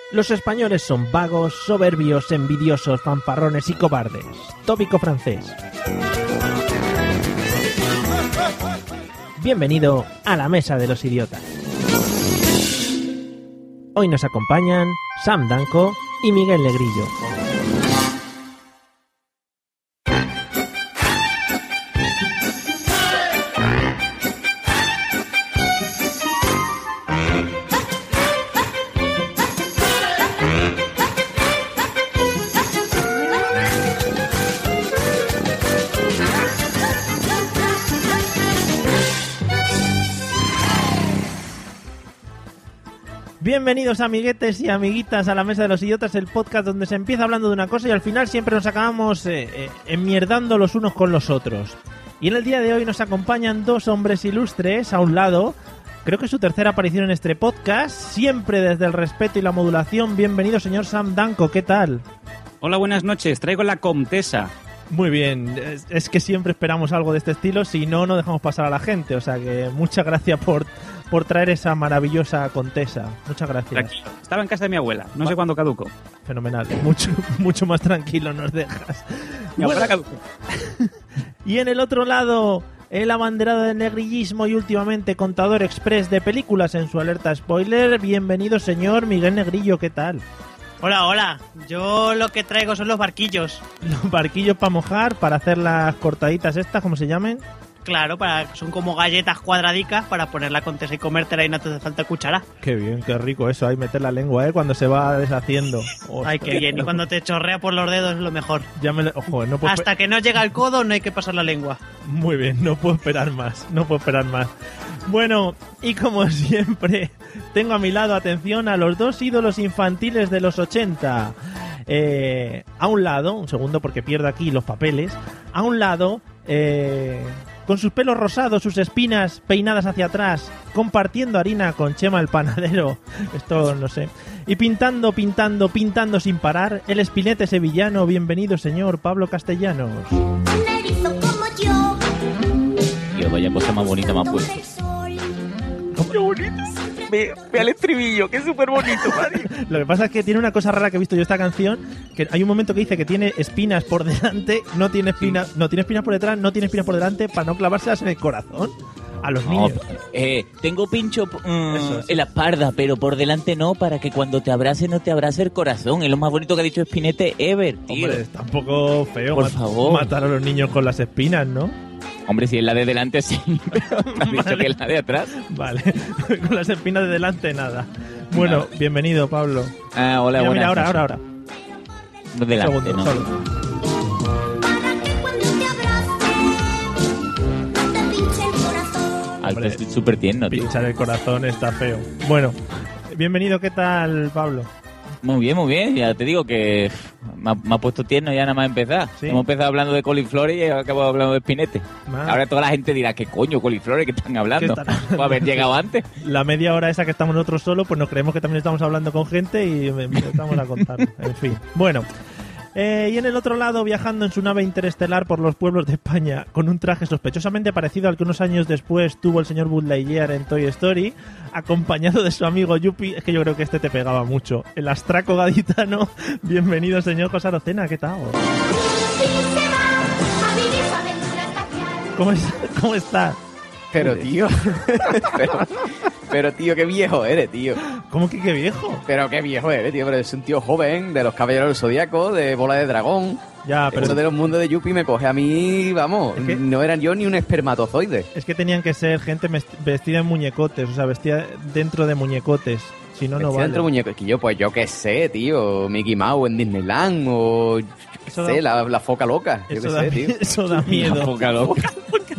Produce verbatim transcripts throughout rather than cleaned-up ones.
Los españoles son vagos, soberbios, envidiosos, fanfarrones y cobardes. Tópico francés. Bienvenido a la Mesa de los Idiotas. Hoy nos acompañan Sam Danko y Miguel Negrillo. Bienvenidos amiguetes y amiguitas a la Mesa de los Idiotas, el podcast donde se empieza hablando de una cosa y al final siempre nos acabamos eh, eh, enmierdando los unos con los otros. Y en el día de hoy nos acompañan dos hombres ilustres. A un lado, creo que es su tercera aparición en este podcast, siempre desde el respeto y la modulación. Bienvenido, señor Sam Danko, ¿qué tal? Hola, buenas noches, traigo la Comtesa. Muy bien, es, es que siempre esperamos algo de este estilo, si no, no dejamos pasar a la gente. O sea que muchas gracias por... por traer esa maravillosa Comtesa. Muchas gracias. Tranquilo. Estaba en casa de mi abuela, no Va. sé cuándo caduco. Fenomenal, mucho mucho más tranquilo nos dejas. Mi abuela caduco. Y en el otro lado, el abanderado del negrillismo y últimamente contador express de películas en su alerta spoiler. Bienvenido, señor Miguel Negrillo, ¿qué tal? Hola, hola. Yo lo que traigo son los barquillos. Los barquillos para mojar, para hacer las cortaditas estas, ¿cómo se llamen? Claro, para, son como galletas cuadradicas para poner la Comtesa y comértela y no te hace falta cuchara. Qué bien, qué rico eso, ahí meter la lengua, ¿eh? Cuando se va deshaciendo. Ostras. Ay, qué bien, y cuando te chorrea por los dedos es lo mejor. Ya me lo... Ojo, no puedo... Hasta que no llega al codo no hay que pasar la lengua. Muy bien, no puedo esperar más, no puedo esperar más. Bueno, y como siempre, tengo a mi lado, atención, a los dos ídolos infantiles de los ochenta. Eh, a un lado, un segundo porque pierdo aquí los papeles, a un lado... Eh, con sus pelos rosados, sus espinas peinadas hacia atrás, compartiendo harina con Chema el panadero, esto no sé, y pintando, pintando, pintando sin parar, el espinete sevillano. Bienvenido, señor Pablo Castellanos. Un erizo como yo. Tío, vaya cosa más bonita me ha puesto. ¡Qué bonito! Ve, ve al estribillo, que es súper bonito, madre. Lo que pasa es que tiene una cosa rara que he visto yo esta canción, que hay un momento que dice que tiene espinas por delante, no tiene espinas, no tiene espinas por detrás, no tiene espinas por delante, para no clavárselas en el corazón a los no, niños. Eh, tengo pincho mm, Eso, sí. en la espalda, pero por delante no, para que cuando te abrace no te abrace el corazón. Es lo más bonito que ha dicho Espinete ever, tío. Hombre, está un poco feo por mat- favor. matar a los niños con las espinas, ¿no? Hombre, si es la de delante sí, pero me has dicho Vale. que es la de atrás. Vale, con las espinas de delante nada. Bueno, No. bienvenido, Pablo. Ah, hola, Mira, buenas mira, ahora, noches. ahora, ahora. No delante, Un segundo, no. solo. Para que cuando te abrace no te pinche el corazón. Alto, Hombre, estoy súper tierno, tío. Pinchar el corazón está feo. Bueno, bienvenido, ¿qué tal, Pablo? Muy bien, muy bien. Ya te digo que me ha, me ha puesto tierno ya nada más empezar. ¿Sí? Hemos empezado hablando de coliflores y acabado hablando de Espinete. Ah. Ahora toda la gente dirá, ¿qué coño coliflores que están hablando? ¿Qué están hablando? Puede haber llegado antes. La media hora esa que estamos nosotros solos, pues nos creemos que también estamos hablando con gente y me- me estamos a contar. En fin. Bueno. Eh, y en el otro lado, viajando en su nave interestelar por los pueblos de España, con un traje sospechosamente parecido al que unos años después tuvo el señor Buzz Lightyear en Toy Story, acompañado de su amigo Yuppie. Es que yo creo que este te pegaba mucho. El astraco gaditano. Bienvenido, señor José Arocena, ¿qué tal? Y se va a vivir su aventura espacial. ¿Cómo, es, ¿Cómo estás? Pero tío, pero, pero tío, qué viejo eres, tío. ¿Cómo que qué viejo? Pero qué viejo eres, tío. Pero es un tío joven, de los Caballeros del Zodíaco, de Bola de Dragón. Ya, pero Eso de los mundos de Yuppie me coge a mí, vamos, Es que- no eran yo ni un espermatozoide. es que tenían que ser gente mes- vestida en muñecotes, o sea, vestida dentro de muñecotes. Si no, no Estoy vale. dentro de muñecos. Que yo, pues yo qué sé, tío. Mickey Mouse en Disneyland o yo qué Eso sé, da- la, la foca loca. Yo Eso qué da, sé, tío. eso da miedo. La foca loca.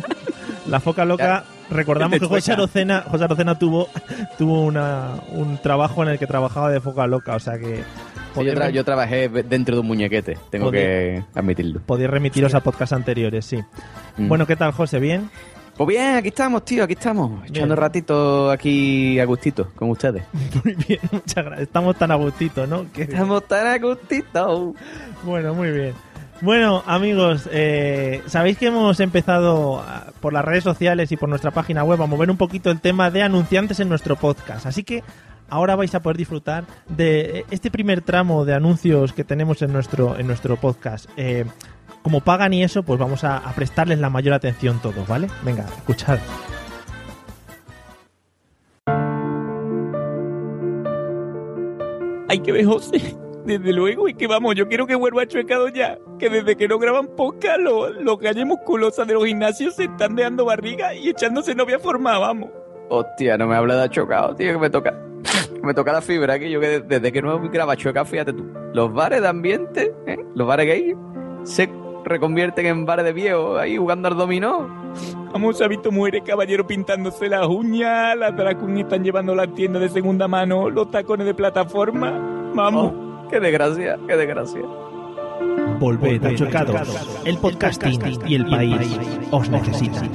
La foca loca, recordamos que José Arocena, José Arocena tuvo, tuvo una, un trabajo en el que trabajaba de foca loca, o sea que Sí, podéis, yo, tra- re- yo trabajé dentro de un muñequete, tengo Joder. que admitirlo. podéis remitiros a podcasts anteriores, sí. Mm. Bueno, ¿qué tal, José? ¿Bien? Pues bien, aquí estamos, tío, aquí estamos. Echando ratito aquí a gustito con ustedes. Muy bien, muchas gracias. Estamos tan a gustito, ¿no? Que- Estamos tan a gustito. Bueno, muy bien. Bueno, amigos, eh, sabéis que hemos empezado a- por las redes sociales y por nuestra página web a mover un poquito el tema de anunciantes en nuestro podcast. Así que ahora vais a poder disfrutar de este primer tramo de anuncios que tenemos en nuestro, en nuestro podcast. Eh, como pagan y eso, pues vamos a, a prestarles la mayor atención todos, ¿vale? Venga, escuchad. Hay que ver, José. Desde luego, y que vamos, yo quiero que vuelva Chuecado ya. Que desde que no graban podcast, los, los galles musculosas de los gimnasios se están dejando barriga y echándose novia formada, vamos. Hostia, no me habla de Chocado, tío, que me toca. Me toca la fibra aquí, yo que desde que no graba Chuecado, fíjate tú. Los bares de ambiente, ¿eh? Los bares gay, se reconvierten en bares de viejos, ahí jugando al dominó. Vamos, ha visto mujeres, caballeros pintándose las uñas, las drag queens están llevando las tiendas de segunda mano, los tacones de plataforma. Vamos. Oh. ¡Qué desgracia, qué desgracia! Volved a Chocados, el podcasting y el país os necesitan.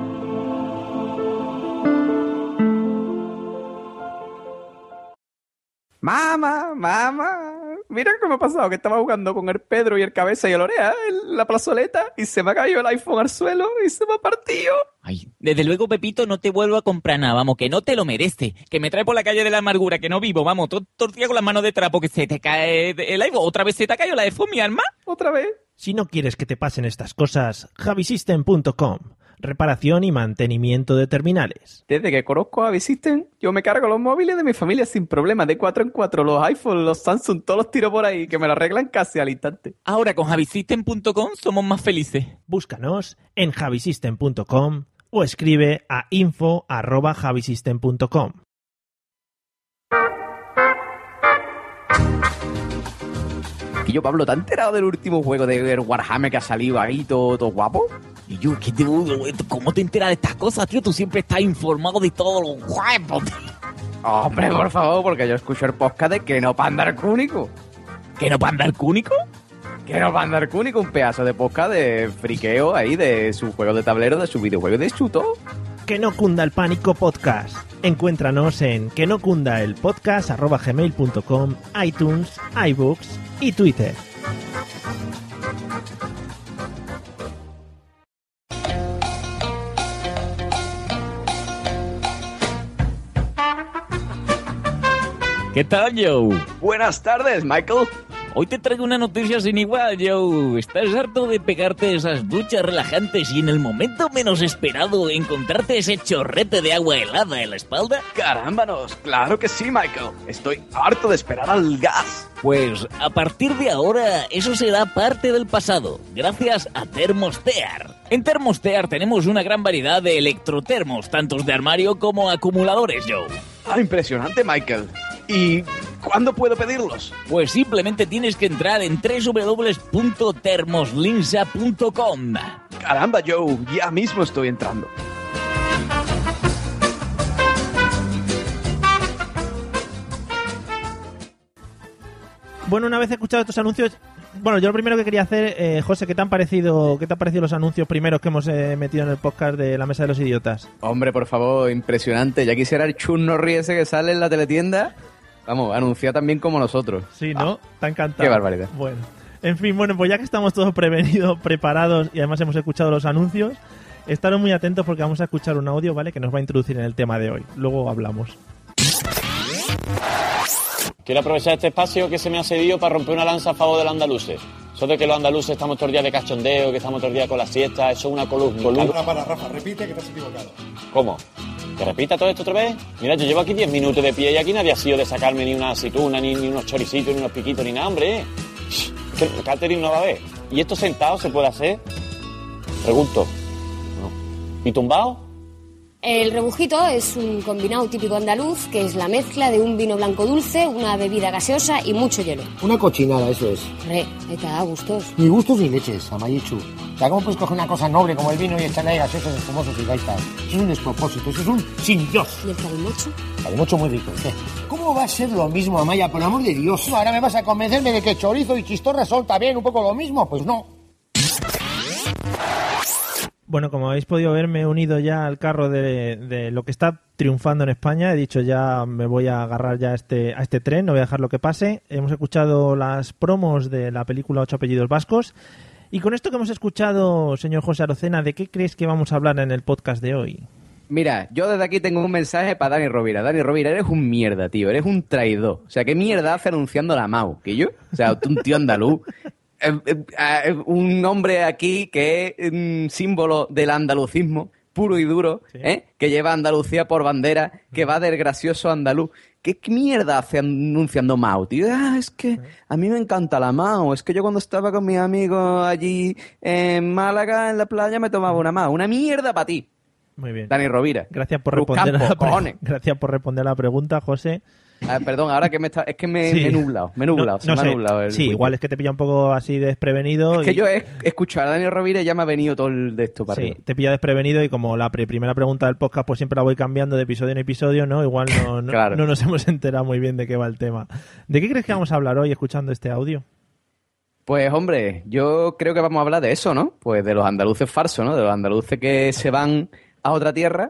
¡Mamá, mamá! Mira qué me ha pasado, que estaba jugando con el Pedro y el Cabeza y el Orea en la plazoleta y se me ha caído el iPhone al suelo y se me ha partido. Ay, desde luego, Pepito, no te vuelvo a comprar nada, vamos, que no te lo mereces. Que me trae por la calle de la amargura, que no vivo, vamos, todo tortilla con las manos de trapo, que se te cae el iPhone. ¿Otra vez se te ha caído la iPhone, mi alma? ¿Otra vez? Si no quieres que te pasen estas cosas, Javisystem punto com. Reparación y mantenimiento de terminales. Desde que conozco a Javisystem, yo me cargo los móviles de mi familia sin problemas, de cuatro en cuatro, los iPhones, los Samsung, todos los tiro por ahí, que me lo arreglan casi al instante. Ahora con Javisystem punto com somos más felices. Búscanos en Javisystem punto com o escribe a info arroba javisystem punto com. Y yo, Pablo, ¿te has enterado del último juego de Warhammer que ha salido ahí todo, todo guapo? Y yo, ¿qué te, ¿cómo te enteras de estas cosas, tío? Tú siempre estás informado de todo lo guapo. Hombre, por favor, porque yo escucho el podcast de Que no Panda Arcúnico. ¿Que no Panda Arcúnico? Que no Panda Arcúnico, un pedazo de podcast de friqueo ahí de su juego de tablero, de su videojuego de chuto. Que no cunda el pánico podcast. Encuéntranos en que no cunda el podcast arroba gmail punto com, iTunes, iBooks y Twitter. ¿Qué tal, Joe? Buenas tardes, Michael. Hoy te traigo una noticia sin igual, Joe. ¿Estás harto de pegarte esas duchas relajantes y en el momento menos esperado encontrarte ese chorrete de agua helada en la espalda? Carámbanos, claro que sí, Michael. Estoy harto de esperar al gas. Pues a partir de ahora eso será parte del pasado, gracias a Termostear. En Termostear tenemos una gran variedad de electrotermos, tantos de armario como acumuladores, Joe. Ah, impresionante, Michael. ¿Y cuándo puedo pedirlos? Pues simplemente tienes que entrar en doble u doble u doble u punto termoslinsa punto com. Caramba, Joe, ya mismo estoy entrando. Bueno, una vez escuchado estos anuncios, bueno, yo lo primero que quería hacer, eh, José, ¿qué te han parecido, qué te han parecido los anuncios primeros que hemos eh, metido en el podcast de La Mesa de los Idiotas? Hombre, por favor, impresionante. Ya quisiera el churno ese que sale en la teletienda. Vamos, anuncia también como nosotros. Sí, ¿no? Ah, Te ha encantado. qué barbaridad. Bueno, en fin, bueno, pues ya que estamos todos prevenidos, preparados y además hemos escuchado los anuncios, estaros muy atentos porque vamos a escuchar un audio, ¿vale? Que nos va a introducir en el tema de hoy. Luego hablamos. Quiero aprovechar este espacio que se me ha cedido para romper una lanza a favor de los andaluces. Eso de que los andaluces estamos todo el día de cachondeo, que estamos todo el día con la siesta, eso es una columna. Para, para, Rafa, repite que te has equivocado. ¿Cómo? ¿Que repita todo esto otra vez? Mira, yo llevo aquí diez minutos de pie y aquí nadie ha sido de sacarme ni una aceituna, ni, ni unos choricitos, ni unos piquitos, ni nada, hombre. Es que Catherine no va a ver. ¿Y esto sentado se puede hacer? Pregunto. No. ¿Y tumbado? El rebujito es un combinado típico andaluz, que es la mezcla de un vino blanco dulce, una bebida gaseosa y mucho hielo. Una cochinada, eso es. Re, está a gustos. Ni gustos ni leches, Amayichu. O sea, ¿cómo puedes coger una cosa noble como el vino y echarle ahí gaseosos, espumosos y gaitas? Eso es un despropósito, eso es un sin Dios. ¿Y el calimocho? Calimocho muy rico, ¿qué? ¿Cómo va a ser lo mismo, Amaya? Por amor de Dios. Ahora me vas a convencerme de que chorizo y chistorra son también un poco lo mismo. Pues no. Bueno, como habéis podido ver, me he unido ya al carro de, de lo que está triunfando en España. He dicho ya me voy a agarrar ya a este, a este tren, no voy a dejar lo que pase. Hemos escuchado las promos de la película Ocho apellidos vascos. Y con esto que hemos escuchado, señor José Arocena, ¿de qué crees que vamos a hablar en el podcast de hoy? Mira, yo desde aquí tengo un mensaje para Dani Rovira. Dani Rovira, eres un mierda, tío. Eres un traidor. O sea, ¿qué mierda hace anunciando la M A U? ¿Que yo? O sea, un tío andaluz. Eh, eh, eh, un hombre aquí que es un símbolo del andalucismo puro y duro, Sí. ¿eh? Que lleva a Andalucía por bandera, que va del gracioso andaluz. ¿Qué mierda hace anunciando M A U, tío? Ah, es que a mí me encanta la M A U. Es que yo cuando estaba con mis amigos allí en Málaga, en la playa, me tomaba una M A U. Una mierda para ti, Muy bien. Dani Rovira. Gracias por Cruz responder a la Campo, pre- cojones. Gracias por responder a la pregunta, José. Ah, perdón, ahora que me está... Es que me, Sí. me he nublado, me he nublado, No- se no me ha sé. nublado el Sí, Twitter. igual es que te pilla un poco así desprevenido. Es que y- yo he escuchado a Dani Rovira y ya me ha venido todo el de esto para Sí, arriba. te pilla desprevenido y como la pre- primera pregunta del podcast pues siempre la voy cambiando de episodio en episodio, ¿no? Igual no, no, Claro. no nos hemos enterado muy bien de qué va el tema. ¿De qué crees que vamos a hablar hoy escuchando este audio? Pues hombre, yo creo que vamos a hablar de eso, ¿no? Pues de los andaluces falsos, ¿no? De los andaluces que se van a otra tierra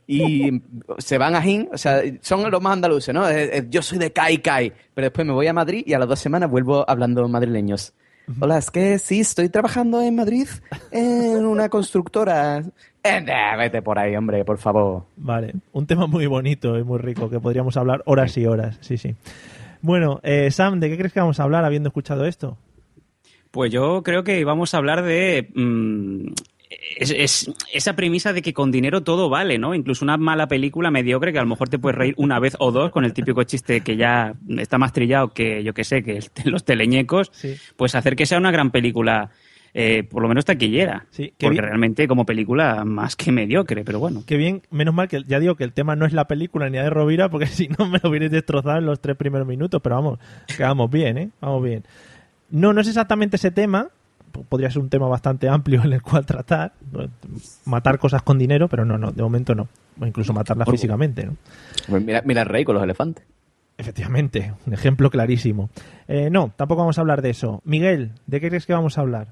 y se van a Jin, o sea, son los más andaluces, ¿no? Eh, eh, Yo soy de Cai Cai, pero después me voy a Madrid y a las dos semanas vuelvo hablando madrileños. Hola, es que sí, estoy trabajando en Madrid en una constructora. Eh, nah, vete por ahí, hombre, por favor. Vale, un tema muy bonito y muy rico que podríamos hablar horas y horas, sí, sí. Bueno, eh, Sam, ¿de qué crees que vamos a hablar habiendo escuchado esto? Pues yo creo que vamos a hablar de mm, es, es- esa premisa de que con dinero todo vale, ¿no? Incluso una mala película mediocre que a lo mejor te puedes reír una vez o dos con el típico chiste que ya está más trillado que, yo que sé, que el- los teleñecos, Sí. pues hacer que sea una gran película, eh, por lo menos taquillera. Sí, qué porque bien. realmente como película más que mediocre, pero bueno. Qué bien, menos mal que ya digo que el tema no es la película ni la de Rovira, porque si no me lo hubierais destrozado en los tres primeros minutos, pero vamos, que vamos bien, ¿eh? Vamos bien. No, no es exactamente ese tema, p- podría ser un tema bastante amplio en el cual tratar, matar cosas con dinero, pero no, no, de momento no, o incluso matarlas Por- físicamente, ¿no? Pues mira, mira el rey con los elefantes. Efectivamente, un ejemplo clarísimo. Eh, no, tampoco vamos a hablar de eso. Miguel, ¿de qué crees que vamos a hablar?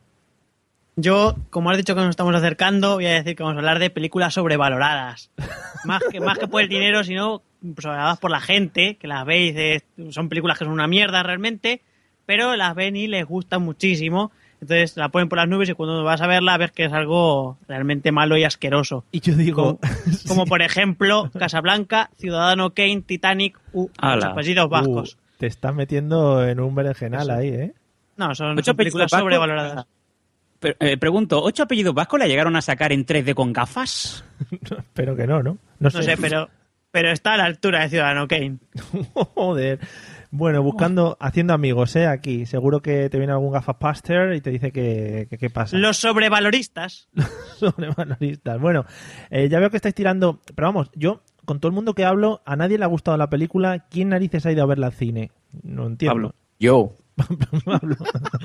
Yo, como has dicho que nos estamos acercando, voy a decir que vamos a hablar de películas sobrevaloradas. Más que, más que por el dinero, sino sobrevaloradas por la gente, que las ve y dice, son películas que son una mierda realmente, pero las ven y les gustan muchísimo. Entonces la ponen por las nubes y cuando vas a verla ves que es algo realmente malo y asqueroso. Y yo digo... Como, como por ejemplo, Casablanca, Ciudadano Kane, Titanic u Ala. Los apellidos vascos. Uh, te estás metiendo en un berenjenal ahí, ¿eh? No, son, Ocho son películas apellidos vascos. sobrevaloradas. Pero, eh, pregunto, ¿ocho apellidos vascos la llegaron a sacar en tres D con gafas? Espero que no, ¿no? No sé, No sé, pero, pero está a la altura de Ciudadano Kane. Joder. Bueno, buscando, haciendo amigos, ¿eh? Aquí. Seguro que te viene algún gafapaster y te dice que, que qué pasa. Los sobrevaloristas. Sobrevaloristas. Bueno, eh, ya veo que estáis tirando... Pero vamos, yo, con todo el mundo que hablo, a nadie le ha gustado la película. ¿Quién narices ha ido a verla al cine? No entiendo. Pablo. Yo. Pablo.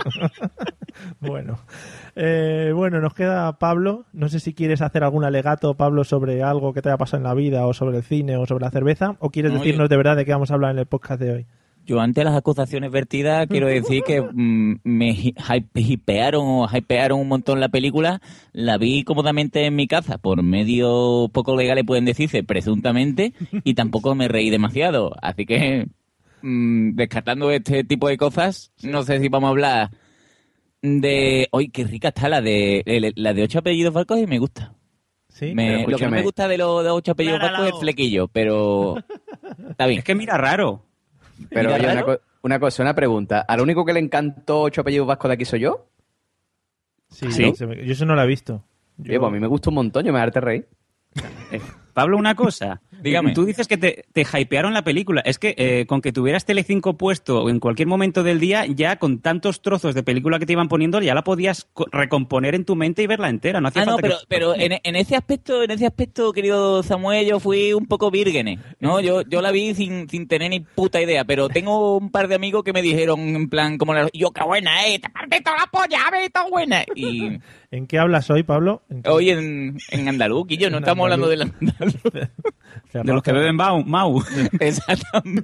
bueno. Eh, bueno, nos queda Pablo. No sé si quieres hacer algún alegato, Pablo, sobre algo que te haya pasado en la vida, o sobre el cine, o sobre la cerveza, o quieres No, decirnos yo- de verdad de qué vamos a hablar en el podcast de hoy. Yo ante las acusaciones vertidas quiero decir que mm, me hi- hype- hipearon o hypearon un montón la película. La vi cómodamente en mi casa por medios poco legales, pueden decirse, presuntamente, y tampoco me reí demasiado. Así que, mm, descartando este tipo de cosas, no sé si vamos a hablar de... ¡Uy, qué rica está la de la de ocho apellidos vascos! Y me gusta. ¿Sí? Me- Pero lo que no escúchame. me gusta de los de ocho apellidos Clara vascos es Lago. el flequillo, pero está bien. Es que mira raro. Pero Mira, oye, una, raro. co- una cosa, una pregunta. ¿Al único que le encantó ocho apellidos vascos de aquí soy yo? Sí, ¿Sí? no, se me- yo eso no lo he visto. Yo- Oye, pues a mí me gusta un montón, yo me harté reír. Eh, Pablo, una cosa. Dígame. Tú dices que te, te hypearon la película. Es que eh, con que tuvieras Telecinco puesto en cualquier momento del día, ya con tantos trozos de película que te iban poniendo, ya la podías co- recomponer en tu mente y verla entera. No hacía Ah, no, falta pero, que... pero en, en ese aspecto, en ese aspecto, querido Samuel, yo fui un poco vírgenes, ¿no? Yo, yo la vi sin, sin tener ni puta idea, pero tengo un par de amigos que me dijeron, en plan, como la, yo, qué buena, eh, te parte toda la polla, ve, está buena. Y ¿En qué hablas hoy, Pablo? ¿En qué- hoy en, en andaluz, y yo no En estamos hablando del andaluz. andaluz. De los que beben Mau. Mau. Exactamente.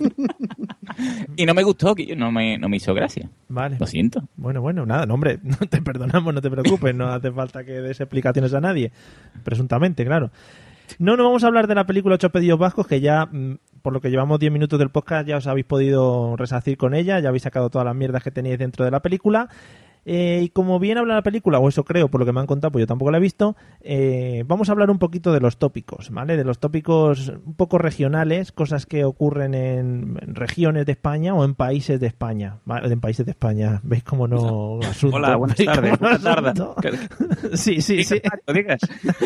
Y no me gustó, que yo no me, no me hizo gracia. Vale. Lo siento. Bueno, bueno, nada, no, hombre, no te perdonamos, no te preocupes, no hace falta que des explicaciones a nadie, presuntamente, claro. No, no vamos a hablar de la película Ocho apellidos vascos, que ya, mm, por lo que llevamos diez minutos del podcast, ya os habéis podido resarcir con ella, ya habéis sacado todas las mierdas que teníais dentro de la película. Eh, y como bien habla la película, o eso creo por lo que me han contado, pues yo tampoco la he visto, eh, vamos a hablar un poquito de los tópicos, ¿vale? De los tópicos un poco regionales, cosas que ocurren en, en regiones de España o en países de España. ¿Vale? En países de España, ¿veis cómo no asunto? Hola, buenas ¿Veis tardes. cómo no Buenas tardes. asunto? Sí, sí, sí. Lo digas.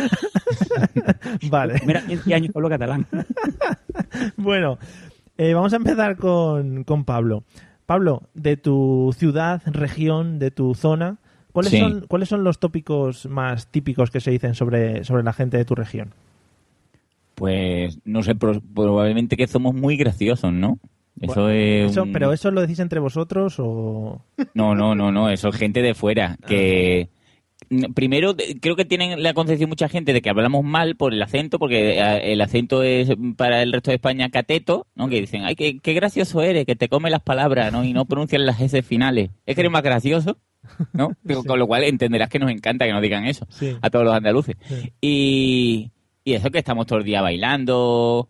Vale. Mira, quince años hablo catalán. Bueno, eh, vamos a empezar con, con Pablo. Pablo, de tu ciudad, región, de tu zona, ¿cuáles Sí. son cuáles son los tópicos más típicos que se dicen sobre, sobre la gente de tu región? Pues no sé, pro- probablemente que somos muy graciosos, ¿no? Eso Bueno, es. eso- un- ¿Pero eso lo decís entre vosotros o...? No, no, no, no, eso es gente de fuera. Que. Primero, de- creo que tienen la concepción mucha gente de que hablamos mal por el acento, porque eh, el acento es para el resto de España cateto, ¿no? Que dicen, ay, qué, qué gracioso eres, que te come las palabras, ¿no? Y no pronuncias las S finales. Es que eres más gracioso, ¿no? Pero Sí. con lo cual entenderás que nos encanta que nos digan eso Sí. a todos los andaluces. Sí. Y, y eso que estamos todo el día bailando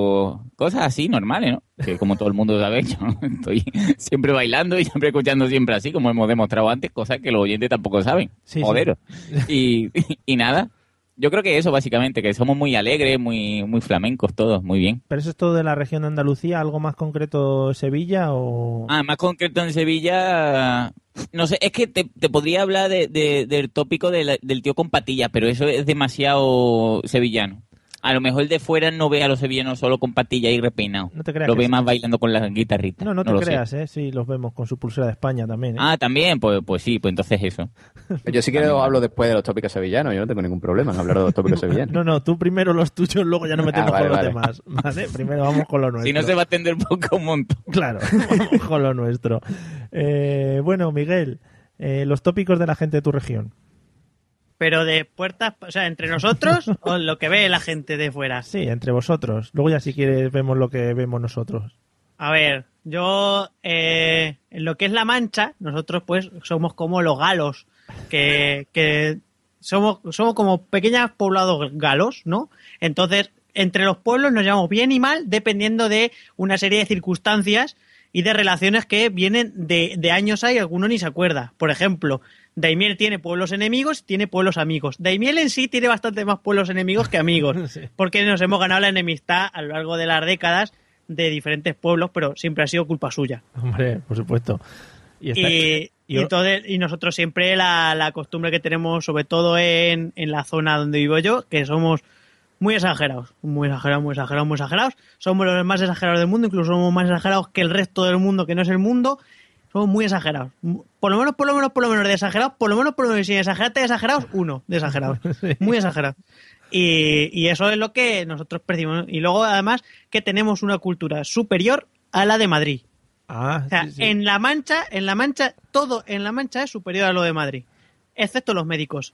o cosas así normales, ¿no? Que como todo el mundo sabe, yo estoy siempre bailando y siempre escuchando siempre así, como hemos demostrado antes, cosas que los oyentes tampoco saben. Sí, sí. Joder. Y, y nada, yo creo que eso básicamente, que somos muy alegres, muy, muy flamencos todos, muy bien. ¿Pero eso es todo de la región de Andalucía? ¿Algo más concreto Sevilla o...? Ah, más concreto en Sevilla, no sé, es que te, te podría hablar de, de- del tópico de la- del tío con patillas, pero eso es demasiado sevillano. A lo mejor el de fuera no ve a los sevillanos solo con patillas y repeinados. No te creas Lo que ve sí. más bailando con las guitarritas. No, no te lo sé. creas, ¿eh? Sí, los vemos con su pulsera de España también, ¿eh? Ah, también, pues, pues sí, pues entonces eso. Yo sí que hablo después de los tópicos sevillanos, yo no tengo ningún problema en hablar de los tópicos sevillanos. No, no, tú primero los tuyos, luego ya no metemos Ah, vale, con los vale. demás, ¿vale? Primero vamos con lo nuestro. Si no se va a atender poco un montón. Claro, vamos con lo nuestro. Eh, bueno, Miguel, eh, los tópicos de la gente de tu región. Pero de puertas, o sea, entre nosotros o lo que ve la gente de fuera. Sí, entre vosotros. Luego ya si quieres vemos lo que vemos nosotros. A ver, yo eh, en lo que es La Mancha, nosotros pues somos como los galos, que, que somos, somos como pequeños poblados galos, ¿no? Entonces, entre los pueblos nos llevamos bien y mal dependiendo de una serie de circunstancias y de relaciones que vienen de, de años ahí, alguno ni se acuerda. Por ejemplo, Daimiel tiene pueblos enemigos, tiene pueblos amigos. Daimiel en sí tiene bastante más pueblos enemigos que amigos, Sí. porque nos hemos ganado la enemistad a lo largo de las décadas de diferentes pueblos, pero siempre ha sido culpa suya. Hombre, por supuesto. Y, está- Y, y entonces, y nosotros siempre la, la costumbre que tenemos, sobre todo en, en la zona donde vivo yo, que somos muy exagerados, muy exagerados, muy exagerados, muy exagerados. Somos los más exagerados del mundo, incluso somos más exagerados que el resto del mundo, que no es el mundo. Somos muy exagerados. Por lo menos, por lo menos, por lo menos de exagerados, por lo menos, por lo menos, sin exagerarte de exagerados, uno de exagerados. Sí. Muy exagerados. Y, y eso es lo que nosotros percibimos. Y luego, además, que tenemos una cultura superior a la de Madrid. Ah, O sea, sí, sí. en La Mancha, en La Mancha, todo en La Mancha es superior a lo de Madrid, excepto los médicos.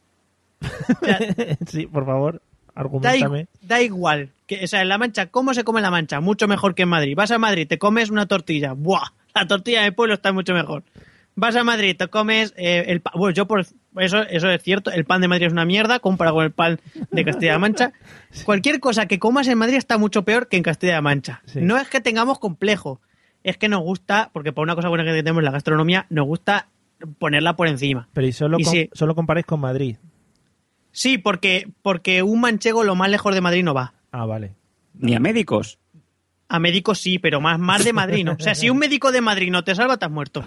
O sea, Sí, por favor, da, argumentame. i- da igual. Que, o sea, en La Mancha, ¿cómo se come en La Mancha? Mucho mejor que en Madrid. Vas a Madrid, te comes una tortilla. ¡Buah! La tortilla del pueblo está mucho mejor. Vas a Madrid, te comes eh, el pan. Bueno, yo por eso, eso es cierto. El pan de Madrid es una mierda comparado con el pan de Castilla-La Mancha. Cualquier cosa que comas en Madrid está mucho peor que en Castilla-La Mancha. Sí. No es que tengamos complejo. Es que nos gusta, porque por una cosa buena que tenemos en la gastronomía, nos gusta ponerla por encima. Pero y solo, Y com- sí. solo comparáis con Madrid. Sí, porque, porque un manchego lo más lejos de Madrid no va. Ah, vale. Ni a médicos. A médicos sí, pero más, más de Madrid, ¿no? O sea, si un médico de Madrid no te salva, te has muerto.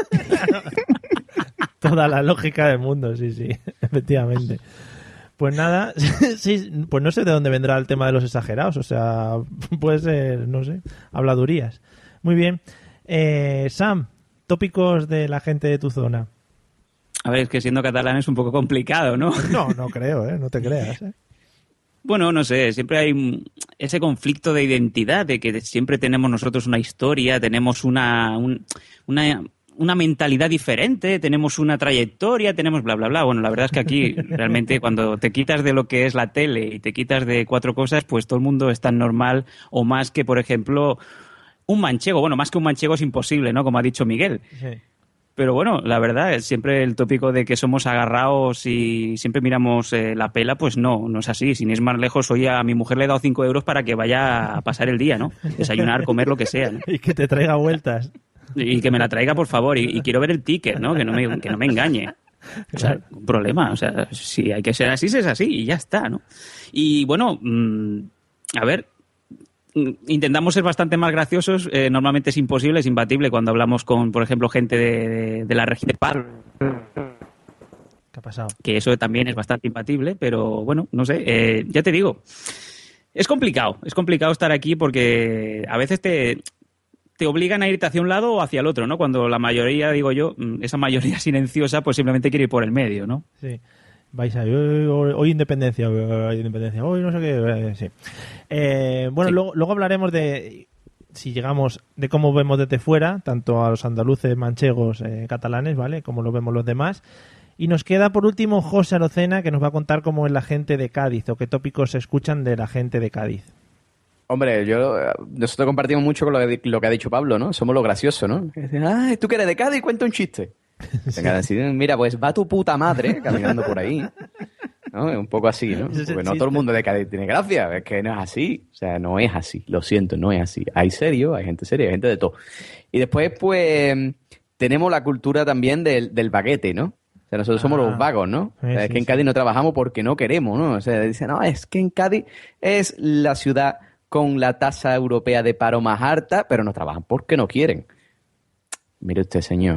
Toda la lógica del mundo, sí, sí, efectivamente. Pues nada, sí, pues no sé de dónde vendrá el tema de los exagerados, o sea, puede ser, no sé, habladurías. Muy bien. Eh, Sam, tópicos de la gente de tu zona. A ver, es que siendo catalán es un poco complicado, ¿no? No, no creo, ¿eh? No te creas, ¿eh? Bueno, no sé, siempre hay mm, ese conflicto de identidad, de que siempre tenemos nosotros una historia, tenemos una, un- una, una mentalidad diferente, tenemos una trayectoria, tenemos bla, bla, bla. Bueno, la verdad es que aquí realmente cuando te quitas de lo que es la tele y te quitas de cuatro cosas, pues todo el mundo es tan normal o más que, por ejemplo, un manchego. Bueno, más que un manchego es imposible, ¿no? Como ha dicho Miguel. Sí. Pero bueno, la verdad, es siempre el tópico de que somos agarrados y siempre miramos eh, la pela, pues no, no es así. Sin ir más lejos, hoy a mi mujer le he dado cinco euros para que vaya a pasar el día, ¿no? Desayunar, comer, lo que sea, ¿no? Y que te traiga vueltas. Y que me la traiga, por favor. Y, y quiero ver el ticket, ¿no? Que no me, que no me engañe. O sea, un problema. O sea, si hay que ser así, es así y ya está, ¿no? Y bueno, mmm, a ver, intentamos ser bastante más graciosos. Eh, normalmente es imposible, es imbatible cuando hablamos con, por ejemplo, gente de, de la región de Pal. ¿Qué ha pasado? Que eso también es bastante imbatible, pero bueno, no sé. Eh, ya te digo, es complicado. Es complicado estar aquí porque a veces te... te obligan a irte hacia un lado o hacia el otro, ¿no? Cuando la mayoría, digo yo, esa mayoría silenciosa, pues simplemente quiere ir por el medio, ¿no? Sí. Vais a hoy, hoy, hoy independencia, hoy independencia, hoy no sé qué, eh, sí. Eh, bueno, Sí. Luego, luego hablaremos de, si llegamos, de cómo vemos desde fuera, tanto a los andaluces, manchegos, eh, catalanes, ¿vale? Como lo vemos los demás. Y nos queda por último José Arocena, que nos va a contar cómo es la gente de Cádiz o qué tópicos se escuchan de la gente de Cádiz. Hombre, yo nosotros compartimos mucho con lo que, lo que ha dicho Pablo, ¿no? Somos lo gracioso, ¿no? Que dicen, ay, tú que eres de Cádiz, cuenta un chiste. Venga, así, mira, pues va tu puta madre caminando por ahí. ¿No? Es un poco así, ¿no? Porque no todo el mundo de Cádiz tiene gracia, es que no es así. O sea, no es así, lo siento, no es así. Hay serio, hay gente seria, hay gente de todo. Y después, pues, tenemos la cultura también del, del baguete, ¿no? O sea, nosotros somos Ah. los vagos, ¿no? Sí, O sea, es sí, que en sí. Cádiz no trabajamos porque no queremos, ¿no? O sea, dicen, no, es que en Cádiz es la ciudad con la tasa europea de paro más alta, pero no trabajan porque no quieren. Mire usted, señor,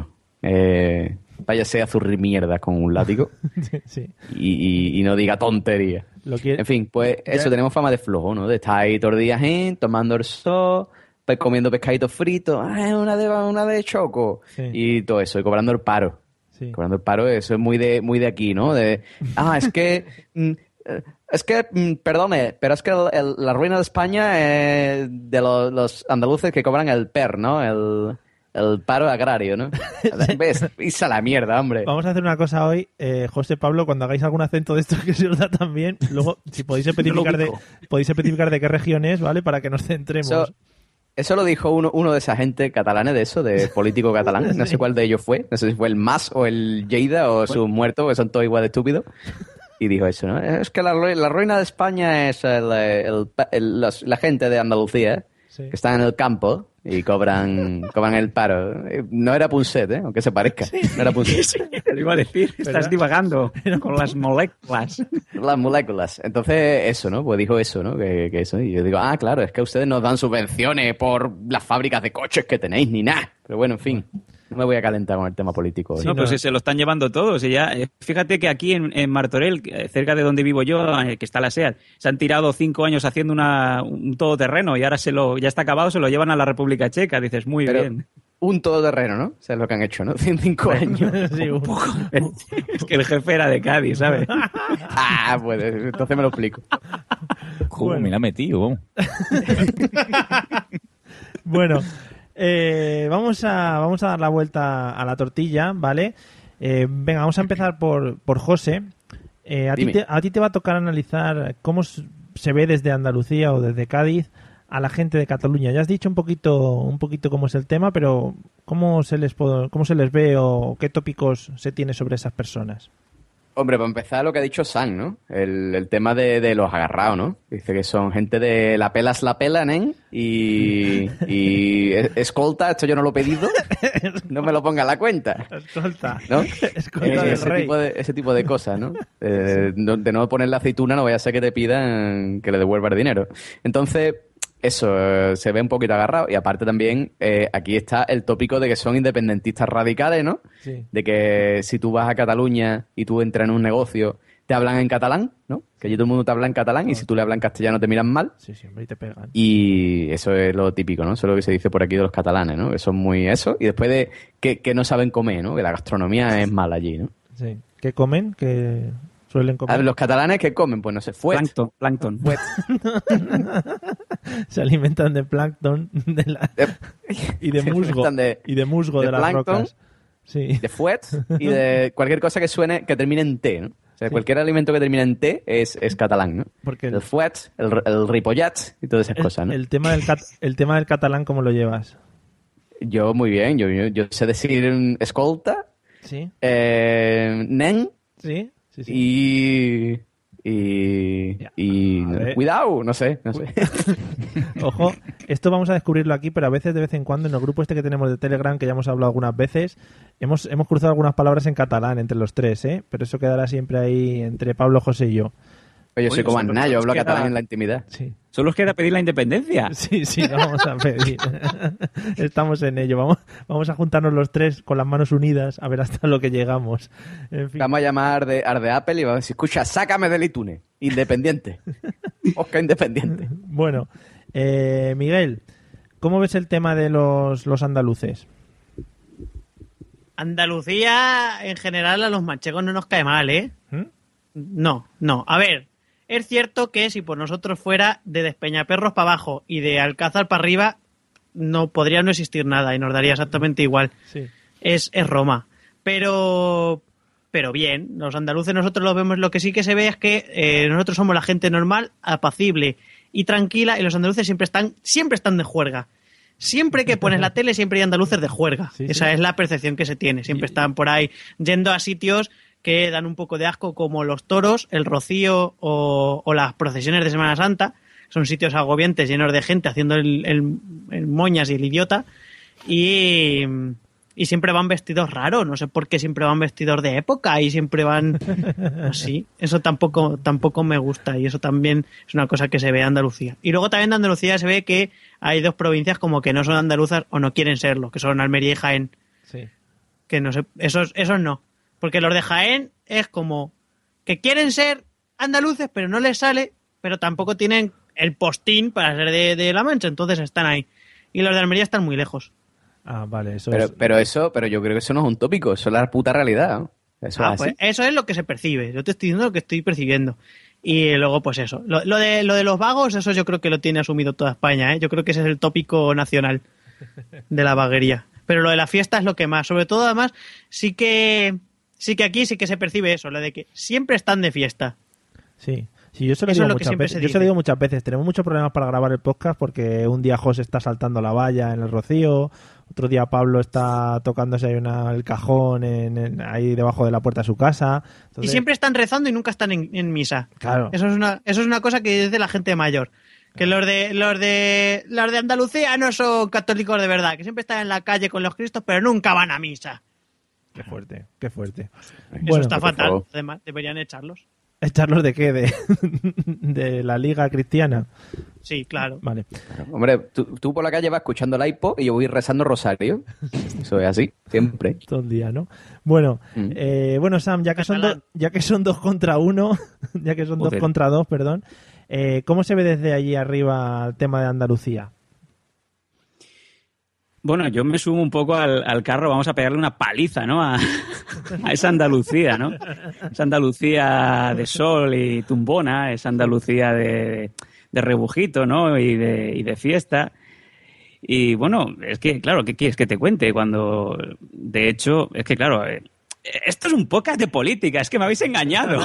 eh, váyase a zurrir mierda con un látigo Sí. y, y- y no diga tonterías. Lo quiere- En fin, pues eso, Ya- tenemos fama de flojo, ¿no? De estar ahí todos los días, ¿eh? Tomando el sol, pues comiendo pescaditos fritos, ah, una de, una de choco, Sí. y todo eso, y cobrando el paro. Sí. Cobrando el paro, eso es muy de, muy de aquí, ¿no? De, ah, es que... mm, eh, es que, mm, perdone, pero es que el- el- la ruina de España es de los, los andaluces que cobran el P E R, ¿no? El, el paro agrario, ¿no? ¿Ves? Pisa la mierda, hombre. Vamos a hacer una cosa hoy, eh, José, Pablo, cuando hagáis algún acento de estos que se os da tan bien, luego, si podéis especificar, de, ubico. podéis especificar de qué región es, ¿vale? Para que nos centremos. Eso, eso lo dijo uno, uno de esa gente catalana de eso, de político catalán. No sé cuál de ellos fue. No sé si fue el Mas o el Lleida o sus muertos, que son todos igual de estúpidos. Y dijo eso, ¿no? Es que la, rui- la ruina de España es el, el- el- los- la gente de Andalucía, Sí. que están en el campo y cobran, cobran el paro. Eh, No era Punset, ¿eh? Aunque se parezca. No era Punset. Te lo iba a decir, estás ¿Verdad? divagando con las moléculas. Las moléculas. Entonces, eso, ¿no? Pues dijo eso, ¿no? Que, que eso. Y yo digo, ah, claro, es que ustedes nos dan subvenciones por las fábricas de coches que tenéis, ni nada. Pero bueno, en fin. No me voy a calentar con el tema político hoy. Sí, no, no. pues sí, se lo están llevando todos. Y ya, eh, fíjate que aquí en, en Martorell, eh, cerca de donde vivo yo, eh, que está la SEAT, se han tirado cinco años haciendo una, un todoterreno y ahora se lo, ya está acabado, se lo llevan a la República Checa. Dices, muy Pero bien. un todoterreno, ¿no? O sea, es lo que han hecho, ¿no? En cinco años. Sí, un poco. Es que el jefe era de Cádiz, ¿sabes? Ah, pues entonces me lo explico. ¿Cómo Bueno. me la ha metido? Vamos. Bueno, eh, vamos, a, vamos a dar la vuelta a la tortilla, ¿vale? Eh, venga, vamos a empezar por, por José. Eh, a, ti Dime. te, a ti te va a tocar analizar cómo s- se ve desde Andalucía o desde Cádiz a la gente de Cataluña. Ya has dicho un poquito, un poquito cómo es el tema, pero ¿cómo se les, po- cómo se les ve o qué tópicos se tiene sobre esas personas? Hombre, para empezar lo que ha dicho Sam, ¿no? El, el tema de, de los agarrados, ¿no? Dice que son gente de la pelas la pela, ¿nen? Y, y es- escolta, esto yo no lo he pedido, no me lo ponga a la cuenta, Escolta. ¿no? Escolta Eh, del ese, rey. tipo de, ese tipo de cosas, ¿no? Eh, no- De no poner la aceituna no vaya a ser que te pidan que le devuelva el dinero. Entonces, eso, eh, se ve un poquito agarrado. Y aparte también, eh, aquí está el tópico de que son independentistas radicales, ¿no? Sí. De que si tú vas a Cataluña y tú entras en un negocio, te hablan en catalán, ¿no? Que allí todo el mundo te habla en catalán y si tú le hablas en castellano te miran mal. Sí, sí, hombre, y te pegan. Y eso es lo típico, ¿no? Eso es lo que se dice por aquí de los catalanes, ¿no? Que son muy eso. Y después de que, que no saben comer, ¿no? Que la gastronomía es mala allí, ¿no? Sí. ¿Qué comen? ¿Qué suelen A comer? ver, los catalanes, ¿qué comen? Pues no sé, fuet. Plancton. Plancton. Fuet. Se alimentan de plancton de la- De, y de se musgo. alimentan de- y de musgo de, de las plancton. rocas. Sí. de fuet y de cualquier cosa que suene, que termine en T, ¿no? O sea, Sí. cualquier alimento que termine en T es, es catalán, ¿no? Porque el, El fuet, el, el ripollat y todas esas el- cosas, ¿no? el tema del cat- el tema del catalán, ¿cómo lo llevas? Yo muy bien, yo, yo, yo sé decir mm, escolta, Sí, eh, nen sí, sí. sí. y... Y, y A ver. cuidado, no sé, no sé. Ojo, esto vamos a descubrirlo aquí, pero a veces, de vez en cuando, en el grupo este que tenemos de Telegram, que ya hemos hablado algunas veces, hemos, hemos cruzado algunas palabras en catalán entre los tres, ¿eh? Pero eso quedará siempre ahí entre Pablo, José y yo. Oye, soy Oye, como solo Aznar, yo nos hablo queda- catalán en la intimidad. Sí, Solo os queda pedir la independencia. sí, sí, lo vamos a pedir. Estamos en ello. Vamos, vamos a juntarnos los tres con las manos unidas a ver hasta lo que llegamos. En fin. Vamos a llamar de, al de Apple y vamos a decir, escucha, sácame del iTunes. Independiente. Oscar Independiente. Bueno, eh, Miguel, ¿cómo ves el tema de los, los andaluces? Andalucía, en general, a los manchegos no nos cae mal, ¿eh? ¿Mm? No, no. A ver, es cierto que si por nosotros fuera de Despeñaperros para abajo y de Alcázar para arriba, no podría no existir nada y nos daría exactamente igual. Sí. Es, es Roma. Pero, pero bien, los andaluces nosotros los vemos, lo que sí que se ve es que eh, nosotros somos la gente normal, apacible y tranquila, y los andaluces siempre están, siempre están de juerga. Siempre que pones la tele, siempre hay andaluces de juerga. Sí, Esa sí. es la percepción que se tiene. Siempre están por ahí yendo a sitios que dan un poco de asco, como los toros, el rocío o, o las procesiones de Semana Santa. Son sitios agobiantes, llenos de gente haciendo el, el- el moñas y el idiota. Y, y siempre van vestidos raros. No sé por qué siempre van vestidos de época y siempre van así. Eso tampoco, tampoco me gusta y eso también es una cosa que se ve en Andalucía. Y luego también de Andalucía se ve que hay dos provincias como que no son andaluzas o no quieren serlo, que son Almería y Jaén. Sí. Que no sé, esos, esos no. Porque los de Jaén es como que quieren ser andaluces, pero no les sale, pero tampoco tienen el postín para ser de, de La Mancha, entonces están ahí. Y los de Almería están muy lejos. Ah, vale, eso Pero, es... pero eso, pero yo creo que eso no es un tópico, eso es la puta realidad. ¿no? Eso Ah, es pues así. eso es lo que se percibe. Yo te estoy diciendo lo que estoy percibiendo. Y luego, pues eso. Lo, lo de, lo de los vagos, eso yo creo que lo tiene asumido toda España, ¿eh? Yo creo que ese es el tópico nacional de la vaguería. Pero lo de la fiesta es lo que más. Sobre todo, además, sí que sí que aquí sí que se percibe eso, lo de que siempre están de fiesta. Sí. Sí, yo se lo Eso digo es lo que muchas siempre veces. se Yo se lo dice. digo muchas veces. Tenemos muchos problemas para grabar el podcast porque un día José está saltando la valla en el Rocío, otro día Pablo está tocándose ahí una, el cajón en, en- ahí debajo de la puerta de su casa. Entonces, Y siempre están rezando y nunca están en, en misa. Claro. Eso es una, eso es una cosa que dice la gente mayor. Que los de, los de los de Andalucía no son católicos de verdad, que siempre están en la calle con los cristos, pero nunca van a misa. Qué fuerte, qué fuerte. Eso Bueno, está por fatal. favor. Además, deberían echarlos. ¿echarlos de qué? De, de la Liga Cristiana. Sí, claro. Vale. Hombre, tú, tú por la calle vas escuchando el iPod y yo voy rezando rosario. Eso es así, siempre. Todo el día, ¿no? Bueno, Mm. eh, bueno, Sam, ya que son Catalán. dos, ya que son dos contra uno, ya que son dos Joder. contra dos, perdón, eh, ¿cómo se ve desde allí arriba el tema de Andalucía? Bueno, yo me sumo un poco al, al carro, vamos a pegarle una paliza, ¿no? A, a esa Andalucía, ¿no? Esa Andalucía de sol y tumbona, esa Andalucía de, de rebujito, ¿no? Y de, y de fiesta. Y bueno, es que, claro, ¿qué quieres que te cuente? Cuando, de hecho, es que, claro, eh, esto es un podcast de política, es que me habéis engañado.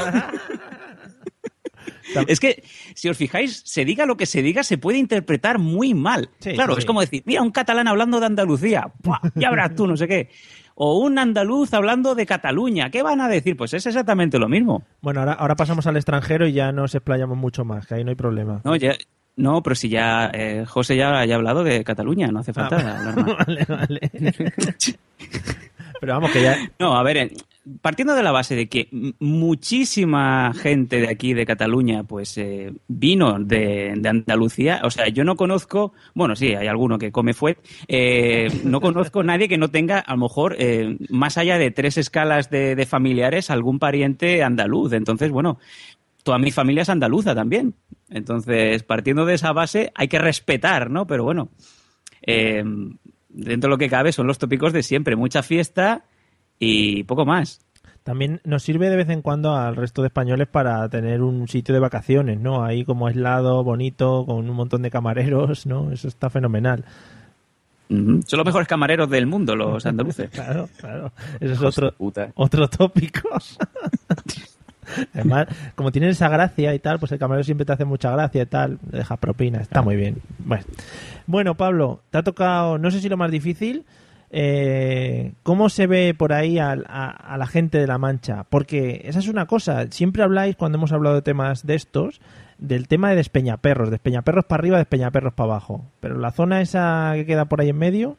Es que, si os fijáis, se diga lo que se diga, se puede interpretar muy mal. Sí, claro, sí, es sí. como decir, mira, un catalán hablando de Andalucía, ¡buah! Ya verás tú, no sé qué. O un andaluz hablando de Cataluña, ¿qué van a decir? Pues es exactamente lo mismo. Bueno, ahora, ahora pasamos al extranjero y ya nos explayamos mucho más, que ahí no hay problema. No, ya, no pero si ya, eh, José ya, ya ha hablado de Cataluña, no hace falta Ah, hablar más. vale, vale. Pero vamos, que ya... No, a ver, eh, partiendo de la base de que m- muchísima gente de aquí, de Cataluña, pues eh, vino de, de Andalucía, o sea, yo no conozco, bueno, sí, hay alguno que come fuet, eh, no conozco nadie que no tenga, a lo mejor, eh, más allá de tres escalas de, de familiares, algún pariente andaluz. Entonces, bueno, toda mi familia es andaluza también. Entonces, partiendo de esa base, hay que respetar, ¿no? Pero bueno, eh, dentro de lo que cabe son los tópicos de siempre, mucha fiesta y poco más. También nos sirve de vez en cuando al resto de españoles para tener un sitio de vacaciones, ¿no? Ahí como aislado, bonito, con un montón de camareros, ¿no? Eso está fenomenal. Ujú. Son los mejores camareros del mundo, los andaluces. Claro, claro. Eso es Hijos de otro, puta. otro tópico. Además, como tienen esa gracia y tal, pues el camarero siempre te hace mucha gracia y tal, le deja propina, está muy bien. Bueno, bueno, Pablo, te ha tocado, no sé si lo más difícil, Eh, ¿Cómo se ve por ahí a, a, a la gente de La Mancha? Porque esa es una cosa. Siempre habláis, cuando hemos hablado de temas de estos, del tema de despeñaperros. Despeñaperros para arriba, despeñaperros para abajo. Pero la zona esa que queda por ahí en medio...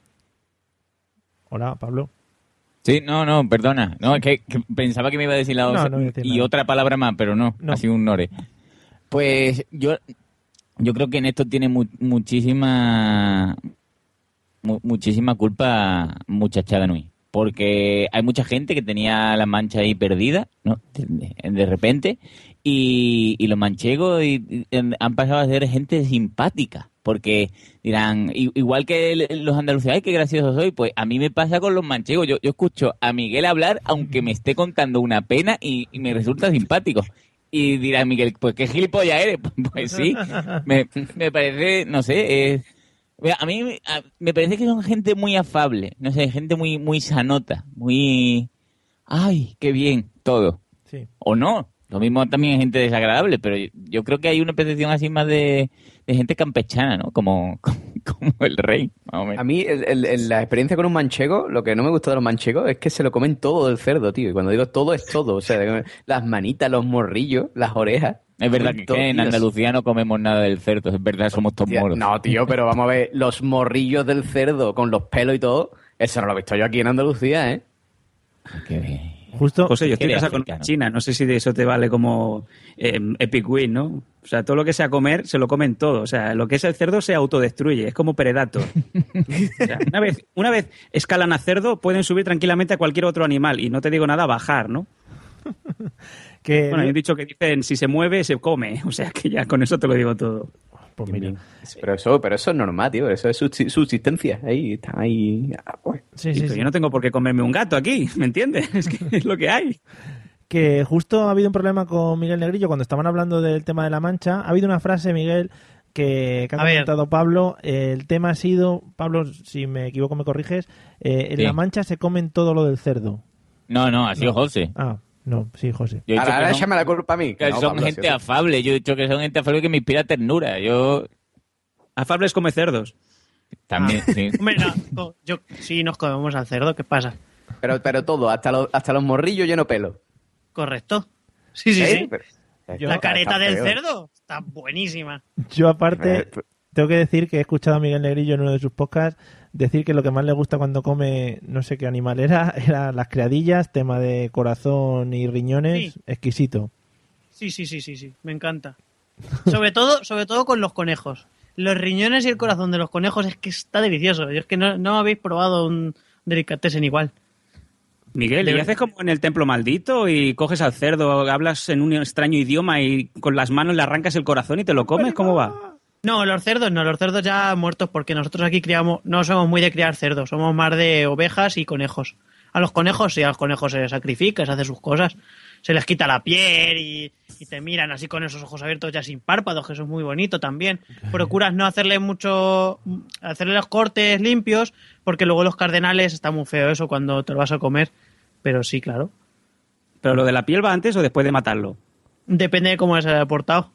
Hola, Pablo. Sí, no, no, perdona. No, es que, que pensaba que me iba a decir la No, otra no voy a decir y nada. otra palabra más, pero no, No. ha sido un nore. Pues yo yo creo que en esto tiene mu- muchísima mu- muchísima culpa muchachada Nui, porque hay mucha gente que tenía la mancha ahí perdida, ¿no? De, de repente, y, y los manchegos y- y han pasado a ser gente simpática. Porque dirán, i- igual que el- los andaluces, ay, qué gracioso soy, pues a mí me pasa con los manchegos. Yo, yo escucho a Miguel hablar, aunque me esté contando una pena y, y me resulta simpático. Y dirá Miguel, pues qué gilipollas eres. Pues sí, me, me parece, no sé, es- mira, a mí a- me parece que son gente muy afable, no sé, gente muy, muy sanota, muy, ay, qué bien, todo. Sí. O no. Lo mismo también hay gente desagradable, pero yo, yo creo que hay una percepción así más de, de gente campechana, ¿no? Como, como, como el rey, más o menos. A mí, el- el- el- la experiencia con un manchego, lo que no me gusta de los manchegos es que se lo comen todo del cerdo, tío. Y cuando digo todo, es todo. O sea, las manitas, los morrillos, las orejas. Es verdad que, todo, que en tío. Andalucía no comemos nada del cerdo, es verdad, somos todos Tía, moros. no, tío, pero vamos a ver, los morrillos del cerdo con los pelos y todo, eso no lo he visto yo aquí en Andalucía, ¿eh? Qué bien. Justo... José, yo estoy Eres casado con africano. una china, no sé si de eso te vale como eh, Epic Win, ¿no? O sea, todo lo que sea comer, se lo comen todo. O sea, lo que es el cerdo se autodestruye, es como Predator. O sea, una vez, una vez escalan a cerdo, pueden subir tranquilamente a cualquier otro animal. Y no te digo nada, bajar, ¿no? que Bueno, hay un dicho que dicen, si se mueve, se come. O sea, que ya con eso te lo digo todo. Pues mira. Pero eso, pero eso es normal, tío, eso es subsi- subsistencia, ahí, está ahí... ah, pues. Sí, Y, sí, pero sí. yo no tengo por qué comerme un gato aquí, ¿me entiendes? Es que es lo que hay. Que justo ha habido un problema con Miguel Negrillo cuando estaban hablando del tema de La Mancha. Ha habido una frase, Miguel, que, que ha A ver. comentado Pablo. Eh, el tema ha sido, Pablo, si me equivoco me corriges, eh, en Sí. La Mancha se comen todo lo del cerdo. No, no, ha sido No. José. Ah, no, sí, José. Yo he dicho Ahora, ahora que son, échame la culpa a mí. que No, son Pablo, gente sí, sí. afable, yo he dicho que son gente afable que me inspira ternura. Yo Afables come cerdos. también, sí. Hombre, no, co- yo, sí nos comemos al cerdo, ¿qué pasa? Pero, pero todo, hasta los, hasta los morrillos lleno pelo. Correcto. Sí, sí, ¿Eh? sí. Pero- Yo- La está- careta está del feo. cerdo está buenísima. Yo aparte, Eh, tengo que decir que he escuchado a Miguel Negrillo en uno de sus podcasts decir que lo que más le gusta cuando come, no sé qué animal era, eran las criadillas, tema de corazón y riñones, Sí. exquisito. Sí, sí, sí, sí, sí. Me encanta. Sobre todo, sobre todo con los conejos. Los riñones y el corazón de los conejos es que está delicioso. Yo es que no, no habéis probado un delicatessen igual. Miguel, De ¿y ver- haces como en el templo maldito y coges al cerdo, hablas en un extraño idioma y con las manos le arrancas el corazón y te lo comes? ¿Cómo va? No, los cerdos no, los cerdos ya muertos porque nosotros aquí criamos, no somos muy de criar cerdos, somos más de ovejas y conejos. A los conejos sí, a los conejos se les sacrifica, se hace sus cosas, se les quita la piel y, y te miran así con esos ojos abiertos ya sin párpados, que eso es muy bonito también. Procuras no hacerle mucho, hacerle los cortes limpios porque luego los cardenales está muy feo eso cuando te lo vas a comer, pero sí, claro. ¿Pero lo de la piel va antes o después de matarlo? Depende de cómo se haya portado.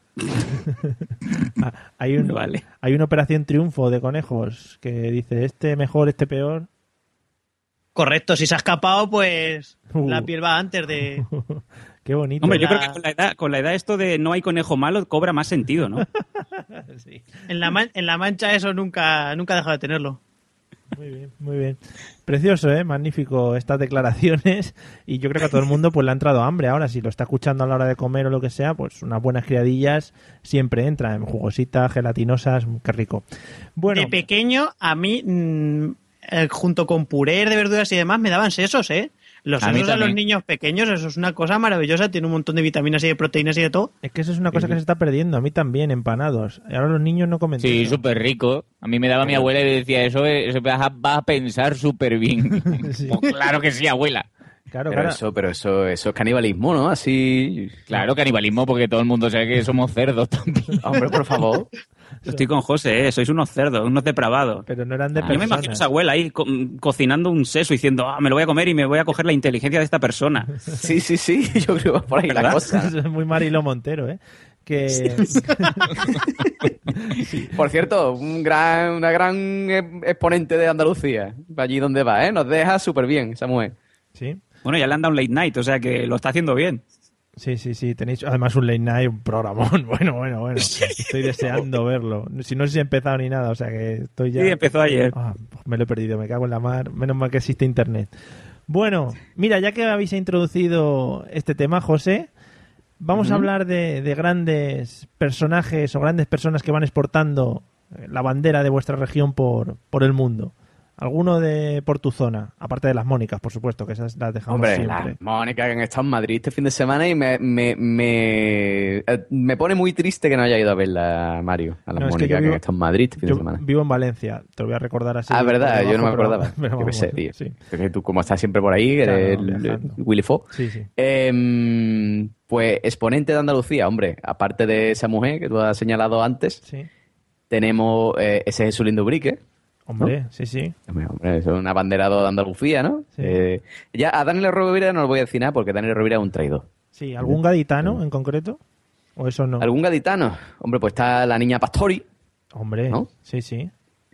Ah, hay, un, Vale. hay una operación triunfo de conejos que dice este mejor, este peor. Correcto, si se ha escapado, pues Uh. la piel va antes de... Qué bonito. Hombre, yo La- creo que con la edad, con la edad esto de no hay conejo malo cobra más sentido, ¿no? Sí. En la, man- en la mancha eso nunca, nunca ha dejado de tenerlo. Muy bien, muy bien. Precioso, ¿eh? Magnífico estas declaraciones y yo creo que a todo el mundo pues le ha entrado hambre ahora. Si lo está escuchando a la hora de comer o lo que sea, pues unas buenas criadillas siempre entran, jugositas, gelatinosas, qué rico. Bueno, De pequeño, a mí, mm, eh, junto con puré de verduras y demás, me daban sesos, ¿eh? Los A mí sesos a los también. niños pequeños, eso es una cosa maravillosa, tiene un montón de vitaminas y de proteínas y de todo. es que eso es una cosa que se está perdiendo. A mí también, empanados. Y ahora los niños no comen Sí, eso. súper rico. A mí me daba mi abuela y me decía, eso, eso vas, a, vas a pensar súper bien. Sí. Pues claro que sí, abuela. Claro, Pero claro. eso, pero eso, eso es canibalismo, ¿no? Así... Claro, canibalismo, porque todo el mundo sabe que somos cerdos también. Hombre, por favor. Estoy con José, ¿eh? Sois unos cerdos, unos depravados. Pero no eran de Yo me imagino a personas. esa abuela ahí co- cocinando un seso diciendo, ah, me lo voy a comer y me voy a coger la inteligencia de esta persona. Sí, sí, sí, yo creo que va por ahí la ¿Verdad? cosa. Eso es muy Marilo Montero, ¿eh? que... Por cierto, un gran, una gran exponente de Andalucía, allí donde va, ¿eh? Nos deja súper bien esa mujer. Sí. Bueno, ya le han dado un late night, o sea que lo está haciendo bien. Sí, sí, sí. Tenéis además un late night, un programón. Bueno, bueno, bueno. Estoy deseando verlo. Si no sé si he empezado ni nada, o sea que estoy ya... Sí, empezó ayer. Ah, me lo he perdido, me cago en la mar. Menos mal que existe internet. Bueno, mira, ya que habéis introducido este tema, José, vamos uh-huh. a hablar de, de grandes personajes o grandes personas que van exportando la bandera de vuestra región por, por el mundo. ¿Alguno de por tu zona? Aparte de las Mónicas, por supuesto, que esas las dejamos Hombre, siempre. las Mónicas que han estado en Madrid este fin de semana y me, me, me, me pone muy triste que no haya ido a verla, Mario, a las no, Mónicas que, que vivo, han estado en Madrid este fin yo de semana. Vivo en Valencia, te lo voy a recordar así. Ah, verdad, yo no me acordaba. Pero, pero yo qué sé, vamos, tío. Sí. Es que tú, como estás siempre por ahí, eres claro, el, el Willy Fo. Sí, sí. Eh, pues exponente de Andalucía, hombre, aparte de esa mujer que tú has señalado antes, sí. tenemos eh, ese Jesús Lindo Brique. Hombre, ¿no? sí, sí. Hombre, hombre, es un abanderado de Andalucía, ¿no? Sí. Eh, ya a Daniel Rovira no le voy a decir nada porque Daniel Rovira es un traidor. Sí, ¿algún gaditano en concreto? ¿O eso no? ¿Algún gaditano? Hombre, pues está la niña Pastori. Hombre, ¿no? Sí, sí.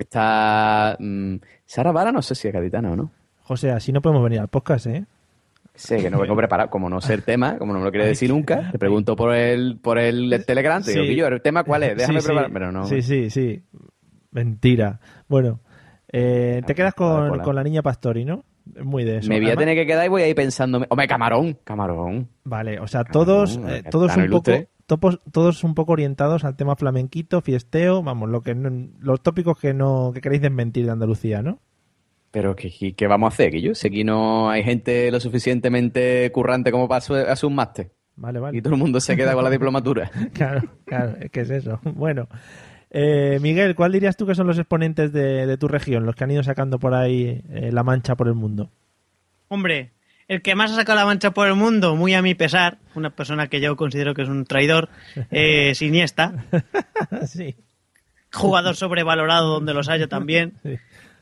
Está mmm, Sara Vara, no sé si es gaditana o no. José, así no podemos venir al podcast, ¿eh? Sé que no vengo preparado, como no sé el tema, como no me lo quiere decir nunca, te pregunto por el por el Telegram, te digo, Sí. Guillo, ¿el tema cuál es? Déjame sí, preparar. sí. Pero no. Sí, sí, sí. Mentira. Bueno, eh, te quedas con, Hola. con la niña Pastori, ¿no? Muy de eso. Me voy a Además- tener que quedar y voy a ir pensando. Hombre, Camarón, Camarón. Vale, o sea, todos, Camarón, eh, todos tan un poco, ilustre. topos- todos un poco orientados al tema flamenquito, fiesteo, vamos, lo que no- los tópicos que no que queréis desmentir de Andalucía, ¿no? Pero ¿qué, qué, qué vamos a hacer, Guillo? Si aquí no hay gente lo suficientemente currante como para su- hacer un máster. Vale, vale. Y todo el mundo se queda con la diplomatura. Claro, claro, es que es eso. Bueno, eh, Miguel, ¿cuál dirías tú que son los exponentes de, de tu región, los que han ido sacando por ahí eh, la mancha por el mundo? Hombre, el que más ha sacado la mancha por el mundo, muy a mi pesar, una persona que yo considero que es un traidor, eh, Iniesta, Sí. jugador sobrevalorado donde los haya también. Sí.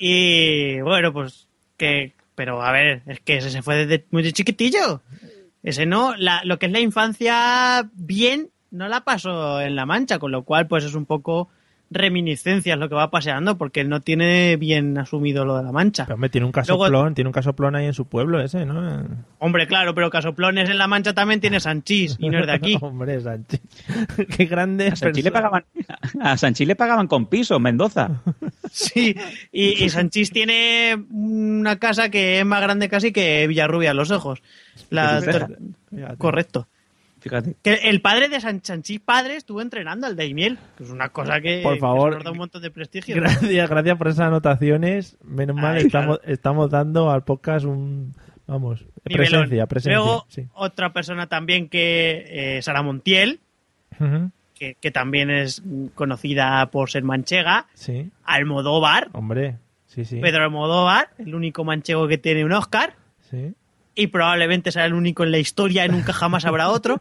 Y bueno, pues que, pero a ver, es que ese se fue desde muy de chiquitillo. Ese no, la, lo que es la infancia bien, no la pasó en La Mancha, con lo cual pues es un poco reminiscencias lo que va paseando, porque él no tiene bien asumido lo de La Mancha. Pero hombre, tiene un casoplón, Luego- tiene un casoplón ahí en su pueblo ese, ¿no? Hombre, claro, pero Casoplones en La Mancha también tiene Sanchís y no es de aquí. Hombre, Sanchi. Qué grande. A Sanchís le persona. pagaban, a Sanchís le pagaban con piso en Mendoza. Sí, y, y Sanchís tiene una casa que es más grande casi que Villarrubia Los Ojos. La, Fíjate. Fíjate. correcto. Fíjate. Que el padre de San Sanchís padre estuvo entrenando al Daimiel, que es una cosa que, Por que favor. nos da un montón de prestigio. Gracias, gracias por esas anotaciones. Menos mal, Ay, estamos, claro. estamos dando al podcast un, vamos, Nivelón. presencia, presencia. Luego, sí. otra persona también que, eh, Sara Montiel, Ujú, que, que también es conocida por ser manchega. sí, Almodóvar, hombre, sí, sí. Pedro Almodóvar, el único manchego que tiene un Oscar. Sí. Y probablemente será el único en la historia y nunca jamás habrá otro.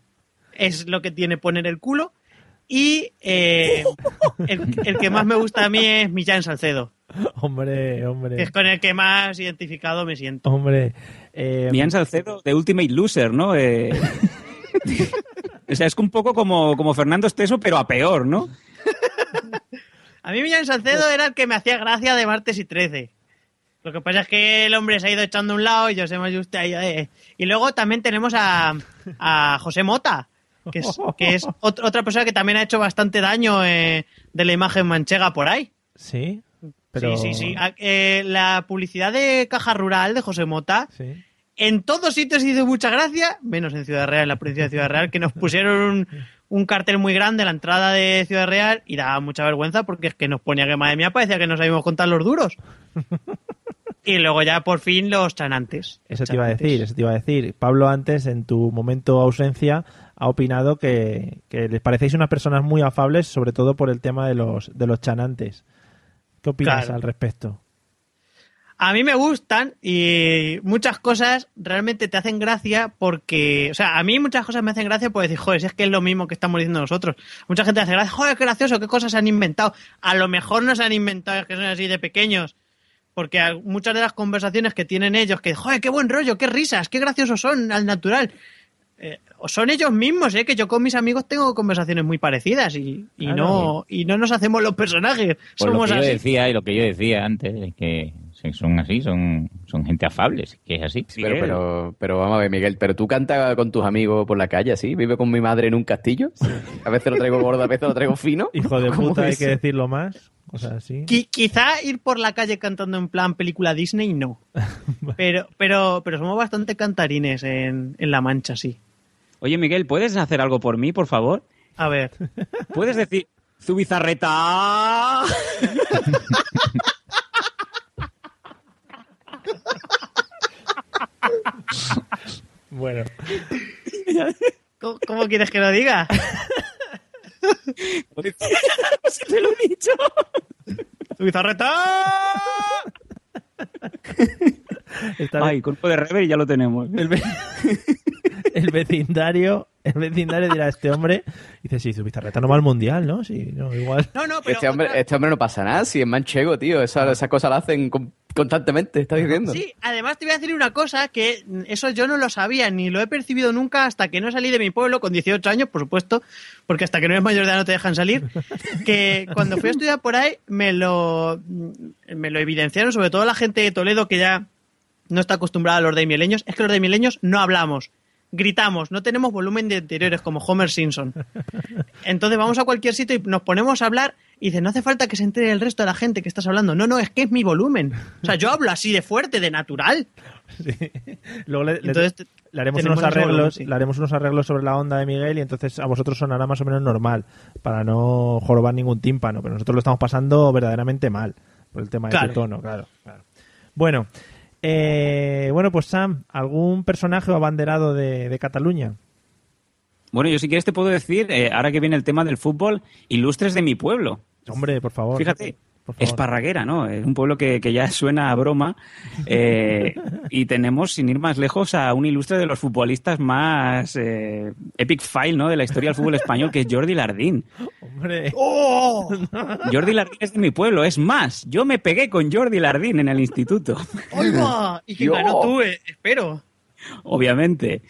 Es lo que tiene poner el culo. Y eh, el, el que más me gusta a mí es Millán Salcedo, Hombre, que hombre, es con el que más identificado me siento. hombre. Eh, Millán Salcedo de Ultimate Loser, ¿no? Eh, o sea, es un poco como, como Fernando Esteso, pero a peor, ¿no? A mí Millán Salcedo era el que me hacía gracia de Martes y Trece. Lo que pasa es que el hombre se ha ido echando a un lado y José Mayuste ahí. eh. Y luego también tenemos a, a José Mota, que es, que es ot- otra persona que también ha hecho bastante daño eh, de la imagen manchega por ahí. sí, pero... Sí, sí, sí. A- eh, la publicidad de Caja Rural de José Mota, Sí. en todos sitios hizo mucha gracia, menos en Ciudad Real, en la provincia de Ciudad Real, que nos pusieron un, un cartel muy grande a la entrada de Ciudad Real y daba mucha vergüenza porque es que nos ponía que, madre mía, parecía que no sabíamos contar los duros. Y luego ya por fin los chanantes. Eso te iba a Chanantes. decir, eso te iba a decir. Pablo antes, en tu momento de ausencia, ha opinado que, que les parecéis unas personas muy afables, sobre todo por el tema de los, de los chanantes. ¿Qué opinas Claro. al respecto? A mí me gustan y muchas cosas realmente te hacen gracia porque, o sea, a mí muchas cosas me hacen gracia por decir, joder, si es que es lo mismo que estamos diciendo nosotros. Mucha gente hace gracia, joder, qué gracioso, qué cosas se han inventado. A lo mejor no se han inventado, es que son así de pequeños. Porque a- muchas de las conversaciones que tienen ellos, que, joder, qué buen rollo, qué risas, qué graciosos son al natural. Eh, son ellos mismos, ¿eh? Que yo con mis amigos tengo conversaciones muy parecidas y, y Claro. no y no nos hacemos los personajes. Pues lo Somos que yo así. decía y lo que yo decía antes, es que son así, son, son gente afable, que es así. Pero, pero, pero vamos a ver, Miguel, pero tú cantas con tus amigos por la calle, ¿sí? ¿Vive con mi madre en un castillo? A veces lo traigo gordo, a veces lo traigo fino. Hijo de ¿Cómo puta, hay es? que decirlo más. O sea, sí. Qui- quizá ir por la calle cantando en plan película Disney, no. Pero, pero, pero somos bastante cantarines en, en La Mancha, sí. Oye, Miguel, ¿puedes hacer algo por mí, por favor? A ver. ¿Puedes decir Zubizarreta? Bueno. ¿Cómo, cómo quieres que lo diga? Si te lo he dicho. ¡Zubizarreta! Está Ay, cuerpo de rever y ya lo tenemos. el, ve- el vecindario, el vecindario dirá, este hombre, dice, sí, su Bizarreta no va al mundial, ¿no? Sí, no, igual. No, no, pero Este hombre, otra- este hombre no pasa nada, si es manchego, tío. Esa- Esas cosas la hacen con- constantemente, estás diciendo. Sí, además te voy a decir una cosa, que eso yo no lo sabía, ni lo he percibido nunca hasta que no salí de mi pueblo, con dieciocho años, por supuesto, porque hasta que no eres mayor de edad no te dejan salir, que cuando fui a estudiar por ahí me lo, me lo evidenciaron, sobre todo la gente de Toledo que ya no está acostumbrada a los demieleños, es que los demieleños no hablamos, gritamos, no tenemos volumen de interiores como Homer Simpson. Entonces vamos a cualquier sitio y nos ponemos a hablar y dice, no hace falta que se entere el resto de la gente que estás hablando. No, no, es que es mi volumen. O sea, yo hablo así de fuerte, de natural. Sí. Luego le, le- Entonces, te- le haremos tenemos unos ese arreglos, volumen, sí. le haremos unos arreglos sobre la onda de Miguel y entonces a vosotros sonará más o menos normal, para no jorobar ningún tímpano, pero nosotros lo estamos pasando verdaderamente mal por el tema de Claro. tu tono, claro, claro. Bueno, eh, bueno, pues Sam, ¿algún personaje o abanderado de, de Cataluña? Bueno, yo si quieres te puedo decir, eh, ahora que viene el tema del fútbol, ilustres de mi pueblo. Hombre, por favor. Fíjate, por favor. Esparraguera, ¿no? Es un pueblo que, que ya suena a broma. eh, y tenemos, sin ir más lejos, a un ilustre de los futbolistas más eh, epic file, ¿no? De la historia del fútbol español, que es Jordi Lardín. Hombre. ¡Oh! Jordi Lardín es de mi pueblo. Es más, yo me pegué con Jordi Lardín en el instituto. ¡Oiga! Y que Dios. ganó tú, eh, espero. Obviamente.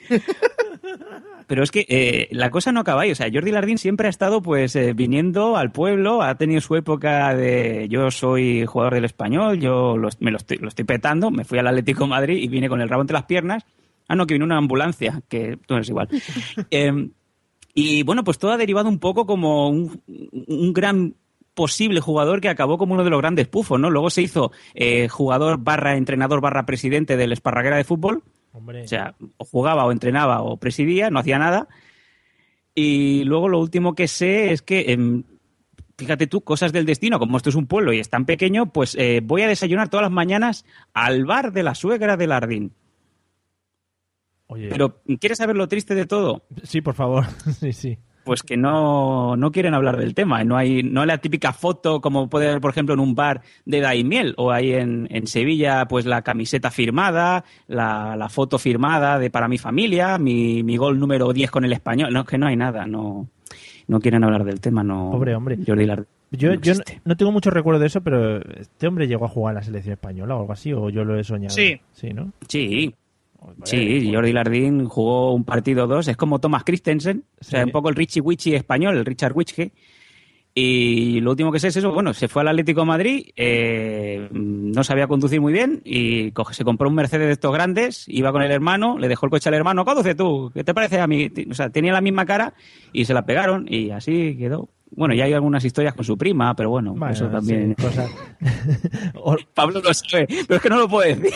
Pero es que eh, la cosa no acaba ahí. O sea, Jordi Lardín siempre ha estado pues eh, viniendo al pueblo, ha tenido su época de yo soy jugador del Español, yo lo, me lo estoy, lo estoy petando, me fui al Atlético de Madrid y vine con el rabo entre las piernas. Ah, no, que vino una ambulancia, que no es igual. Eh, y bueno, pues todo ha derivado un poco como un, un gran posible jugador que acabó como uno de los grandes pufos, ¿no? Luego se hizo eh, jugador barra entrenador barra presidente del Esparraguera de fútbol. Hombre. O sea, o jugaba o entrenaba o presidía, no hacía nada. Y luego lo último que sé es que, eh, fíjate tú, cosas del destino, como esto es un pueblo y es tan pequeño, pues eh, voy a desayunar todas las mañanas al bar de la suegra de Lardín. Oye, Pero, ¿quieres saber lo triste de todo? sí, por favor. Sí, sí. Pues que no, no quieren hablar del tema. No hay, no hay la típica foto como puede haber, por ejemplo, en un bar de Daimiel o hay en, en Sevilla, pues la camiseta firmada, la, la foto firmada de para mi familia, mi, mi gol número diez con el Español. No, es que no hay nada. No, no quieren hablar del tema. No, Hombre, hombre. Jordi Lardín Yo, no yo no, existe. no tengo mucho recuerdo de eso, pero ¿este hombre llegó a jugar a la selección española o algo así? ¿O yo lo he soñado? Sí. Sí, ¿no? Sí. Joder, Sí, Jordi Lardín jugó un partido o dos, es como Thomas Christensen, o sea, Sí. un poco el Richie Wichi español, el Richard Wichke. Y lo último que sé es eso, bueno, se fue al Atlético de Madrid, eh, no sabía conducir muy bien y coge- se compró un Mercedes de estos grandes, iba con el hermano, le dejó el coche al hermano, conduce tú, ¿qué te parece a mí? O sea, tenía la misma cara y se la pegaron y así quedó. Bueno, ya hay algunas historias con su prima, pero bueno, Bueno, eso también. sí, cosas. O- Pablo lo sabe, pero es que no lo puedo decir.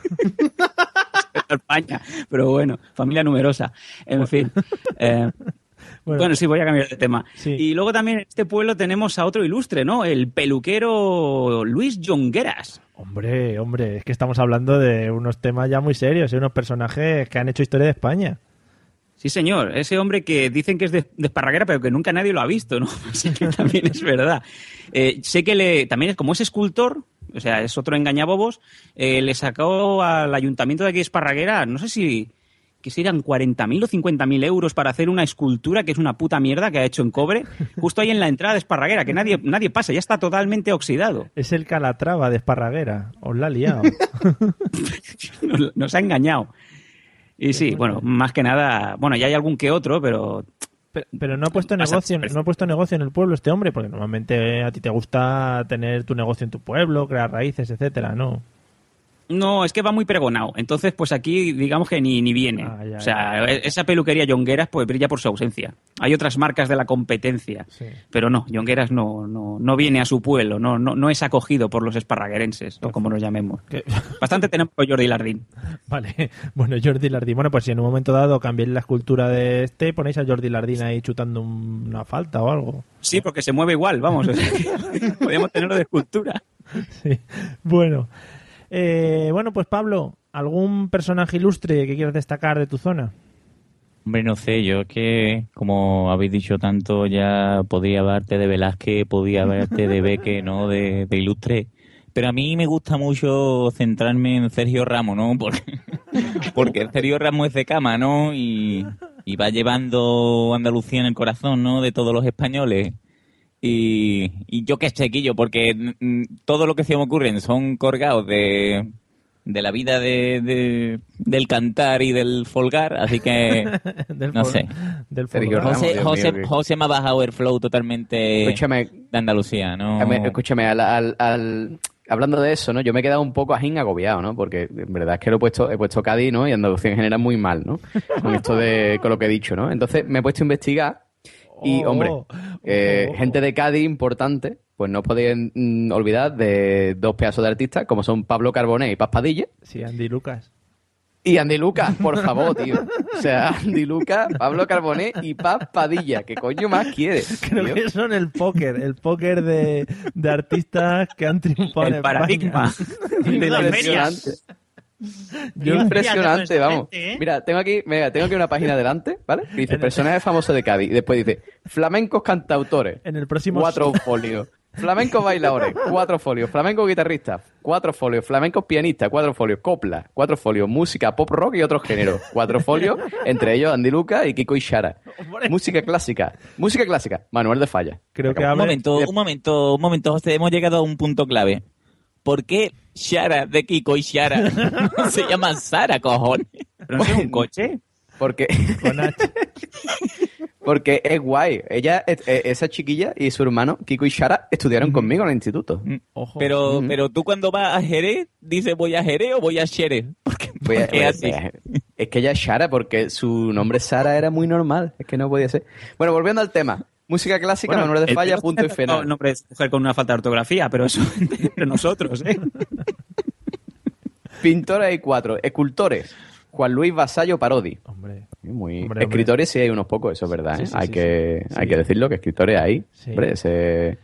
España, pero bueno, familia numerosa. En fin. Eh, bueno, bueno, sí, voy a cambiar de tema. Sí. Y luego también en este pueblo tenemos a otro ilustre, ¿no? El peluquero Luis Jongueras. hombre, hombre, es que estamos hablando de unos temas ya muy serios, ¿eh? Unos personajes que han hecho historia de España. Sí, señor. Ese hombre que dicen que es de, de Esparraguera, pero que nunca nadie lo ha visto, ¿no? Así que también es verdad. Eh, sé que le, también, como es escultor, o sea, es otro engañabobos, eh, le sacó al ayuntamiento de aquí de Esparraguera, no sé si que serían cuarenta mil o cincuenta mil euros para hacer una escultura que es una puta mierda que ha hecho en cobre, justo ahí en la entrada de Esparraguera, que nadie, nadie pasa, ya está totalmente oxidado. Es el Calatrava de Esparraguera. Os la ha liado. Nos, nos ha engañado. Y sí, bueno, más que nada, bueno, ya hay algún que otro, pero... Pero, pero no ha puesto negocio, no ha puesto negocio en el pueblo este hombre, porque normalmente a ti te gusta tener tu negocio en tu pueblo, crear raíces, etcétera, ¿no? No, es que va muy pregonado. Entonces, pues aquí digamos que ni, ni viene. Ah, ya, o sea, ya. esa peluquería Jongueras pues brilla por su ausencia. Hay otras marcas de la competencia, Sí. pero no, Jongueras no, no, no viene a su pueblo, no, no, no es acogido por los esparraguerenses, o como nos llamemos. ¿Qué? Bastante tenemos con Jordi Lardín. Vale, bueno, Jordi Lardín. Bueno, pues si en un momento dado cambiáis la escultura de este, ponéis a Jordi Lardín ahí chutando un- una falta o algo. Sí, porque se mueve igual, vamos. O sea, que podemos tenerlo de escultura. Sí. Bueno, eh, bueno, pues Pablo, ¿algún personaje ilustre que quieras destacar de tu zona? Hombre, no sé, yo es que, como habéis dicho tanto, ya podía hablarte de Velázquez, podía hablarte de Beque, ¿no? De, de ilustre. Pero a mí me gusta mucho centrarme en Sergio Ramos, ¿no? Porque, porque Sergio Ramos es de cama, ¿no? Y, y va llevando Andalucía en el corazón, ¿no? De todos los españoles. Y, y yo qué sé, Quillo, porque mm, todo lo que se me ocurren son colgados de, de la vida de, de- del cantar y del folgar, así que Del no fol- sé. Del Sergio folclore. Ramos, José, Dios José, mío, que- José me ha bajado el flow totalmente Escúchame, de Andalucía, ¿no? a mí- escúchame, al, al- al- hablando de eso, ¿no? Yo me he quedado un poco ajín agobiado, ¿no? Porque en verdad es que lo he puesto, he puesto Cádiz, ¿no? Y Andalucía en general muy mal, ¿no? Con esto de, con lo que he dicho, ¿no? Entonces me he puesto a investigar y, Oh, hombre, oh, eh, oh. gente de Cádiz importante, pues no podéis mm, olvidar de dos pedazos de artistas como son Pablo Carbonell y Paz Padilla. Sí, Andy Lucas. Y Andy Lucas, por favor, tío. O sea, Andy Lucas, Pablo Carbonell y Paz Padilla. ¿Qué coño más quieres? Creo tío? que son el póker, el póker de, de artistas que han triunfado en El España. paradigma. De las Impresionante. ferias. Yo- Impresionante, Fíjate, vamos. ¿eh? Mira, tengo aquí, mira, tengo aquí una página delante, ¿vale? Que dice personajes famosos de Cádiz. Y después dice flamencos cantautores, En el próximo... cuatro folios. Flamencos bailadores, cuatro folios. Flamencos guitarristas, cuatro folios. Flamencos pianistas, cuatro folios. Copla, cuatro folios. Música pop rock y otros géneros, cuatro folios. Entre ellos Andy Lucas y Kiko Ishara. Música clásica, música clásica. Manuel de Falla. Creo que Un abre... momento, un momento, un momento, José, hemos llegado a un punto clave. ¿Por qué Shara de Kiko y Shara se llama Sara, cojones? ¿Pero no es un coche? Porque, Con H. porque es guay. Ella, eh, eh, esa chiquilla y su hermano, Kiko y Shara, estudiaron conmigo en el instituto. Ojo. Pero, Mm. pero tú cuando vas a Jerez, dices voy a Jerez o voy a Xerez. Porque, Voy a- porque voy a- así. Es que ella es Shara, porque su nombre Sara era muy normal. Es que no podía ser. Bueno, volviendo al tema. Música clásica, Bueno, Manuel de el Falla, tío punto y está final. No, nombre de mujer con una falta de ortografía, pero eso entre nosotros, ¿eh? Pintores hay cuatro. Escultores. Juan Luis Vasallo Parodi. Hombre. Muy... Hombre, escritores sí hay unos pocos, eso es verdad. Sí, ¿eh? sí, hay, sí, que, sí. hay Sí. que decirlo, que escritores hay. Sí. Hombre, ese...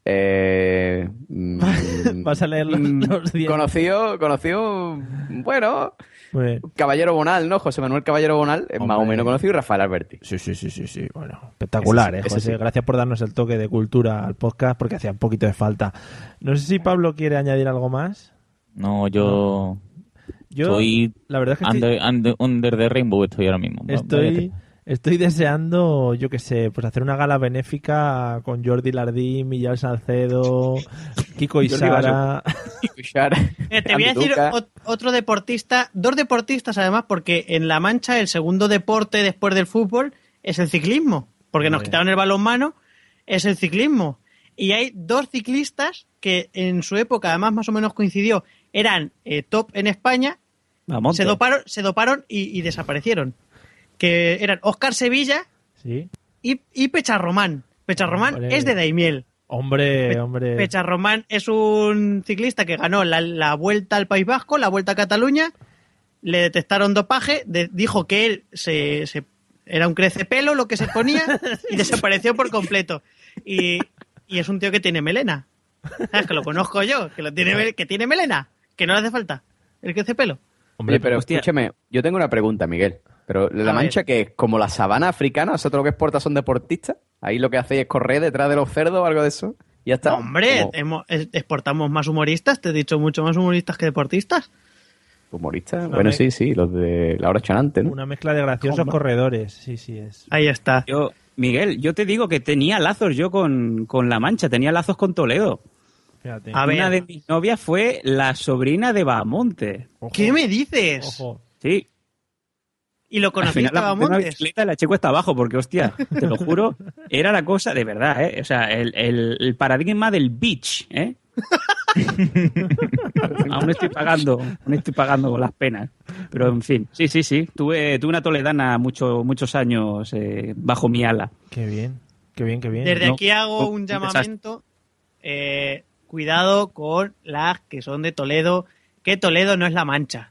Eh, mm, Vas a leer los- mm, los diez. Conocido, conocido, bueno, Muy bien. Caballero Bonal, ¿no? José Manuel Caballero Bonal es más o Hombre. menos conocido, y Rafael Alberti. Sí, sí, sí, sí, sí. Bueno, espectacular, Ese sí, ¿eh, ese José? sí. Gracias por darnos el toque de cultura al podcast, porque hacía un poquito de falta. No sé si Pablo quiere añadir algo más. No, yo Yo, soy la verdad es que estoy, under, under, under the rainbow estoy ahora mismo. estoy, estoy deseando, yo qué sé, pues hacer una gala benéfica con Jordi Lardín, Millán Salcedo, Kiko Jordi Isara. Kiko Ishara, Eh, te voy a Andy decir Lucas. ot- otro deportista, dos deportistas además, porque en La Mancha el segundo deporte después del fútbol es el ciclismo, porque nos Hombre. quitaron el balonmano, es el ciclismo. Y hay dos ciclistas que en su época además más o menos coincidió, eran eh, top en España, Vamos. se doparon, se doparon y, y desaparecieron. Que eran Óscar Sevilla Sí. y, y Pecharromán. Pecharromán Hombre. es de Daimiel. Hombre, Pe- hombre. Pecharromán es un ciclista que ganó la, la Vuelta al País Vasco, la Vuelta a Cataluña, le detectaron dopaje, de- dijo que él se, se- era un crecepelo lo que se ponía y desapareció por completo. Y, y es un tío que tiene melena. ¿Sabes? Que lo conozco yo, que, lo tiene, mel- que tiene melena, que no le hace falta el crecepelo. Hombre, Oye, pero hostia. escúchame, yo tengo una pregunta, Miguel. Pero La A Mancha, ver. que es como la sabana africana, o sea, todo lo que exporta son deportistas. Ahí lo que hacéis es correr detrás de los cerdos o algo de eso. Y ya está. Hombre, Como hemos- es- exportamos más humoristas, te he dicho mucho más humoristas que deportistas. humoristas. Una Bueno, me- sí, sí, los de la hora chanante, ¿no? una mezcla de graciosos Hombre. corredores. Sí, sí, es. Ahí está. Yo, Miguel, yo te digo que tenía lazos yo con, con La Mancha, tenía lazos con Toledo. Fíjate. A ver. Una de mis novias fue la sobrina de Bahamonte. Ojo, ¿Qué me dices? Ojo. Sí. Y lo Al conociste, final la monté en una Montes. bicicleta y la eché cuesta abajo, porque hostia, te lo juro, era la cosa de verdad, ¿eh? O sea, el, el, el paradigma del beach, ¿eh? aún estoy pagando, aún estoy pagando las penas. Pero en fin, sí, sí, sí. Tuve, tuve una toledana mucho, muchos años eh, bajo mi ala. Qué bien, qué bien, qué bien. Desde No, aquí hago no, un un llamamiento. Eh, cuidado con las que son de Toledo, que Toledo no es La Mancha.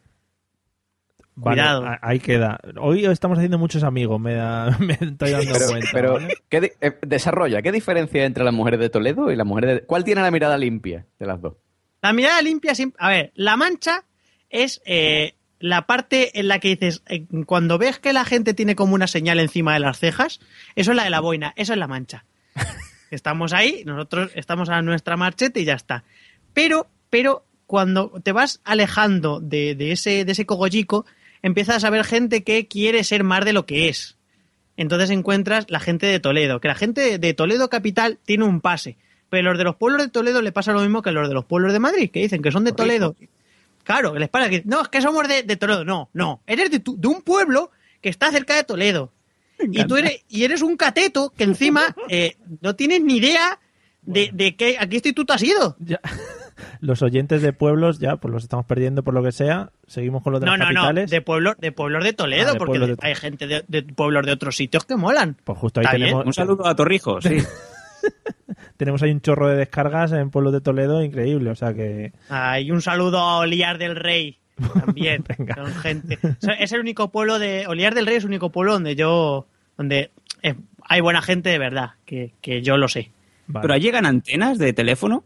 Vale, Cuidado. a- ahí queda. Hoy estamos haciendo muchos amigos, me, da, me estoy dando Pero, cuenta. pero ¿vale? ¿qué di- eh, desarrolla, ¿qué diferencia hay entre las mujeres de Toledo y las mujeres de... ¿Cuál tiene la mirada limpia de las dos? La mirada limpia siempre... A ver, La Mancha es eh, la parte en la que dices, eh, cuando ves que la gente tiene como una señal encima de las cejas, eso es la de la boina, eso es La Mancha. Estamos ahí, nosotros estamos a nuestra marcheta y ya está. Pero, pero cuando te vas alejando de, de ese, de ese cogollico, empiezas a ver gente que quiere ser más de lo que es. Entonces encuentras la gente de Toledo, que la gente de Toledo capital tiene un pase, pero los de los pueblos de Toledo le pasa lo mismo que a los de los pueblos de Madrid, que dicen que son de Toledo. Claro, que les pasa que no, es que somos de, de Toledo. No, no, eres de, tu- de un pueblo que está cerca de Toledo. Y tú eres, y eres un cateto que encima eh, no tienes ni idea de, de qué, a qué instituto has ido. Ya. Los oyentes de pueblos ya, pues los estamos perdiendo por lo que sea. Seguimos con los de No, las no, no, capitales. de pueblos de pueblos de Toledo, Ah, de porque pueblos de- hay gente de, de pueblos de otros sitios que molan. Pues justo ahí Está tenemos, Un saludo a Torrijos, sí. tenemos ahí un chorro de descargas en pueblos de Toledo increíble. O sea que Hay un saludo a Oliar del Rey también. Venga. Son gente. O sea, es el único pueblo de. Oliar del Rey es el único pueblo donde yo. donde eh, hay buena gente de verdad, que, que yo lo sé. vale. Pero ahí llegan antenas de teléfono.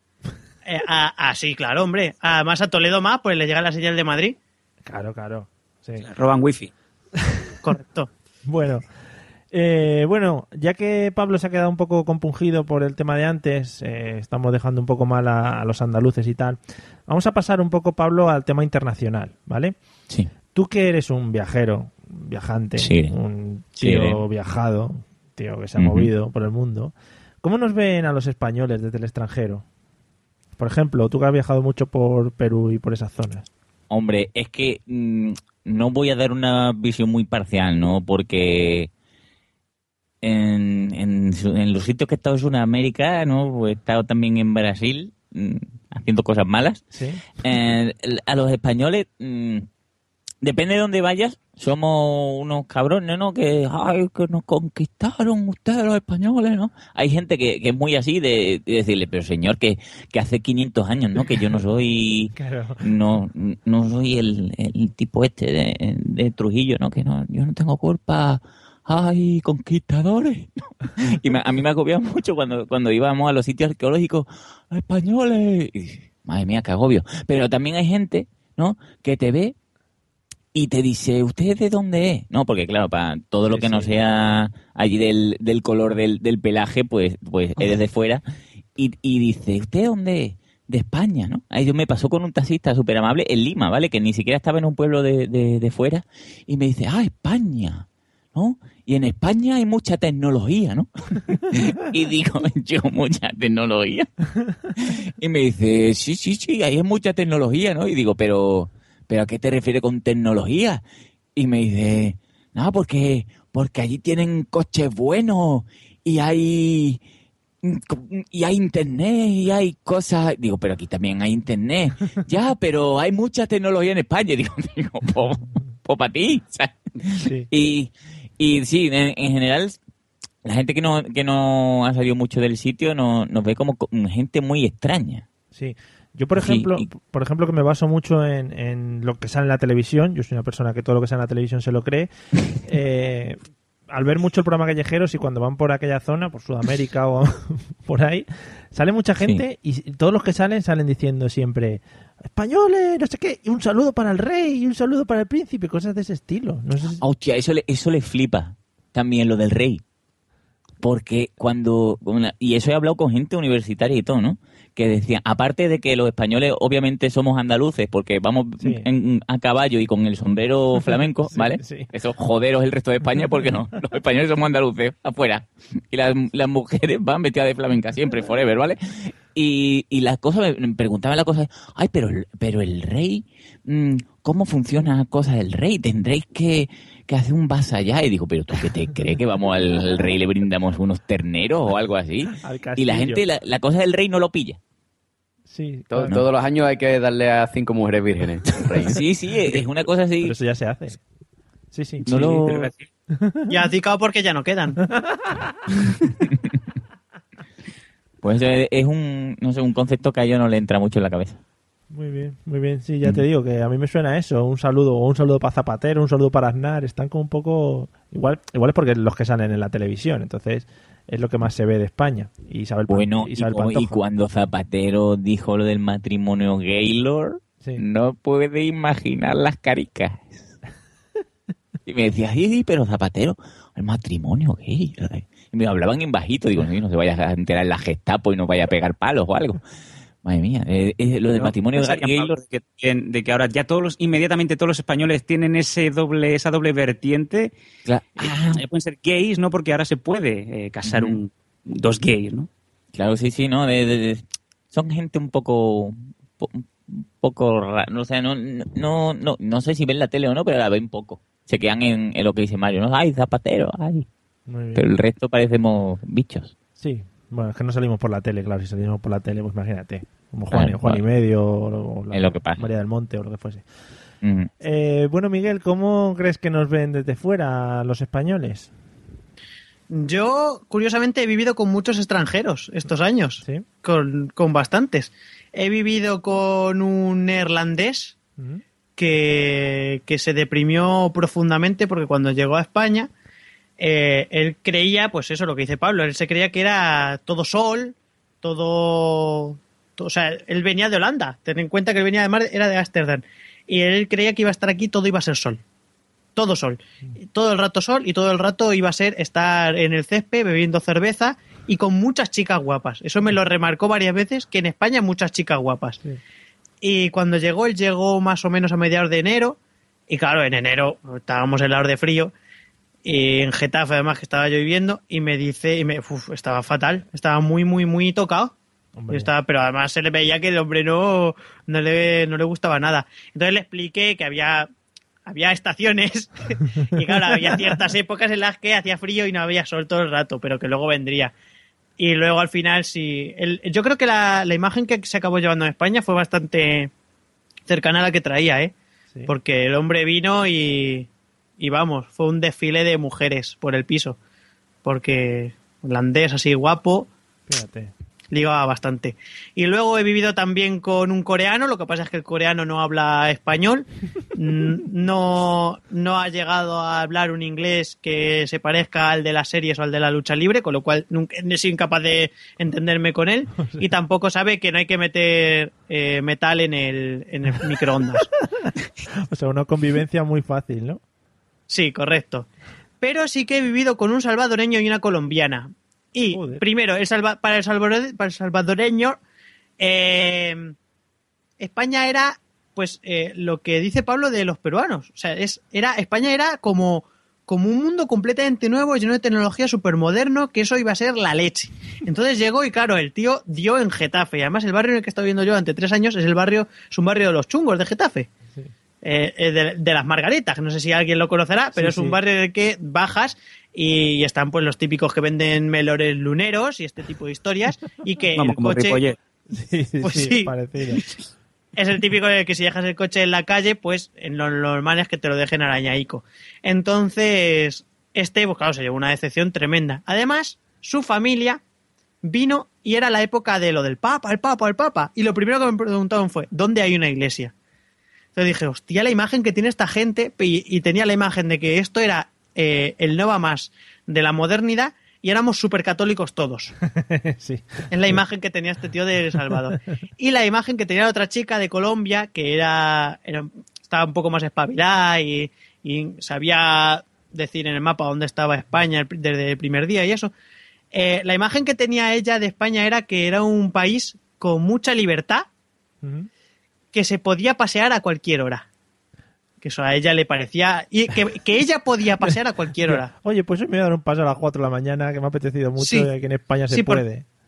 Eh, ah, ah, sí, claro, hombre. Además a Toledo más, pues le llega la señal de Madrid. Claro, claro. Sí. Roban wifi. Correcto. Bueno, eh, bueno, ya que Pablo se ha quedado un poco compungido por el tema de antes, eh, estamos dejando un poco mal a, a los andaluces y tal. Vamos a pasar un poco, Pablo, al tema internacional, ¿vale? Sí. Tú que eres un viajero, un viajante, Sí. un Sí, tío eh. viajado, tío que se ha Ujú. movido por el mundo, ¿cómo nos ven a los españoles desde el extranjero? Por ejemplo, tú que has viajado mucho por Perú y por esas zonas. Hombre, es que mm, no voy a dar una visión muy parcial, ¿no? Porque en, en, su- en los sitios que he estado en Sudamérica, ¿no? Pues he estado también en Brasil mm, haciendo cosas malas. Sí. Eh, a los españoles, mm, depende de dónde vayas, somos unos cabrones, ¿no? Que, ay, que nos conquistaron ustedes los españoles, ¿no? Hay gente que, que es muy así de, de decirle, pero señor, que, que hace quinientos años, ¿no? Que yo no soy... Claro. No, no soy el, el tipo este de, de Trujillo, ¿no? Que no, yo no tengo culpa. ¡Ay, conquistadores! Y me- a mí me agobia mucho cuando, cuando íbamos a los sitios arqueológicos. ¡Españoles! Y, madre mía, qué agobio. Pero también hay gente, ¿no? Que te ve y te dice, ¿usted de dónde es? No, porque claro, para todo lo Sí, que no sí. sea allí del, del color del, del pelaje, pues, pues eres de fuera. Y, y dice, ¿usted de dónde es? De España, ¿no? Ahí yo me pasó con un taxista súper amable en Lima, ¿vale? Que ni siquiera estaba en un pueblo de, de, de fuera. Y me dice, ah, España, ¿no? Y en España hay mucha tecnología, ¿no? Y digo, yo, mucha tecnología. Y me dice, sí, sí, sí, ahí hay mucha tecnología, ¿no? Y digo, pero, ¿pero a qué te refieres con tecnología? Y me dice, no, porque, porque allí tienen coches buenos y hay, y hay internet y hay cosas. Digo, pero aquí también hay internet. Ya, pero hay mucha tecnología en España. Digo, digo, pues po para ti. ¿Sabes? Sí. Y, y sí, en, en general, la gente que no, que no ha salido mucho del sitio no, nos ve como co- gente muy extraña. Sí. Yo, por Sí, ejemplo, y- por ejemplo, que me baso mucho en, en lo que sale en la televisión. Yo soy una persona que todo lo que sale en la televisión se lo cree. Eh, al ver mucho el programa Callejeros y cuando van por aquella zona, por Sudamérica o por ahí, sale mucha gente y todos los que salen salen diciendo siempre españoles, no sé qué, y un saludo para el rey y un saludo para el príncipe, cosas de ese estilo. No sé si- Hostia, eso le, eso le flipa también lo del rey. Porque cuando... una- y eso he hablado con gente universitaria y todo, ¿no? Que decían, aparte de que los españoles obviamente somos andaluces porque vamos Sí. en- a caballo y con el sombrero flamenco, Sí, ¿vale? sí. Eso joderos el resto de España porque no. Los españoles somos andaluces, afuera. Y las, las mujeres van vestidas de flamenca siempre, forever, ¿vale? Y, y la cosa, me me preguntaba la cosa, ay, pero, el- pero el rey, mm, ¿cómo funciona la cosa del rey? Tendréis que, que hacer un vasallá. Y digo, pero ¿tú qué te crees que vamos al, al rey le brindamos unos terneros o algo así? Al Y castillo. la gente, la, la cosa del rey no lo pilla. Sí, To- claro. Todos los años hay que darle a cinco mujeres vírgenes. al rey. Sí, sí, es es una cosa así. Pero eso ya se hace. Sí, sí. No Sí, lo- te lo iba a decir. Ya has dicado porque ya no quedan. Pues es es un, no sé, un concepto que a ellos no le entra mucho en la cabeza. Muy bien, muy bien. Sí, ya te digo que a mí me suena eso. Un saludo, o un saludo para Zapatero, un saludo para Aznar. Están como un poco... Igual, igual es porque los que salen en la televisión. Entonces es lo que más se ve de España. Y Isabel, Pan- Bueno, y, Isabel como- y Pantoja. cuando Zapatero dijo lo del matrimonio Gaylord, Sí. no puede imaginar las caricas. Y me decía, sí, sí, pero Zapatero, el matrimonio gay. Y me hablaban en bajito, digo, no, no se vaya a enterar la Gestapo y no vaya a pegar palos o algo. Madre mía, eh, eh, lo del No, matrimonio pensaría, gay... Pablo, de que, de que ahora ya todos los, inmediatamente todos los españoles tienen ese doble, esa doble vertiente. Cla- Eh, pueden ser gays, ¿no? Porque ahora se puede eh, casar Ujú. un, dos gays, ¿no? Claro, sí, sí, ¿no? De- de- de- son gente un poco... po- un poco rara, no, o sea, no, no, no, no sé si ven la tele o no, pero la ven poco. Se quedan en, en lo que dice Mario, ¿no? Ay, Zapatero, ay. Muy bien. Pero el resto parecemos bichos. Sí. Bueno, es que no salimos por la tele, claro. Si salimos por la tele, pues imagínate. Como Juan, Claro, Juan y claro. medio o, la- Es lo que pasa. María del Monte o lo que fuese. Mm. Eh, bueno, Miguel, ¿cómo crees que nos ven desde fuera los españoles? Yo, curiosamente, he vivido con muchos extranjeros estos años. ¿Sí? Con, con bastantes. He vivido con un neerlandés Ujú. que, que se deprimió profundamente porque cuando llegó a España, eh, él creía, pues eso, lo que dice Pablo, él se creía que era todo sol, todo... to- o sea, él venía de Holanda, ten en cuenta que él venía además, era de Ámsterdam, y él creía que iba a estar aquí, todo iba a ser sol. Todo sol. Todo el rato sol y todo el rato iba a ser estar en el césped bebiendo cerveza y con muchas chicas guapas. Eso me lo remarcó varias veces, que en España hay muchas chicas guapas. Sí. Y cuando llegó, él llegó más o menos a mediados de enero. Y claro, en enero estábamos helados de frío. Y en Getafe, además, que estaba yo viviendo. Y me dice, y me, uf, estaba fatal. Estaba muy, muy, muy tocado. Hombre. Y estaba, pero además se le veía que el hombre no, no, le, no le gustaba nada. Entonces le expliqué que había, había estaciones. Y claro, había ciertas épocas en las que hacía frío y no había sol todo el rato, pero que luego vendría. Y luego al final sí. El, yo creo que la, la imagen que se acabó llevando en España fue bastante cercana a la que traía, ¿eh? Sí. Porque el hombre vino y, y vamos, fue un desfile de mujeres por el piso. Porque holandés así guapo, Fíjate. ligaba bastante. Y luego he vivido también con un coreano, lo que pasa es que el coreano no habla español, mm, no, no ha llegado a hablar un inglés que se parezca al de las series o al de la lucha libre, con lo cual nunca he sido incapaz de entenderme con él, y tampoco sabe que no hay que meter eh, metal en el, en el microondas. O sea, una convivencia muy fácil, ¿no? Sí, correcto. Pero sí que he vivido con un salvadoreño y una colombiana. Y Joder. primero, el salva- para, el salvadore- para el salvadoreño, eh, España era, pues, eh, lo que dice Pablo de los peruanos. O sea, es, era, España era como, como un mundo completamente nuevo, lleno de tecnología súper moderno, que eso iba a ser la leche. Entonces llegó y claro, el tío dio en Getafe. Y además el barrio en el que he estado viviendo yo durante tres años es el barrio, es un barrio de los chungos de Getafe. Sí. Eh, eh, de, de las Margaritas, que no sé si alguien lo conocerá, pero Sí, es un sí. barrio en el que bajas y están pues los típicos que venden melores luneros y este tipo de historias y que Vamos, el como coche Ripollet. Sí, sí, Pues sí, sí. parecido. es el típico de que si dejas el coche en la calle, pues en lo normal es que te lo dejen arañaico. Entonces, este, pues claro, se llevó una decepción tremenda. Además, su familia vino y era la época de lo del Papa, el Papa, el Papa. Y lo primero que me preguntaron fue, ¿dónde hay una iglesia? Entonces dije, hostia, la imagen que tiene esta gente, y, y tenía la imagen de que esto era eh, el no va más de la modernidad y éramos súper católicos todos. Sí. Es la imagen que tenía este tío de El Salvador. Y la imagen que tenía la otra chica de Colombia, que era, era estaba un poco más espabilada y, y sabía decir en el mapa dónde estaba España desde el primer día y eso. Eh, la imagen que tenía ella de España era que era un país con mucha libertad, Ujú. que se podía pasear a cualquier hora. Que eso a ella le parecía... Y que, que ella podía pasear a cualquier hora. Oye, pues hoy me voy a dar un paso a las cuatro de la mañana, que me ha apetecido mucho Sí. y aquí en España se Sí, por- puede.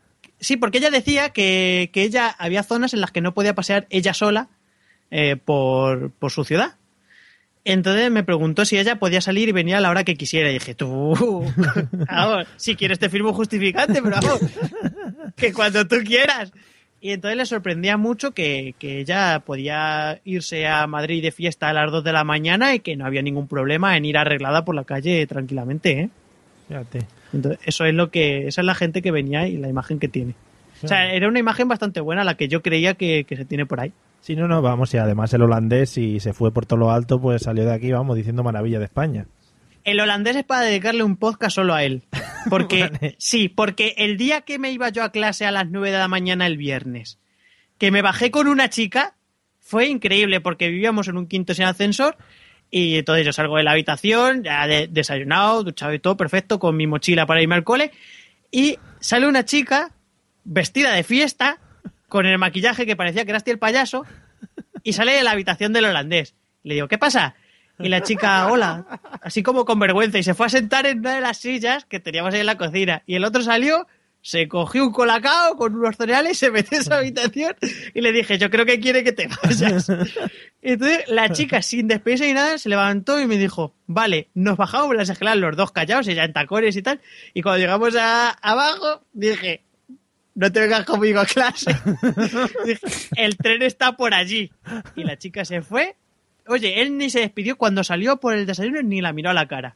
Sí, porque ella decía que, que ella había zonas en las que no podía pasear ella sola eh, por, por su ciudad. Entonces me preguntó si ella podía salir y venir a la hora que quisiera. Y dije, tú, vamos, si quieres te firmo un justificante, pero vamos, que cuando tú quieras. Y entonces le sorprendía mucho que, que ella podía irse a Madrid de fiesta a las dos de la mañana y que no había ningún problema en ir arreglada por la calle tranquilamente, ¿eh? Fíjate. Entonces, eso es lo que, esa es la gente que venía y la imagen que tiene. O sea, era una imagen bastante buena la que yo creía que, que se tiene por ahí. Sí, no, no, vamos, y además el holandés, si se fue por todo lo alto, pues salió de aquí, vamos, diciendo maravilla de España. El holandés es para dedicarle un podcast solo a él. Porque, Vale. sí, porque el día que me iba yo a clase a las nueve de la mañana el viernes, que me bajé con una chica, fue increíble porque vivíamos en un quinto sin ascensor y entonces yo salgo de la habitación, ya de- desayunado, duchado y todo, perfecto, con mi mochila para irme al cole, y sale una chica vestida de fiesta, con el maquillaje que parecía que era el payaso, y sale de la habitación del holandés. Le digo, ¿qué pasa? Y la chica, hola, así como con vergüenza, y se fue a sentar en una de las sillas que teníamos ahí en la cocina. Y el otro salió, se cogió un colacao con unos cereales, se metió en esa habitación y le dije, yo creo que quiere que te vayas. Y entonces la chica, sin despedirse ni nada, se levantó y me dijo, vale, nos bajamos las escaleras los dos callados, ella en tacones y tal. Y cuando llegamos a, abajo, dije, no te vengas conmigo a clase. Dije, el tren está por allí. Y la chica se fue. Oye, él ni se despidió cuando salió por el desayuno, ni la miró a la cara.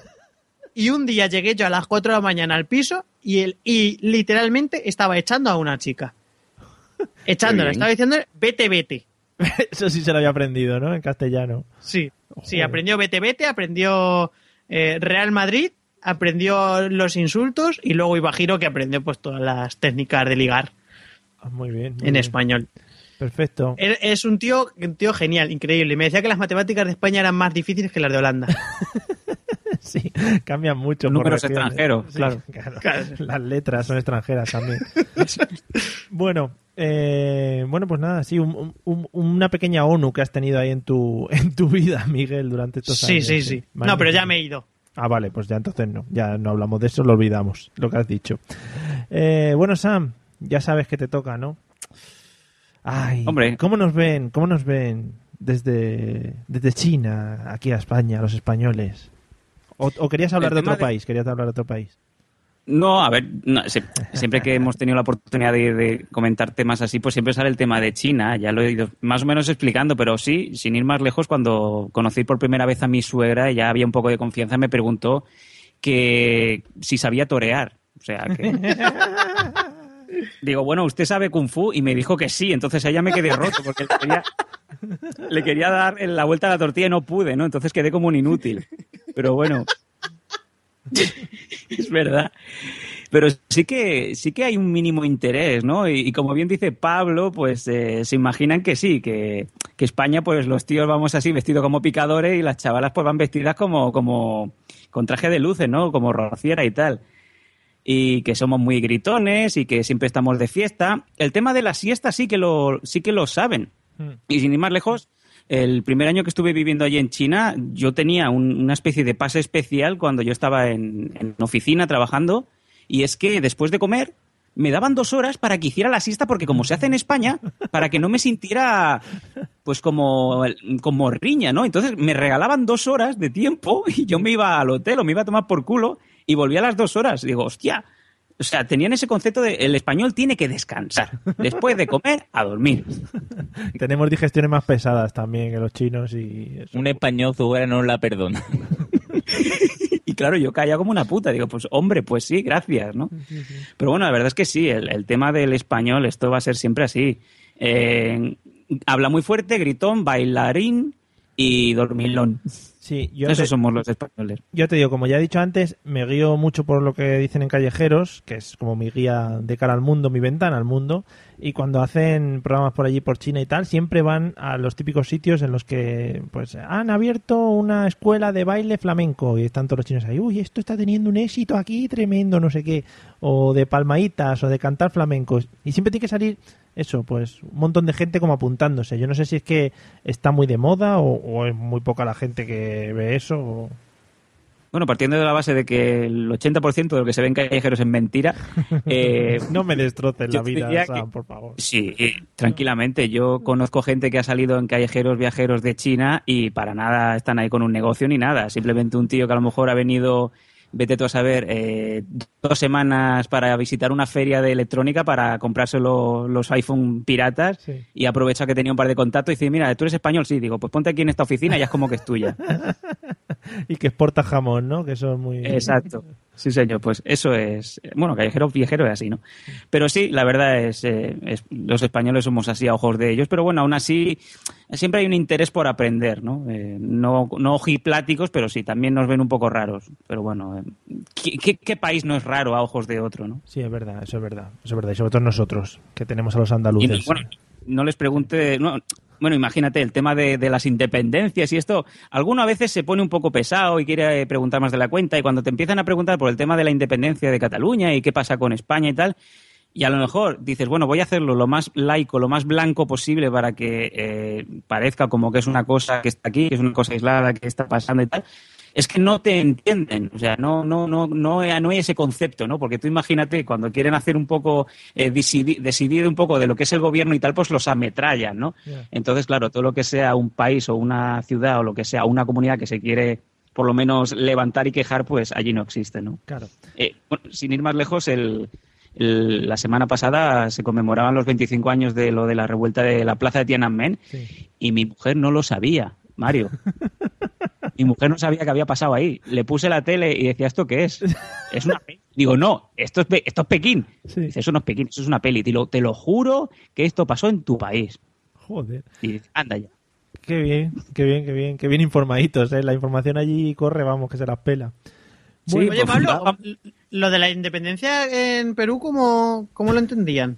Y un día llegué yo a las cuatro de la mañana al piso y él y literalmente estaba echando a una chica. Echándola, bien. estaba diciendo, vete, vete. Eso sí se lo había aprendido, ¿no? En castellano. Sí, sí, Joder. aprendió vete, vete, aprendió eh, Real Madrid, aprendió los insultos y luego Ibajiro, que aprendió pues todas las técnicas de ligar Ah, muy bien. muy en bien. español. Perfecto. Es es un tío, un tío genial, increíble. Me decía que las matemáticas de España eran más difíciles que las de Holanda. Sí, cambian mucho. por Números regiones. extranjeros, Sí, claro. Claro. Las letras son extranjeras también. Bueno, eh, bueno, pues nada, sí, un- un- una pequeña ONU que has tenido ahí en tu en tu vida, Miguel, durante estos Sí, años. sí, sí. No, Magnífico. pero ya me he ido. Ah, vale, pues ya entonces no, ya no hablamos de eso, lo olvidamos, lo que has dicho. Eh, bueno, Sam, ya sabes que te toca, ¿no? Ay, Hombre. ¿cómo nos ven? ¿Cómo nos ven desde, desde China aquí a España, los españoles? ¿O, o querías hablar El de tema otro de- país? ¿Querías hablar de otro país? No, a ver, no, se- siempre que hemos tenido la oportunidad de, de comentar temas así, pues siempre sale el tema de China. Ya lo he ido más o menos explicando, pero sí, sin ir más lejos, cuando conocí por primera vez a mi suegra, ya había un poco de confianza, me preguntó que si sabía torear. O sea, que... Digo, bueno, ¿usted sabe Kung Fu? Y me dijo que sí, entonces a ella me quedé roto, porque le quería, le quería dar la vuelta a la tortilla y no pude, ¿no? Entonces quedé como un inútil. Pero bueno... Es verdad. Pero sí que sí que hay un mínimo interés, ¿no? Y, y como bien dice Pablo, pues eh, se imaginan que sí, que, que España, pues los tíos vamos así vestidos como picadores y las chavalas pues van vestidas como, como con traje de luces, ¿no? Como rociera y tal. Y que somos muy gritones y que siempre estamos de fiesta. El tema de la siesta sí que lo, sí que lo saben. Y sin ir más lejos, el primer año que estuve viviendo allí en China, yo tenía un- una especie de pase especial cuando yo estaba en, en oficina trabajando, y es que después de comer me daban dos horas para que hiciera la siesta, porque como se hace en España, para que no me sintiera pues como, como riña, ¿no? Entonces me regalaban dos horas de tiempo y yo me iba al hotel o me iba a tomar por culo y volvía a las dos horas. Digo, hostia. O sea, tenían ese concepto de el español tiene que descansar. Después de comer, a dormir. Tenemos digestiones más pesadas también que los chinos y eso. Un español fuera no la perdona. Y claro, yo caía como una puta. Digo, pues hombre, pues sí, gracias, ¿no? Pero bueno, la verdad es que sí, el, el tema del español, esto va a ser siempre así. Eh, habla muy fuerte, gritón, bailarín y dormilón. Sí, yo Esos te- somos los españoles. Yo te digo, como ya he dicho antes, me guío mucho por lo que dicen en Callejeros, que es como mi guía de cara al mundo, mi ventana al mundo, y cuando hacen programas por allí, por China y tal, siempre van a los típicos sitios en los que pues han abierto una escuela de baile flamenco y están todos los chinos ahí, uy, esto está teniendo un éxito aquí tremendo, no sé qué, o de palmaditas, o de cantar flamencos, y siempre tiene que salir eso, pues un montón de gente como apuntándose. Yo no sé si es que está muy de moda o, o es muy poca la gente que ve eso. O... Bueno, Bueno, partiendo de la base de que el ochenta por ciento de lo que se ve en Callejeros es mentira... Eh, no me destroces la vida, Sam, que, por favor. Sí, tranquilamente. Yo conozco gente que ha salido en Callejeros Viajeros de China y para nada están ahí con un negocio ni nada. Simplemente un tío que a lo mejor ha venido... Vete tú a saber, eh, dos semanas para visitar una feria de electrónica para comprarse lo, los iPhone piratas Sí. y aprovecha que tenía un par de contactos y dice, mira, ¿tú eres español? Sí, digo, pues ponte aquí en esta oficina y ya es como que es tuya. Y que exporta jamón, ¿no? Que eso es muy... Exacto. Sí, señor, pues eso es... Bueno, Callejero Viajero es así, ¿no? Pero sí, la verdad es, eh, es... Los españoles somos así a ojos de ellos, pero bueno, aún así siempre hay un interés por aprender, ¿no? Eh, no, no ojipláticos, pero sí, también nos ven un poco raros. Pero bueno, eh, ¿qué, qué, ¿qué país no es raro a ojos de otro, no? Sí, es verdad, eso es verdad. Eso es verdad. Y sobre todo nosotros, que tenemos a los andaluces. Y, bueno, no les pregunte... No, bueno, imagínate, el tema de, de las independencias y esto, alguno a veces se pone un poco pesado y quiere preguntar más de la cuenta y cuando te empiezan a preguntar por el tema de la independencia de Cataluña y qué pasa con España y tal, y a lo mejor dices, bueno, voy a hacerlo lo más laico, lo más blanco posible para que eh, parezca como que es una cosa que está aquí, que es una cosa aislada, que está pasando y tal, es que no te entienden, o sea, no no no no no hay ese concepto, ¿no? Porque tú imagínate, cuando quieren hacer un poco, eh, decidir, decidir un poco de lo que es el gobierno y tal, pues los ametrallan, ¿no? Yeah. Entonces, claro, todo lo que sea un país o una ciudad o lo que sea, una comunidad que se quiere por lo menos levantar y quejar, pues allí no existe, ¿no? Claro. Eh, bueno, sin ir más lejos, el, el, la semana pasada se conmemoraban los veinticinco años de lo de la revuelta de la plaza de Tiananmen sí. Y mi mujer no lo sabía, Mario. Mi mujer no sabía qué había pasado ahí. Le puse la tele y decía, ¿esto qué es? Es una peli. Digo, no, esto es, esto es Pekín. Sí. Dice, eso no es Pekín, eso es una peli. Te lo, te lo juro que esto pasó en tu país. Joder. Y dice, anda ya. Qué bien, qué bien, qué bien. Qué bien informaditos, ¿eh? La información allí corre, vamos, que se las pela. Sí, oye, Pablo, lo de la independencia en Perú, ¿cómo, cómo lo entendían?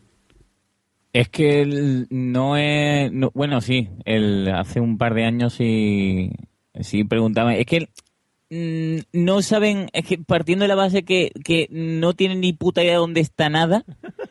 Es que el, no es... No, bueno, sí, el, hace un par de años sí... Sí, preguntaba. Es que mmm, no saben, es que partiendo de la base que, que no tienen ni puta idea de dónde está nada,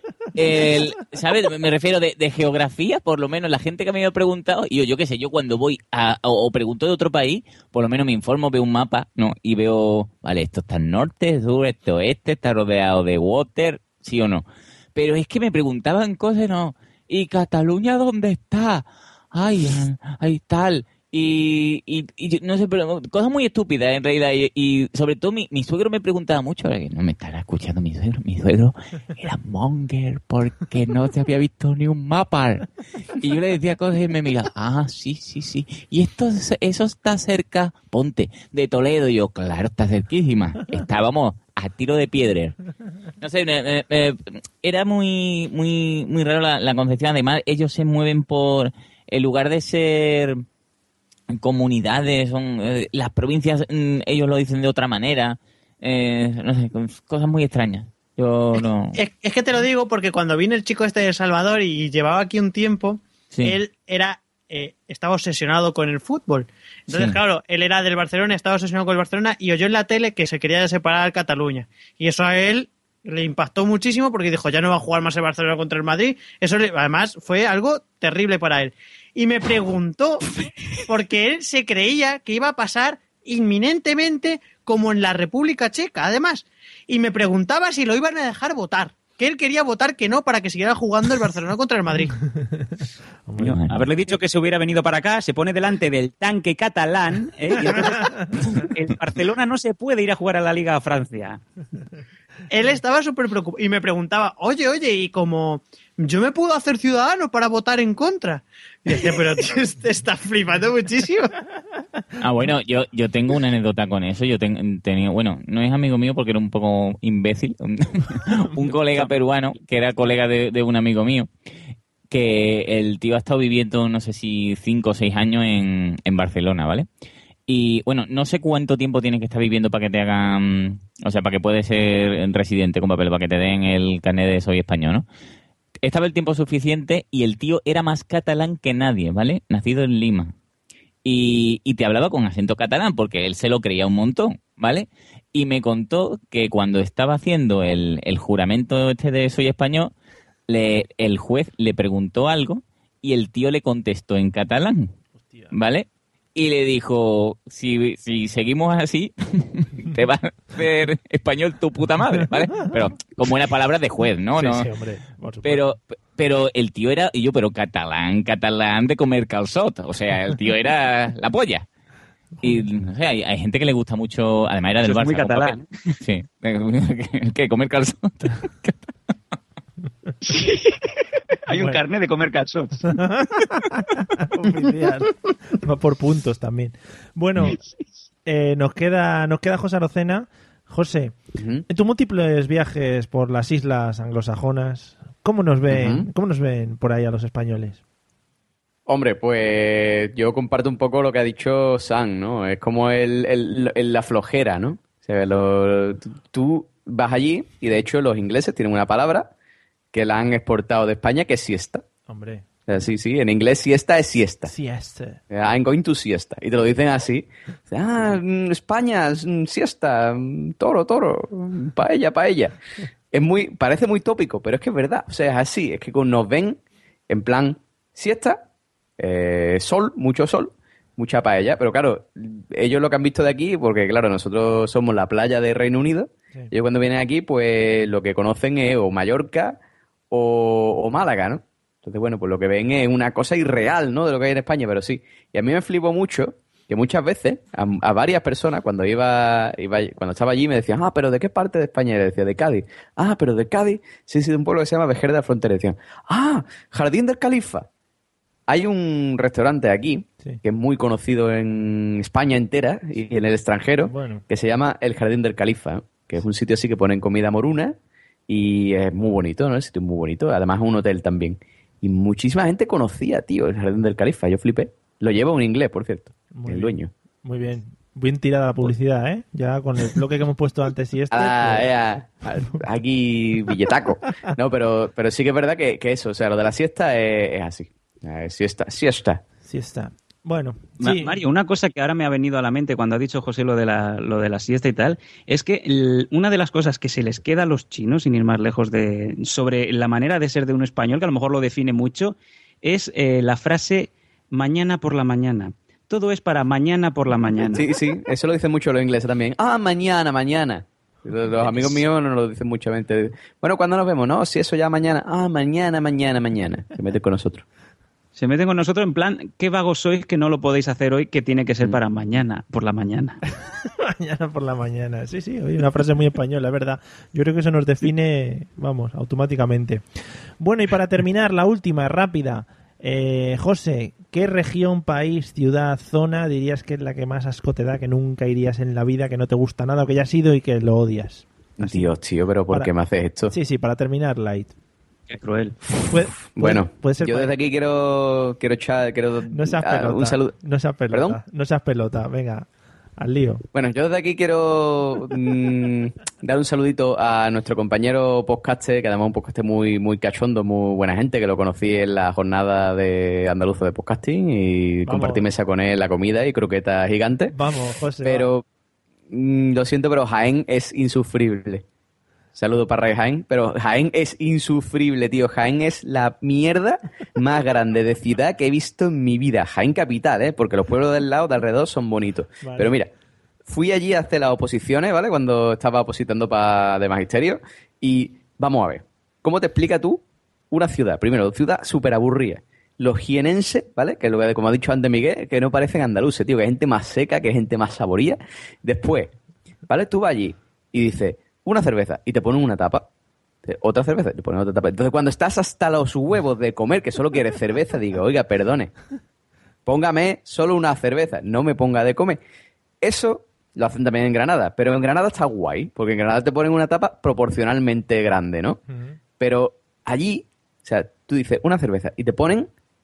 el, ¿sabes? Me refiero de, de geografía, por lo menos la gente que me había preguntado, y yo, yo qué sé, yo cuando voy a, o, o pregunto de otro país, por lo menos me informo, veo un mapa, ¿no? Y veo, vale, esto está en norte, sur, este, oeste, está rodeado de water, sí o no. Pero es que me preguntaban cosas, ¿no? ¿Y Cataluña dónde está? Ay, ay, tal... Y, y, y no sé, pero cosas muy estúpidas en realidad. Y, y sobre todo mi, mi suegro me preguntaba mucho, ahora que no me estará escuchando mi suegro. Mi suegro era monger porque no se había visto ni un mapa. Y yo le decía cosas y me miraba, ah, sí, sí, sí. Y esto, eso está cerca, ponte, de Toledo. Y yo, claro, está cerquísima. Estábamos a tiro de piedra. No sé, eh, eh, era muy, muy, muy raro la, la concepción. Además, ellos se mueven por, en lugar de ser comunidades, son eh, las provincias, mm, ellos lo dicen de otra manera, eh, no sé, cosas muy extrañas. Yo es, no. Es, es que te lo digo porque cuando vino el chico este de El Salvador y llevaba aquí un tiempo, sí. Él era eh, estaba obsesionado con el fútbol. Entonces, sí. Claro, él era del Barcelona, estaba obsesionado con el Barcelona y oyó en la tele que se quería separar Cataluña. Y eso a él le impactó muchísimo porque dijo, ya no va a jugar más el Barcelona contra el Madrid. Eso le, además fue algo terrible para él. Y me preguntó, porque él se creía que iba a pasar inminentemente como en la República Checa, además. Y me preguntaba si lo iban a dejar votar. Que él quería votar que no para que siguiera jugando el Barcelona contra el Madrid. Yo, haberle dicho que se hubiera venido para acá, se pone delante del tanque catalán, ¿eh? Y entonces el Barcelona no se puede ir a jugar a la Liga a Francia. Él estaba súper preocupado y me preguntaba, oye, oye, y como yo me puedo hacer ciudadano para votar en contra. Y decía, pero te, te estás flipando muchísimo. Ah, bueno, yo, yo tengo una anécdota con eso. Yo ten, tenía, bueno, no es amigo mío porque era un poco imbécil. Un, un colega peruano que era colega de, de un amigo mío, que el tío ha estado viviendo, no sé si cinco o seis años en, en Barcelona, ¿vale? Y bueno, no sé cuánto tiempo tienes que estar viviendo para que te hagan, o sea, para que puedes ser residente con papel, para que te den el carnet de soy español, ¿no? Estaba el tiempo suficiente y el tío era más catalán que nadie, ¿vale? Nacido en Lima. Y, y te hablaba con acento catalán porque él se lo creía un montón, ¿vale? Y me contó que cuando estaba haciendo el, el juramento este de soy español, le, el juez le preguntó algo y el tío le contestó en catalán, ¿vale? Y le dijo, si, si seguimos así, te va a hacer español tu puta madre, ¿vale? Pero con buenas palabras de juez, ¿no? Sí, no. sí, hombre, por supuesto. Pero, pero el tío era, y yo, pero catalán, catalán de comer calçot. O sea, el tío era la polla. Y no sé, hay, hay gente que le gusta mucho, además era del Eso es Barça. muy con catalán. papel. Sí, que comer calzón. Hay un Bueno. carnet de comer calzots. Oficial. Va por puntos también. Bueno, eh, nos queda nos queda José Arocena. José, Ujú. en tus múltiples viajes por las islas anglosajonas, ¿cómo nos ven, Ujú. cómo nos ven por ahí a los españoles? Hombre, pues yo comparto un poco lo que ha dicho Sam, ¿no? Es como el, el- el- la flojera, ¿no? O sea, lo- tú- tú vas allí y de hecho los ingleses tienen una palabra que la han exportado de España que es siesta. Hombre, O sea, sí, sí, en inglés siesta es siesta. siesta. I'm going to siesta. Y te lo dicen así. Ah, mm, España, mm, siesta, mm, toro, toro, mm, paella, paella. Es muy, parece muy tópico, pero es que es verdad. O sea, es así. Es que con- nos ven en plan siesta, eh, sol, mucho sol, mucha paella. Pero claro, ellos lo que han visto de aquí, porque claro, nosotros somos la playa de Reino Unido. Sí. Ellos cuando vienen aquí, pues lo que conocen es o Mallorca o, o Málaga, ¿no? Entonces, bueno, pues lo que ven es una cosa irreal, ¿no? De lo que hay en España, pero sí. Y a mí me flipó mucho que muchas veces a, a varias personas cuando iba, iba cuando estaba allí me decían, ah, pero ¿de qué parte de España? Y le decía, de Cádiz. Ah, pero de Cádiz, sí, sí, de un pueblo que se llama Vejer de la Frontera. Y decían, ah, Jardín del Califa. Hay un restaurante aquí Sí. que es muy conocido en España entera y en el extranjero Bueno. que se llama el Jardín del Califa, ¿no? Que es un sitio así que ponen comida moruna y es muy bonito, ¿no? El sitio es muy bonito. Además es un hotel también. Y muchísima gente conocía, tío, el Jardín del Califa. Yo flipé. Lo lleva un inglés, por cierto. Muy el bien. dueño. Muy bien. Bien tirada la publicidad, ¿eh? Ya con el bloque que hemos puesto antes y este. Ah, pues, eh, ah, aquí billetaco. No, pero, pero sí que es verdad que, que eso, o sea, lo de la siesta es, es así. Eh, siesta, siesta. sí está. Bueno, Ma- sí. Mario, una cosa que ahora me ha venido a la mente cuando ha dicho José lo de la, lo de la siesta y tal, es que el- una de las cosas que se les queda a los chinos, sin ir más lejos, de sobre la manera de ser de un español, que a lo mejor lo define mucho, es eh, la frase mañana por la mañana. Todo es para mañana por la mañana. Sí, sí, eso lo dicen mucho los ingleses también. Ah, mañana, mañana. Los, los amigos míos no lo dicen mucho. Bueno, ¿cuándo nos vemos? No, si eso ya mañana. Ah, mañana, mañana, mañana. Se meten con nosotros. Se meten con nosotros en plan, qué vagos sois que no lo podéis hacer hoy, que tiene que ser para mañana por la mañana. Mañana por la mañana. Sí, sí, oye, una frase muy española, es verdad. Yo creo que eso nos define, vamos, automáticamente. Bueno, y para terminar, la última, rápida. Eh, José, ¿qué región, país, ciudad, zona dirías que es la que más asco te da, que nunca irías en la vida, que no te gusta nada o que ya has ido y que lo odias? Así. Dios, tío, pero ¿por Para- qué me haces esto? Sí, sí, para terminar, Light. Qué cruel. Puede- Bueno, puede- puede ser yo pa- desde aquí quiero, quiero echar, quiero No seas ah, pelota. un saludo. No seas pelota. ¿Perdón? No seas pelota. Venga, al lío. Bueno, yo desde aquí quiero mm, dar un saludito a nuestro compañero podcaster, que además es un podcaster muy, muy cachondo, muy buena gente, que lo conocí en la jornada de andaluza de podcasting y Vamos. compartí mesa con él la comida y croquetas gigantes. Vamos, José. Pero mm, lo siento, pero Jaén es insufrible. Saludo para Ray Jaén, pero Jaén es insufrible, tío. Jaén es la mierda más grande de ciudad que he visto en mi vida. Jaén capital, ¿eh? Porque los pueblos del lado, de alrededor, son bonitos. Vale. Pero mira, fui allí a hacer las oposiciones, ¿vale? Cuando estaba opositando para de magisterio. Y vamos a ver, ¿cómo te explica tú una ciudad? Primero, ciudad súper aburrida. Los jienenses, ¿vale? Que lo que, como ha dicho antes Miguel, que no parecen andaluces, tío. Que hay gente más seca, que hay gente más saboría. Después, ¿vale? Tú vas allí y dices, una cerveza, y te ponen una tapa. Otra cerveza, y te ponen otra tapa. Entonces, cuando estás hasta los huevos de comer, que solo quieres cerveza, digo, oiga, perdone, póngame solo una cerveza, no me ponga de comer. Eso lo hacen también en Granada, pero en Granada está guay, porque en Granada te ponen una tapa proporcionalmente grande, ¿no? Ujú. Pero allí, o sea, tú dices una cerveza y te ponen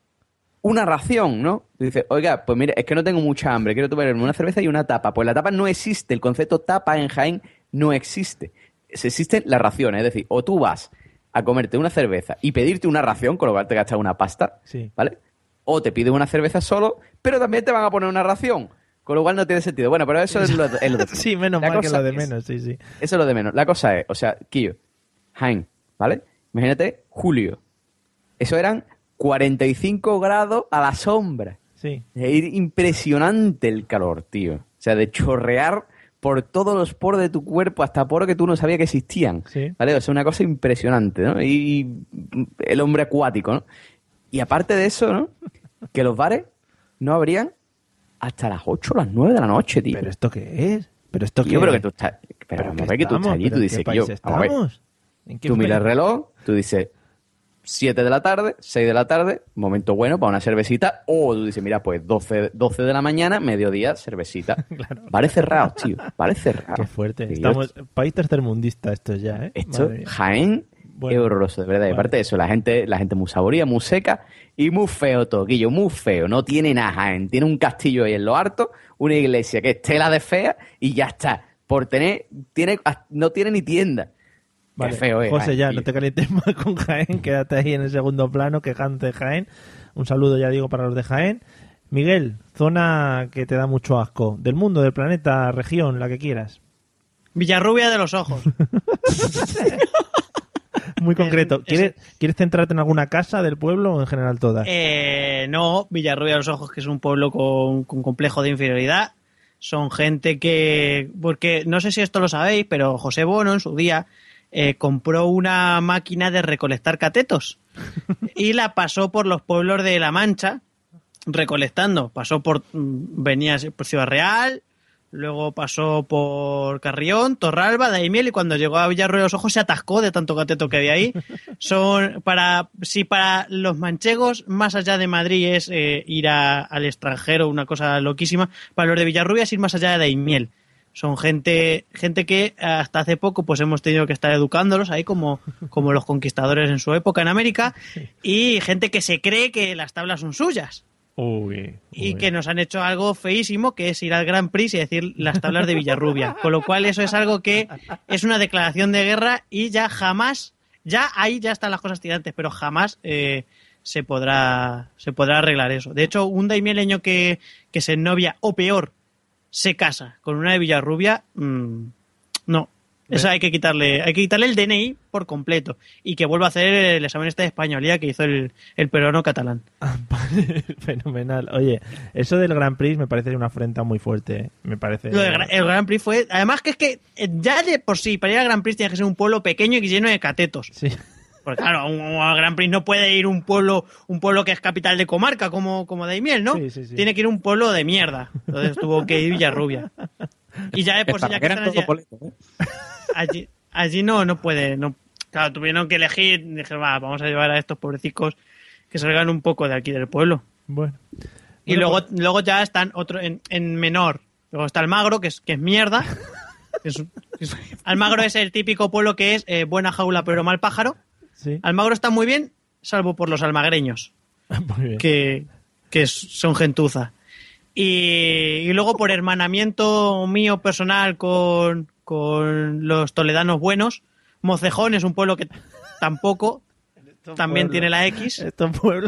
una ración, ¿no? Tú dices, oiga, pues mire, es que no tengo mucha hambre, quiero tomarme una cerveza y una tapa. Pues la tapa no existe, el concepto tapa en Jaén no existe. Existen las raciones, es decir, o tú vas a comerte una cerveza y pedirte una ración, con lo cual te gastas una pasta, Sí. ¿vale? O te pides una cerveza solo, pero también te van a poner una ración, con lo cual no tiene sentido. Bueno, pero eso es lo, es lo de menos. Sí, menos La mal que cosa lo de es- menos, sí, sí. Eso es lo de menos. La cosa es, o sea, Quillo, Jaén, ¿vale? Imagínate, julio. Eso eran cuarenta y cinco grados a la sombra. Sí. Es impresionante el calor, tío. O sea, de chorrear por todos los poros de tu cuerpo, hasta poros que tú no sabías que existían. Sí. ¿Vale? O sea, una cosa impresionante, ¿no? Y, y el hombre acuático, ¿no? Y aparte de eso, ¿no? Que los bares no abrían hasta las ocho o las nueve de la noche, tío. ¿Pero esto qué es? ¿Pero esto qué Yo creo es? que tú estás... Pero, ¿Pero vamos qué a ver que tú estamos? estás allí, ¿Pero tú en dices qué que yo... país vamos a ver. estamos? ¿En qué Tú miras el país? reloj, tú dices siete de la tarde, seis de la tarde, momento bueno para una cervecita, o tú dices, mira, pues doce, doce de la mañana, mediodía, cervecita. Claro. Bares cerrados, tío, bares cerrados. Qué fuerte. Tío, Estamos... País tercermundista esto ya, ¿eh? Esto, Madre mía. Jaén, Bueno. es horroroso, de verdad. Y Vale. aparte de eso, la gente, la gente muy saboría, muy seca y muy feo todo, Guillo, muy feo. No tiene nada, Jaén. Tiene un castillo ahí en lo harto, una iglesia que es tela de fea y ya está. Por tener, tiene, no tiene ni tienda. Vale, Qué feo es, José, Jaén, ya, tío. no te calientes más con Jaén, quédate ahí en el segundo plano, quejante de Jaén. Un saludo, ya digo, para los de Jaén. Miguel, zona que te da mucho asco. Del mundo, del planeta, región, la que quieras. Villarrubia de los Ojos. Muy concreto. En- ¿Quieres, ese- ¿Quieres centrarte en alguna casa del pueblo o en general todas? Eh, no, Villarrubia de los Ojos, que es un pueblo con, con complejo de inferioridad. Son gente que... Porque no sé si esto lo sabéis, pero José Bono en su día eh, compró una máquina de recolectar catetos y la pasó por los pueblos de La Mancha recolectando. Pasó por... mm, venía por Ciudad Real, luego pasó por Carrión, Torralba, Daimiel, y cuando llegó a Villarrubia de los Ojos se atascó de tanto cateto que había ahí. Son para si para los manchegos más allá de Madrid es eh, ir a- al extranjero, una cosa loquísima, para los de Villarrubia es ir más allá de Daimiel. Son gente gente que hasta hace poco pues hemos tenido que estar educándolos ahí como, como los conquistadores en su época en América, y gente que se cree que las tablas son suyas. Uy, Y uy. que nos han hecho algo feísimo, que es ir al Grand Prix y decir las tablas de Villarrubia. Con lo cual eso es algo que es una declaración de guerra y ya jamás, ya ahí ya están las cosas tirantes, pero jamás eh, se podrá se podrá arreglar eso. De hecho, un daimieleño que, que se novia, o peor, se casa con una de Villarrubia, mmm, no. Eso hay que quitarle, hay que quitarle el D N I por completo y que vuelva a hacer el examen este de españolía que hizo el, el peruano catalán. Fenomenal. Oye, eso del Grand Prix me parece una afrenta muy fuerte. ¿eh? Me parece. Lo del Gra- el Grand Prix fue... Además que es que eh, ya de por sí, para ir al Grand Prix tiene que ser un pueblo pequeño y lleno de catetos. Sí. Porque claro, un, un- al Grand Prix no puede ir un pueblo un pueblo que es capital de comarca como, como Daimiel, ¿no? Sí, sí, sí. Tiene que ir un pueblo de mierda. Entonces tuvo que ir Villarrubia. Y ya de por sí, ya que están allí, allí, allí no, no puede... No, claro, tuvieron que elegir, dijeron, va, vamos a llevar a estos pobrecicos que salgan un poco de aquí del pueblo. Bueno. Y Bueno, luego, pues- luego ya están otro en, en menor. Luego está Almagro, que es, que es mierda. Es- es- Almagro es el típico pueblo que es eh, buena jaula pero mal pájaro. Sí. Almagro está muy bien, salvo por los almagreños, Muy bien. que, que es- son gentuza. Y, y luego por hermanamiento mío personal con, con los toledanos buenos, Mocejón es un pueblo que tampoco también pueblo. tiene la X. Estos pueblos.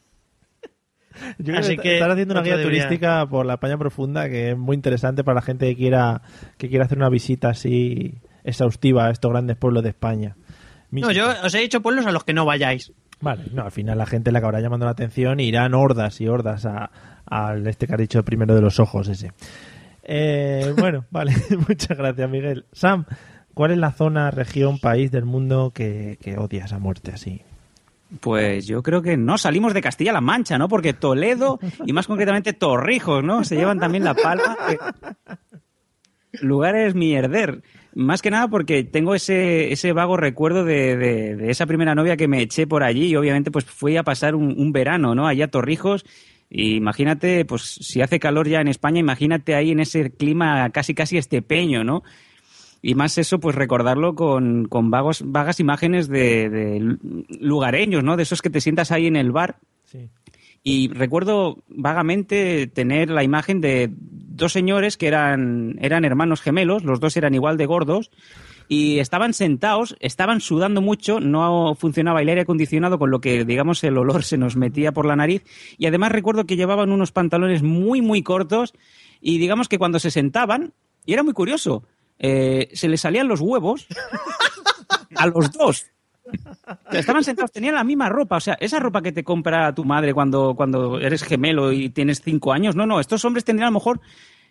Yo creo Así que, que están haciendo una otro guía debería- turística por la España profunda que es muy interesante para la gente que quiera que quiera hacer una visita así exhaustiva a estos grandes pueblos de España. No, yo os he dicho pueblos a los que no vayáis. Vale, no, al final la gente le acabará llamando la atención y irán hordas y hordas a, al este que has dicho primero de los ojos ese. Eh, bueno, vale, muchas gracias, Miguel. Sam, ¿cuál es la zona, región, país del mundo que, que odias a muerte así? Pues yo creo que no salimos de Castilla-La Mancha, ¿no? Porque Toledo y más concretamente Torrijos, ¿no? Se llevan también la palma. Lugares mierder. Más que nada porque tengo ese, ese vago recuerdo de, de, de esa primera novia que me eché por allí y obviamente pues fui a pasar un, un verano, ¿no? Allá a Torrijos. Y imagínate, pues si hace calor ya en España, imagínate ahí en ese clima casi casi estepeño, ¿no? Y más eso, pues recordarlo con, con vagos, vagas imágenes de, de lugareños, ¿no? De esos que te sientas ahí en el bar. Sí. Y recuerdo vagamente tener la imagen de dos señores que eran, eran hermanos gemelos, los dos eran igual de gordos, y estaban sentados, estaban sudando mucho, no funcionaba el aire acondicionado, con lo que, digamos, el olor se nos metía por la nariz, y además recuerdo que llevaban unos pantalones muy, muy cortos, y digamos que cuando se sentaban, y era muy curioso, eh, se les salían los huevos a los dos. O sea, estaban sentados, tenían la misma ropa, o sea, esa ropa que te compra tu madre cuando, cuando eres gemelo y tienes cinco años, no, no, estos hombres tendrían a lo mejor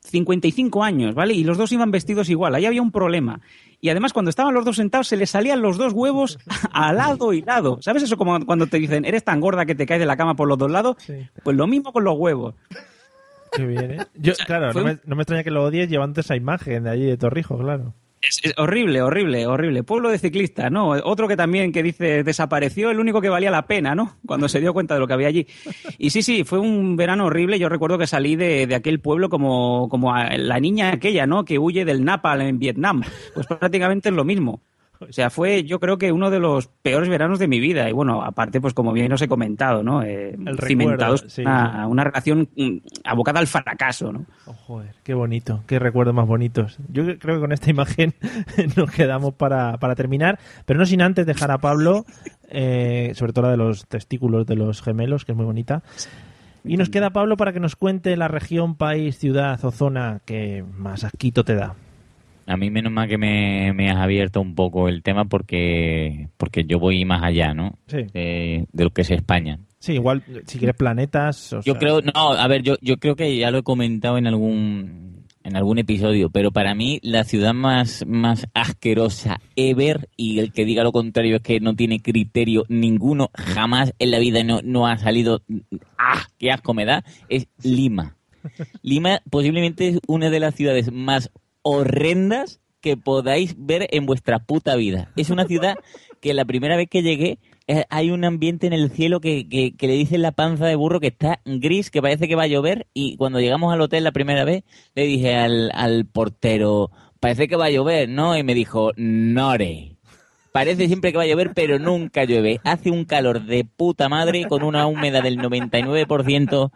cincuenta y cinco años, ¿vale? Y los dos iban vestidos igual, ahí había un problema. Y además, cuando estaban los dos sentados, se les salían los dos huevos a lado y lado. ¿Sabes eso como cuando te dicen, eres tan gorda que te caes de la cama por los dos lados? Sí. Pues lo mismo con los huevos. Qué bien, ¿eh? Yo, O sea, claro, fue no un- me, no me extraña que lo odies llevando esa imagen de allí de Torrijos, claro. Es, es horrible, horrible, horrible. Pueblo de ciclistas, ¿no? Otro que también que dice, desapareció el único que valía la pena, ¿no? Cuando se dio cuenta de lo que había allí. Y sí, sí, fue un verano horrible. Yo recuerdo que salí de, de aquel pueblo como, como a la niña aquella, ¿no? Que huye del napalm en Vietnam. Pues prácticamente es lo mismo. O sea, fue yo creo que uno de los peores veranos de mi vida. Y bueno, aparte, pues como bien os he comentado, ¿no? Eh, El cimentados recuerdo, sí, una, sí. una relación mm, abocada al fracaso, ¿no? Oh, joder, qué bonito, qué recuerdos más bonitos. Yo creo que con esta imagen nos quedamos para, para terminar, pero no sin antes dejar a Pablo, eh, sobre todo la de los testículos de los gemelos, que es muy bonita. Y nos queda Pablo para que nos cuente la región, país, ciudad o zona que más asquito te da. A mí menos mal que me, me has abierto un poco el tema porque porque yo voy más allá, ¿no? Sí. De, de lo que es España. Sí, igual, si quieres planetas... o Yo sea, creo, no, a ver, yo, yo creo que ya lo he comentado en algún en algún episodio, pero para mí la ciudad más, más asquerosa ever, y el que diga lo contrario es que no tiene criterio ninguno, jamás en la vida no, no ha salido, ¡ah, qué asco me da!, es Lima. Lima posiblemente es una de las ciudades más horrendas que podáis ver en vuestra puta vida. Es una ciudad que la primera vez que llegué eh, hay un ambiente en el cielo que, que, que le dicen la panza de burro, que está gris, que parece que va a llover, y cuando llegamos al hotel la primera vez le dije al, al portero, parece que va a llover, ¿no? Y me dijo, nore. Parece siempre que va a llover, pero nunca llueve. Hace un calor de puta madre con una humedad del noventa y nueve por ciento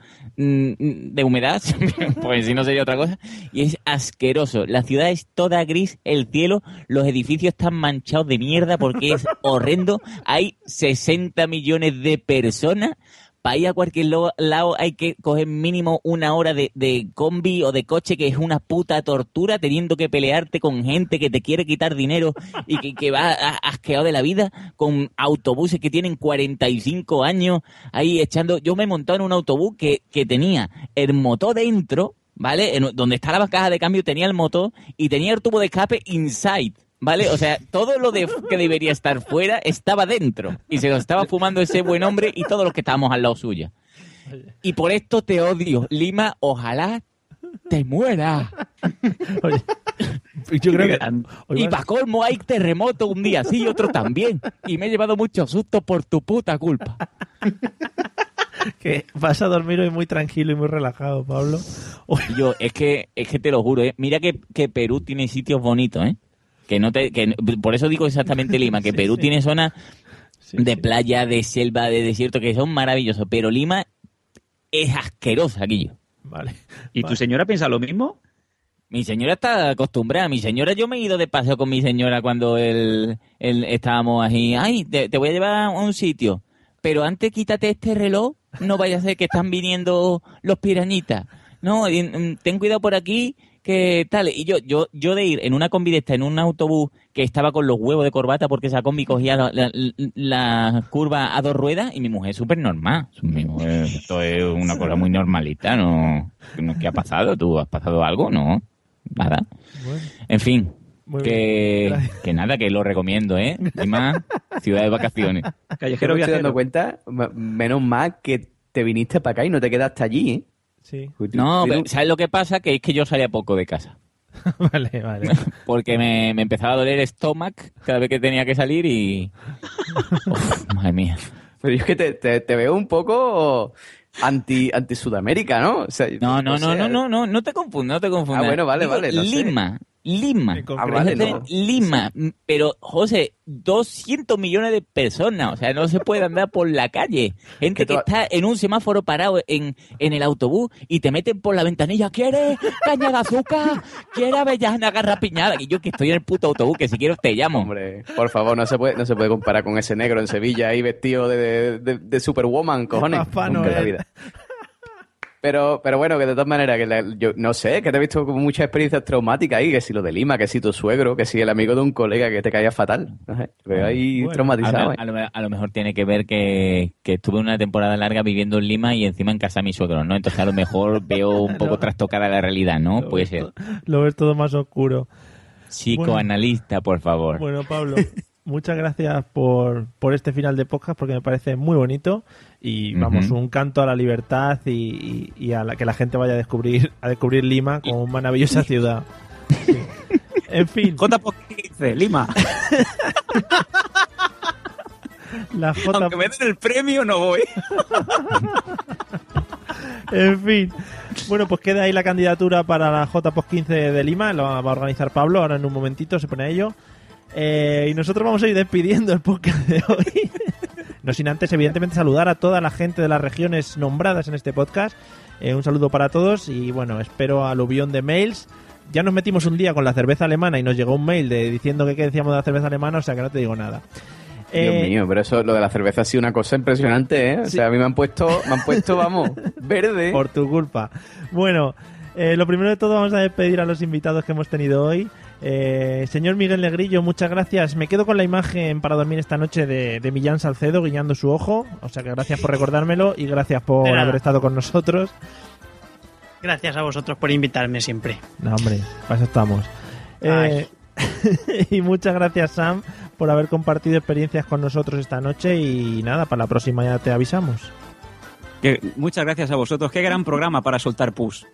de humedad, pues si no sería otra cosa, y es asqueroso. La ciudad es toda gris, el cielo, los edificios están manchados de mierda porque es horrendo. Hay sesenta millones de personas. Para ir a cualquier lo- lado hay que coger mínimo una hora de, de combi o de coche, que es una puta tortura, teniendo que pelearte con gente que te quiere quitar dinero y que, que va a- asqueado de la vida, con autobuses que tienen cuarenta y cinco años ahí echando. Yo me he montado en un autobús que, que tenía el motor dentro, ¿vale? En, donde está la caja de cambio tenía el motor y tenía el tubo de escape inside. ¿Vale? O sea, todo lo de que debería estar fuera estaba dentro. Y se lo estaba fumando ese buen hombre y todos los que estábamos al lado suya. Y por esto te odio. Lima, ojalá te mueras. Oye, yo creo que... hoy Y vas- para colmo hay terremoto un día sí y otro también. Y me he llevado mucho susto por tu puta culpa. que vas a dormir hoy muy tranquilo y muy relajado, Pablo. Uy, Y yo, es que, es que te lo juro, ¿eh? Mira que, que Perú tiene sitios bonitos, ¿eh? Que no te, que, por eso digo exactamente Lima, que Sí, Perú sí. tiene zonas sí, de sí. playa, de selva, de desierto, que son maravillosos, pero Lima es asquerosa, Guillo. Vale. ¿Y tu señora piensa lo mismo? Mi señora está acostumbrada. Mi señora, yo me he ido de paseo con mi señora cuando él, él- estábamos ahí. Ay, te, te voy a llevar a un sitio. Pero antes quítate este reloj, no vaya a ser que están viniendo los pirañitas. No, y, mm, ten cuidado por aquí, que tal. Y yo, yo, yo de ir en una combi de esta, en un autobús que estaba con los huevos de corbata porque esa combi cogía la, la, la curva a dos ruedas, y mi mujer es súper normal. Mi mujer, esto es una cosa muy normalita, ¿no? ¿no? ¿Qué ha pasado? ¿Tú has pasado algo? No, nada. Bueno, En fin, muy que, bien. que nada, que lo recomiendo, ¿eh? Encima, ciudad de vacaciones. Yo Callejero me estoy dando viajero. cuenta, m- menos mal que te viniste para acá y no te quedaste allí, ¿eh? Sí. No, Sí, pero tú- ¿sabes lo que pasa? Que es que yo salía poco de casa. Vale, vale. Porque me, me empezaba a doler el estómago cada vez que tenía que salir y... Uf, madre mía. Pero yo es que te, te, te veo un poco anti, anti Sudamérica, ¿no? O sea, No, no, no, sé. no, no, no, no te confundas, no te confundas. Ah, bueno, vale, Digo, vale, no sé. Lima, Lima. En Ah, vale, Fíjate, no. Lima, m- pero José, doscientos millones de personas, o sea, no se puede andar por la calle. Gente Que que to- está en un semáforo parado en, en el autobús y te meten por la ventanilla, ¿quieres caña de azúcar? ¿Quieres avellana garrapiñada? Y yo que estoy en el puto autobús, que si quiero te llamo. Hombre, por favor, no se puede, no se puede comparar con ese negro en Sevilla ahí vestido de, de, de- de Superwoman, cojones. Papá Nunca en la Noel. vida. Pero, pero bueno, que de todas maneras, que la- yo no sé, que te he visto como muchas experiencias traumáticas ahí, que si lo de Lima, que si tu suegro, que si el amigo de un colega que te caía fatal. No sé, te veo ahí Bueno, traumatizado. A, ¿eh? a lo, a lo mejor tiene que ver que, que estuve una temporada larga viviendo en Lima y encima en casa de mis suegros, ¿no? Entonces a lo mejor veo un poco No. trastocada la realidad, ¿no? Lo Puede ves ser. to- Lo ves todo más oscuro. Psicoanalista, por favor. Bueno, Pablo, muchas gracias por, por este final de podcast porque me parece muy bonito y vamos, Ujú. un canto a la libertad y, y- y a la, que la gente vaya a descubrir a descubrir Lima como una maravillosa ciudad. Sí. En fin, J quince, Lima. la J... Aunque me den el premio, no voy. En fin. Bueno, pues queda ahí la candidatura para la J P O S quince de Lima. Lo va a organizar Pablo ahora en un momentito, se pone a ello. Eh, y nosotros vamos a ir despidiendo el podcast de hoy. No sin antes, evidentemente, saludar a toda la gente de las regiones nombradas en este podcast. Eh, un saludo para todos y bueno, espero aluvión de mails. Ya nos metimos un día con la cerveza alemana y nos llegó un mail de, diciendo que qué decíamos de la cerveza alemana, o sea que no te digo nada. Dios Eh, mío, pero eso, lo de la cerveza ha sido una cosa impresionante, ¿eh? O Sí. sea, a mí me han puesto, me han puesto, vamos, verde. Por tu culpa. Bueno, eh, lo primero de todo vamos a despedir a los invitados que hemos tenido hoy. Eh, señor Miguel Negrillo, muchas gracias. Me quedo con la imagen para dormir esta noche de, de Millán Salcedo guiñando su ojo. O sea que gracias por recordármelo y gracias por De nada. haber estado con nosotros. Gracias a vosotros por invitarme siempre. No, hombre, para eso estamos. Ay. Eh, y muchas gracias, Sam, por haber compartido experiencias con nosotros esta noche. Y nada, para la próxima ya te avisamos. Que- muchas gracias a vosotros. Qué gran programa para soltar pus.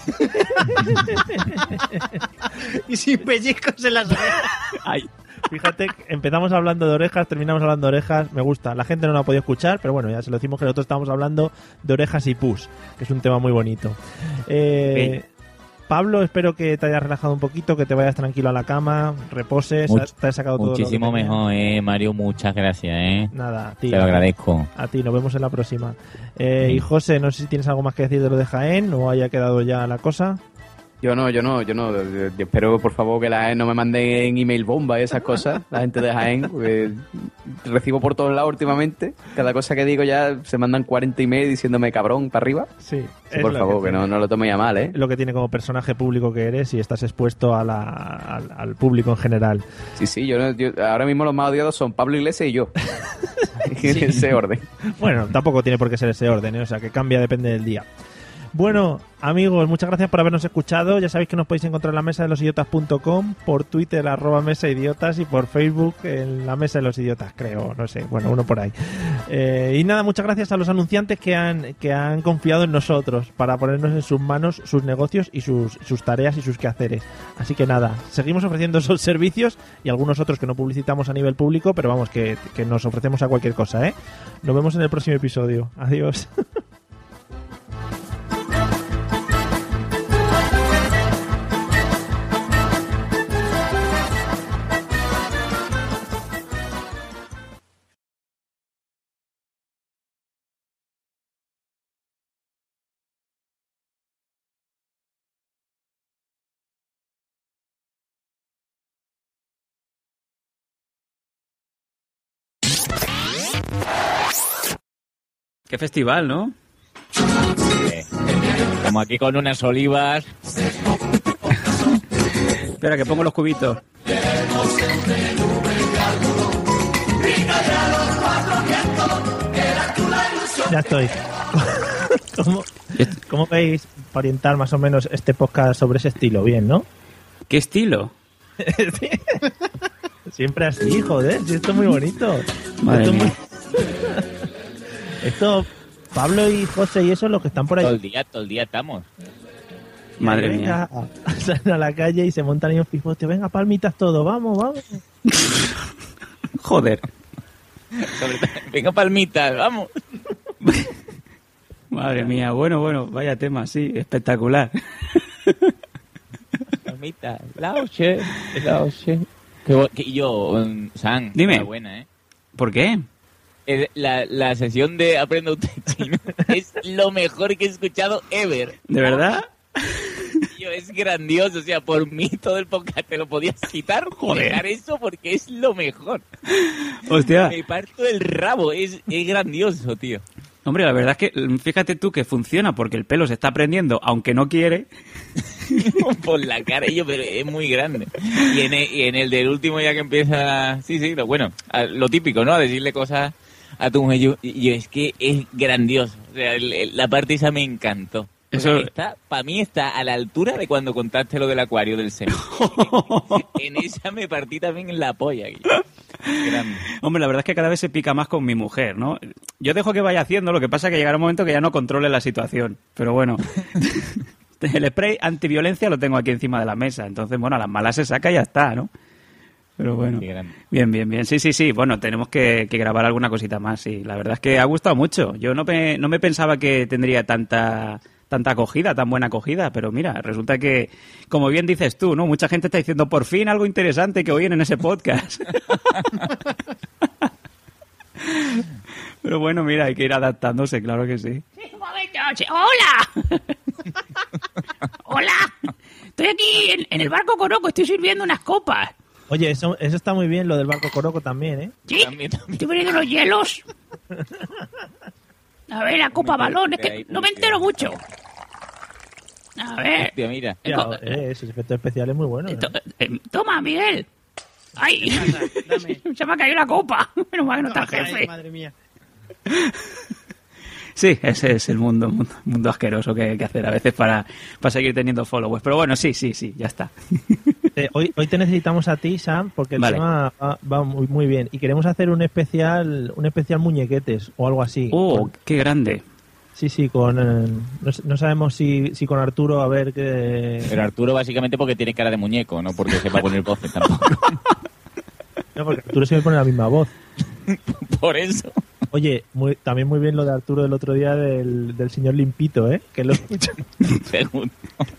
Y sin pellizcos en las orejas. Ay, Fíjate, empezamos hablando de orejas, terminamos hablando de orejas. Me gusta. La gente no lo ha podido escuchar, pero bueno, ya se lo decimos que nosotros estamos hablando de orejas y pus, que es un tema muy bonito. Eh, Pablo, espero que te hayas relajado un poquito, que te vayas tranquilo a la cama, reposes, Much- te has sacado todo lo que Muchísimo tenías. mejor, eh, Mario. Muchas gracias, eh. Nada, a Te ti. lo agradezco. A ti, nos vemos en la próxima. Eh, y José, no sé si tienes algo más que decir de lo de Jaén o haya quedado ya la cosa. Yo no, yo no, yo no. Yo espero, por favor, que la Jaén no me manden email bomba y esas cosas, la gente de Jaén, porque recibo por todos lados últimamente. Cada cosa que digo ya se mandan cuarenta emails diciéndome cabrón para arriba. Sí, Sí, por favor, que, no, no lo toméis a mal, ¿eh? lo que tiene como personaje público que eres y estás expuesto a la- al, al público en general. Sí, sí, yo, no- yo- ahora mismo los más odiados son Pablo Iglesias y yo. En ese orden. Bueno, tampoco tiene por qué ser ese orden, ¿eh? O sea, que cambia, depende del día. Bueno, amigos, muchas gracias por habernos escuchado. Ya sabéis que nos podéis encontrar en la mesa de los idiotas punto com, por Twitter, arroba mesa idiotas, y por Facebook en la mesa de los idiotas, creo, no sé, bueno, uno por ahí. Eh, y nada, muchas gracias a los anunciantes que han, que han confiado en nosotros para ponernos en sus manos sus negocios y sus, sus tareas y sus quehaceres. Así que nada, seguimos ofreciendo esos servicios y algunos otros que no publicitamos a nivel público, pero vamos, que, que nos ofrecemos a cualquier cosa, ¿eh? Nos vemos en el próximo episodio. Adiós. qué festival, ¿no? Eh, Como aquí con unas olivas. Espera, que pongo los cubitos. Ya estoy. ¿Cómo, ¿Cómo veis para orientar más o menos este podcast sobre ese estilo? Bien, ¿no? ¿Qué estilo? Siempre así, joder, si esto es muy bonito. Madre esto, es mía. muy- esto, Pablo y José y eso, los que están por Todo ahí. el día, todo el día estamos. Madre Venga, mía. salen a la calle y se montan ahí un pivote. Venga, palmitas todo, vamos, vamos. Joder. Sobre todo- Venga, palmitas, vamos. Madre mía. Bueno, bueno, vaya tema, sí, espectacular. Palmitas. Lauche, lauche. Que, bo- que yo, um, San, Dime. enhorabuena, ¿eh? ¿Por qué? Eh, La, la sesión de Aprenda Usted Chino es lo mejor que he escuchado ever. ¿De verdad? Tío, es grandioso. O sea, por mí todo el podcast te lo podías quitar. Joder. Dejar eso porque es lo mejor. Hostia. Me parto el rabo. Es, es grandioso, tío. Hombre, la verdad es que fíjate tú que funciona porque el pelo se está prendiendo aunque no quiere. Por la cara, yo, pero es muy grande. Y en el, y en el del último ya que empieza, sí, sí, lo, bueno, a- lo típico, ¿no? A decirle cosas a tu mujer. Yo, yo es que es grandioso. O sea, el- el- la parte esa me encantó. Eso- Está, para mí está a la altura de cuando contaste lo del acuario del seno. En esa me partí también en la polla. Aquí. Grande. Hombre, la verdad es que cada vez se pica más con mi mujer, ¿no? Yo dejo que vaya haciendo, lo que pasa es que llegará un momento que ya no controle la situación. Pero bueno, el spray antiviolencia lo tengo aquí encima de la mesa, entonces, bueno, a las malas se saca y ya está, ¿no? Pero bueno, Qué grande. bien, bien, bien. Sí, sí, sí, bueno, tenemos que, que grabar alguna cosita más, sí. La verdad es que ha gustado mucho. Yo no me, no me pensaba que tendría tanta... tanta acogida, tan buena acogida, pero mira, resulta que, como bien dices tú, ¿no? Mucha gente está diciendo, por fin algo interesante que oyen en ese podcast. Pero bueno, mira, hay que ir adaptándose, claro que sí. Un momento, che- ¡Hola! ¡Hola! Estoy aquí en, en el barco Coroco, estoy sirviendo unas copas. Oye, eso, eso está muy bien, lo del barco Coroco también, ¿eh? ¿Sí? También, también. Estoy poniendo los hielos. A ver, la copa balón, es que no me entero mucho. A ver. Hostia, mira. Ya, Co- eh, ese efecto especial es muy bueno. ¿eh? To- eh, Toma, Miguel. ¡Ay! Dame. Se me ha caído la copa. Menos mal que no está el Ay, jefe. madre mía. Sí, ese es el mundo, mundo, mundo asqueroso que hay que hacer a veces para, para seguir teniendo followers. Pero bueno, sí, sí, sí, ya está. Eh, hoy, hoy te necesitamos a ti, Sam, porque el Vale. tema va, va muy, muy bien. Y queremos hacer un especial un especial muñequetes o algo así. ¡Oh, Con- qué grande! sí, sí, con... eh, no, s- no sabemos si, si con Arturo, a ver qué... Pero Arturo básicamente porque tiene cara de muñeco, no porque sepa poner voces tampoco. No, porque Arturo siempre pone la misma voz. Por eso. Oye, muy, también muy bien lo de Arturo del otro día del, del señor Limpito, ¿eh? Que lo escucha. Segundo.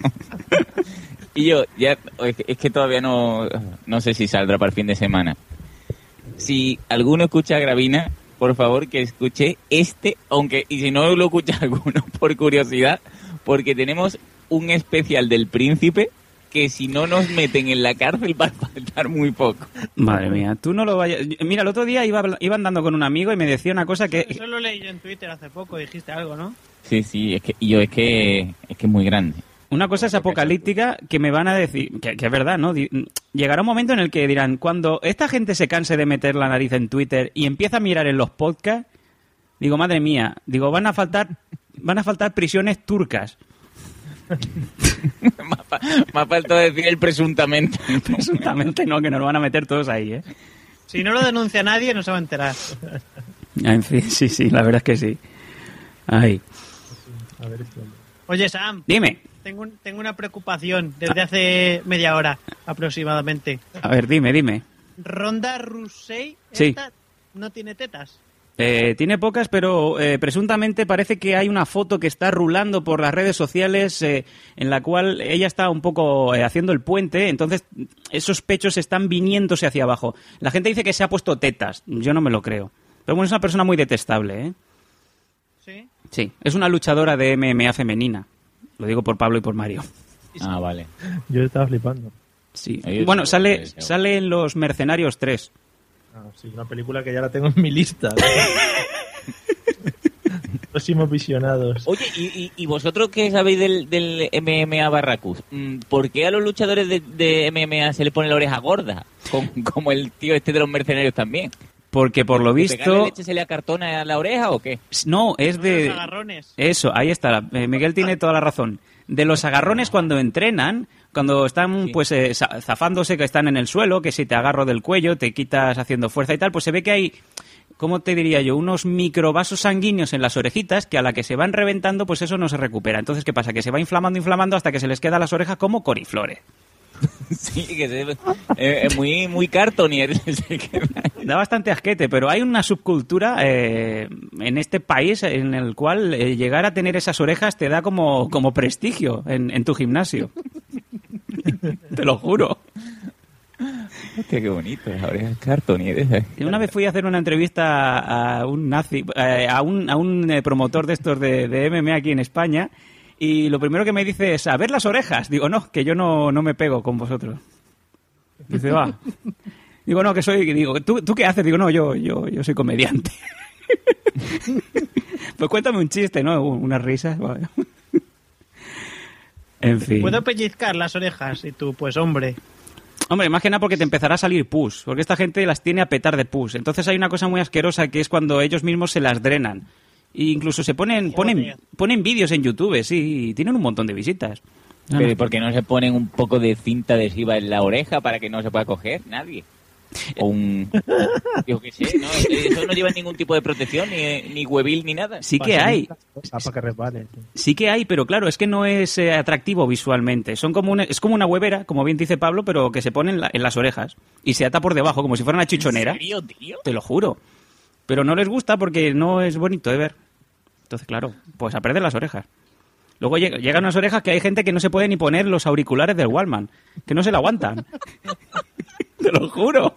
Y yo, ya, es que- es que todavía no, no sé si saldrá para el fin de semana. Si alguno escucha a Gravina, por favor que escuche este, aunque, y si no lo escucha alguno, por curiosidad, porque tenemos un especial del Príncipe que si no nos meten en la cárcel va a faltar muy poco. Madre mía, tú no lo vayas... Mira, el otro día iba, habla- iba andando con un amigo y me decía una cosa que... Eso lo leí yo en Twitter hace poco, dijiste algo, ¿no? Sí, sí, es que, y yo es que, es que es muy grande. Una cosa es apocalíptica que me van a decir, que, que es verdad, ¿no? Di- Llegará un momento en el que dirán, cuando esta gente se canse de meter la nariz en Twitter y empieza a mirar en los podcasts, digo, madre mía, digo, van a faltar, van a faltar prisiones turcas. me, ha, fa- me ha faltado decir el presuntamente. Presuntamente no, que nos lo van a meter todos ahí, ¿eh? Si no lo denuncia nadie, no se va a enterar. En fin, sí, sí, la verdad es que sí. Ay. A ver, este hombre. Oye, Sam, Dime, tengo, un- tengo una preocupación desde hace media hora aproximadamente. a ver, dime, dime. Ronda Rousey, Sí. esta no tiene tetas. Eh, tiene pocas, pero eh, presuntamente parece que hay una foto que está rulando por las redes sociales eh, en la cual ella está un poco eh, haciendo el puente, entonces esos pechos están viniéndose hacia abajo. La gente dice que se ha puesto tetas, yo no me lo creo. Pero bueno, es una persona muy detestable, ¿eh? ¿Sí? Sí, es una luchadora de M M A femenina. Lo digo por Pablo y por Mario. Ah, vale. Yo estaba flipando. Sí. Ahí Bueno, es- sale, es- sale en Los Mercenarios tres. Ah, sí, una película que ya la tengo en mi lista. Próximos visionados. Oye, ¿y, y, y vosotros qué sabéis del, del M M A Barracus? Mm, ¿Por qué a los luchadores de, de M M A se le pone la oreja gorda? Como, como el tío este de los mercenarios también. Porque por lo ¿De pegarle visto... leche se le acartona a la oreja o qué? No, es Los de... agarrones. Eso, ahí está. Eh, Miguel tiene toda la razón. De los agarrones cuando entrenan, cuando están Sí. pues eh, za- zafándose, que están en el suelo, que si te agarro del cuello, te quitas haciendo fuerza y tal, pues se ve que hay, ¿cómo te diría yo? Unos microvasos sanguíneos en las orejitas que a la que se van reventando, pues eso no se recupera. Entonces, ¿qué pasa? Que se va inflamando, inflamando hasta que se les queda las orejas como coriflores. Sí, que se, eh, es muy, muy cartonier. se queda. Da bastante asquete, pero hay una subcultura eh, en este país en el cual eh, llegar a tener esas orejas te da como, como prestigio en, en tu gimnasio. Te lo juro. Hostia, qué bonito, las orejas cartonieres. ¿eh? Una vez fui a hacer una entrevista a un nazi, eh, a un, a un eh, promotor de estos de, de M M A aquí en España, y lo primero que me dice es, a ver las orejas. Digo, no, que yo no, no me pego con vosotros. Dice, va. Digo, no, que soy... Digo, ¿tú, ¿tú qué haces? Digo, no, yo, yo, yo soy comediante. Pues cuéntame un chiste, ¿no? Unas risas. Vale. En fin. ¿Puedo pellizcar las orejas? Y tú, pues hombre. Hombre, más que nada porque te empezará a salir pus, porque esta gente las tiene a petar de pus. Entonces hay una cosa muy asquerosa que es cuando ellos mismos se las drenan. E incluso se ponen ponen ponen vídeos en YouTube, sí, y tienen un montón de visitas. No, Pero no. ¿y por qué no se ponen un poco de cinta adhesiva en la oreja para que no se pueda coger? Nadie. O un... Yo qué sé, ¿no? Eso no lleva ningún tipo de protección, ni, ni huevil, ni nada. Sí que hay. Para que resbale. Sí. Sí que hay, pero claro, es que no es eh, atractivo visualmente. Son como una, es como una huevera, como bien dice Pablo, pero que se pone en, la- en las orejas y se ata por debajo, como si fuera una chichonera. ¿En serio, tío? Te lo juro. Pero no les gusta porque no es bonito de ver. Entonces, claro, pues a perder las orejas. Luego lleg- llegan unas orejas que hay gente que no se puede ni poner los auriculares del Wallman, que no se la aguantan. Te lo juro.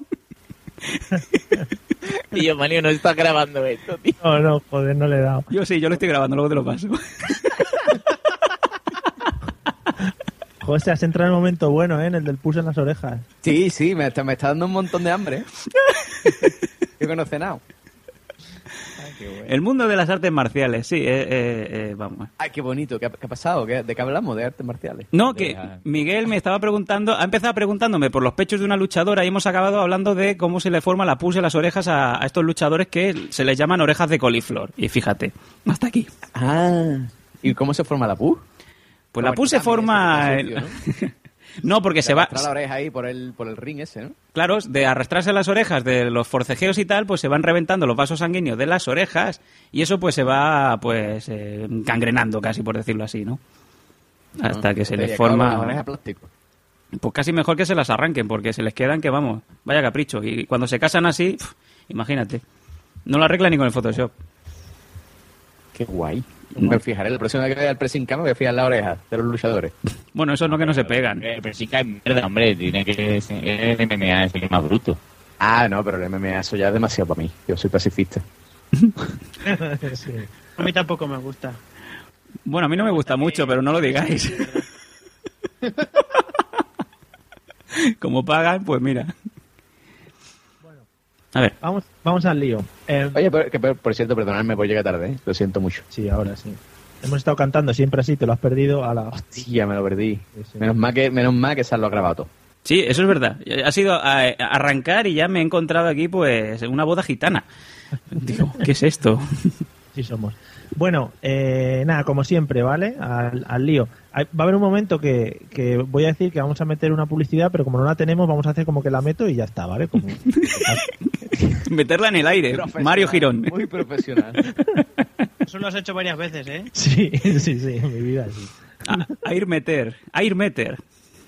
Tío, Manio, no estás grabando esto, tío. No, no, joder, no le he dado. Yo sí, yo lo estoy grabando, luego te lo paso. Joder, se has entrado en el momento bueno, ¿eh? En el del pus en las orejas. Sí, sí, me está, me está dando un montón de hambre. Yo que no he cenado. El mundo de las artes marciales, sí, eh, eh, eh, vamos. Ay, qué bonito. ¿Qué ha, qué ha pasado? ¿Qué- ¿De qué hablamos? ¿De artes marciales? No, que Miguel me estaba preguntando, ha empezado preguntándome por los pechos de una luchadora y hemos acabado hablando de cómo se le forma la pus en las orejas a, a estos luchadores que se les llaman orejas de coliflor. Y fíjate, hasta aquí. Ah. ¿Y cómo se forma la pus? Pues la pus se forma... Sucio, ¿no? No, porque se va... Arrastrar la oreja ahí por el, por el ring ese, ¿no? Claro, de arrastrarse las orejas, de los forcejeos y tal, pues se van reventando los vasos sanguíneos de las orejas y eso pues se va pues eh, gangrenando casi, por decirlo así, ¿no? Hasta que se Y les acaba con forma... las orejas de plástico. Pues casi mejor que se las arranquen, porque se les quedan que, vamos, vaya capricho. Y cuando se casan así, pf, imagínate, no lo arreglan ni con el Photoshop. Qué guay. Me fijaré, la próxima vez que vea el pressing cam me voy a fijar en la oreja de los luchadores. Bueno, eso no que no se pegan. Eh, Pero sí que hay mierda, hombre. Tiene que ser el M M A, es el más bruto. Ah, no, pero el M M A eso ya es demasiado para mí. Yo soy pacifista. Sí. A mí tampoco me gusta. Bueno, a mí no me gusta mucho, pero no lo digáis. Como pagan, pues mira. A ver. Vamos, vamos al lío. Eh, Oye, por, que, por, por cierto, perdonadme, pues llegué tarde, ¿eh? Lo siento mucho. sí, ahora sí. Hemos estado cantando siempre así, te lo has perdido a la... Sí, ya me lo perdí. Sí, sí. Menos mal que, menos mal que se lo ha grabado todo. Sí, eso es verdad. Ha sido a, a arrancar y ya me he encontrado aquí, pues, una boda gitana. Digo, ¿qué es esto? Sí somos. Bueno, eh, nada, como siempre, ¿vale? Al, al lío. Hay- Va a haber un momento que, que voy a decir que vamos a meter una publicidad, pero como no la tenemos, vamos a hacer como que la meto y ya está, ¿vale? Como... Meterla en el aire. Profesional, Mario Girón. Muy profesional. Eso lo has hecho varias veces, ¿eh? Sí, sí, sí, en mi vida, sí. A, a ir meter. A ir meter.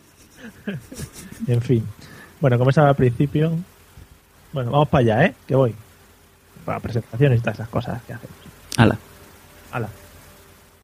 En fin. Bueno, como estaba al principio... Bueno, vamos para allá, ¿eh? Que voy. Para presentaciones y todas esas cosas que hacemos. Hala. Hala.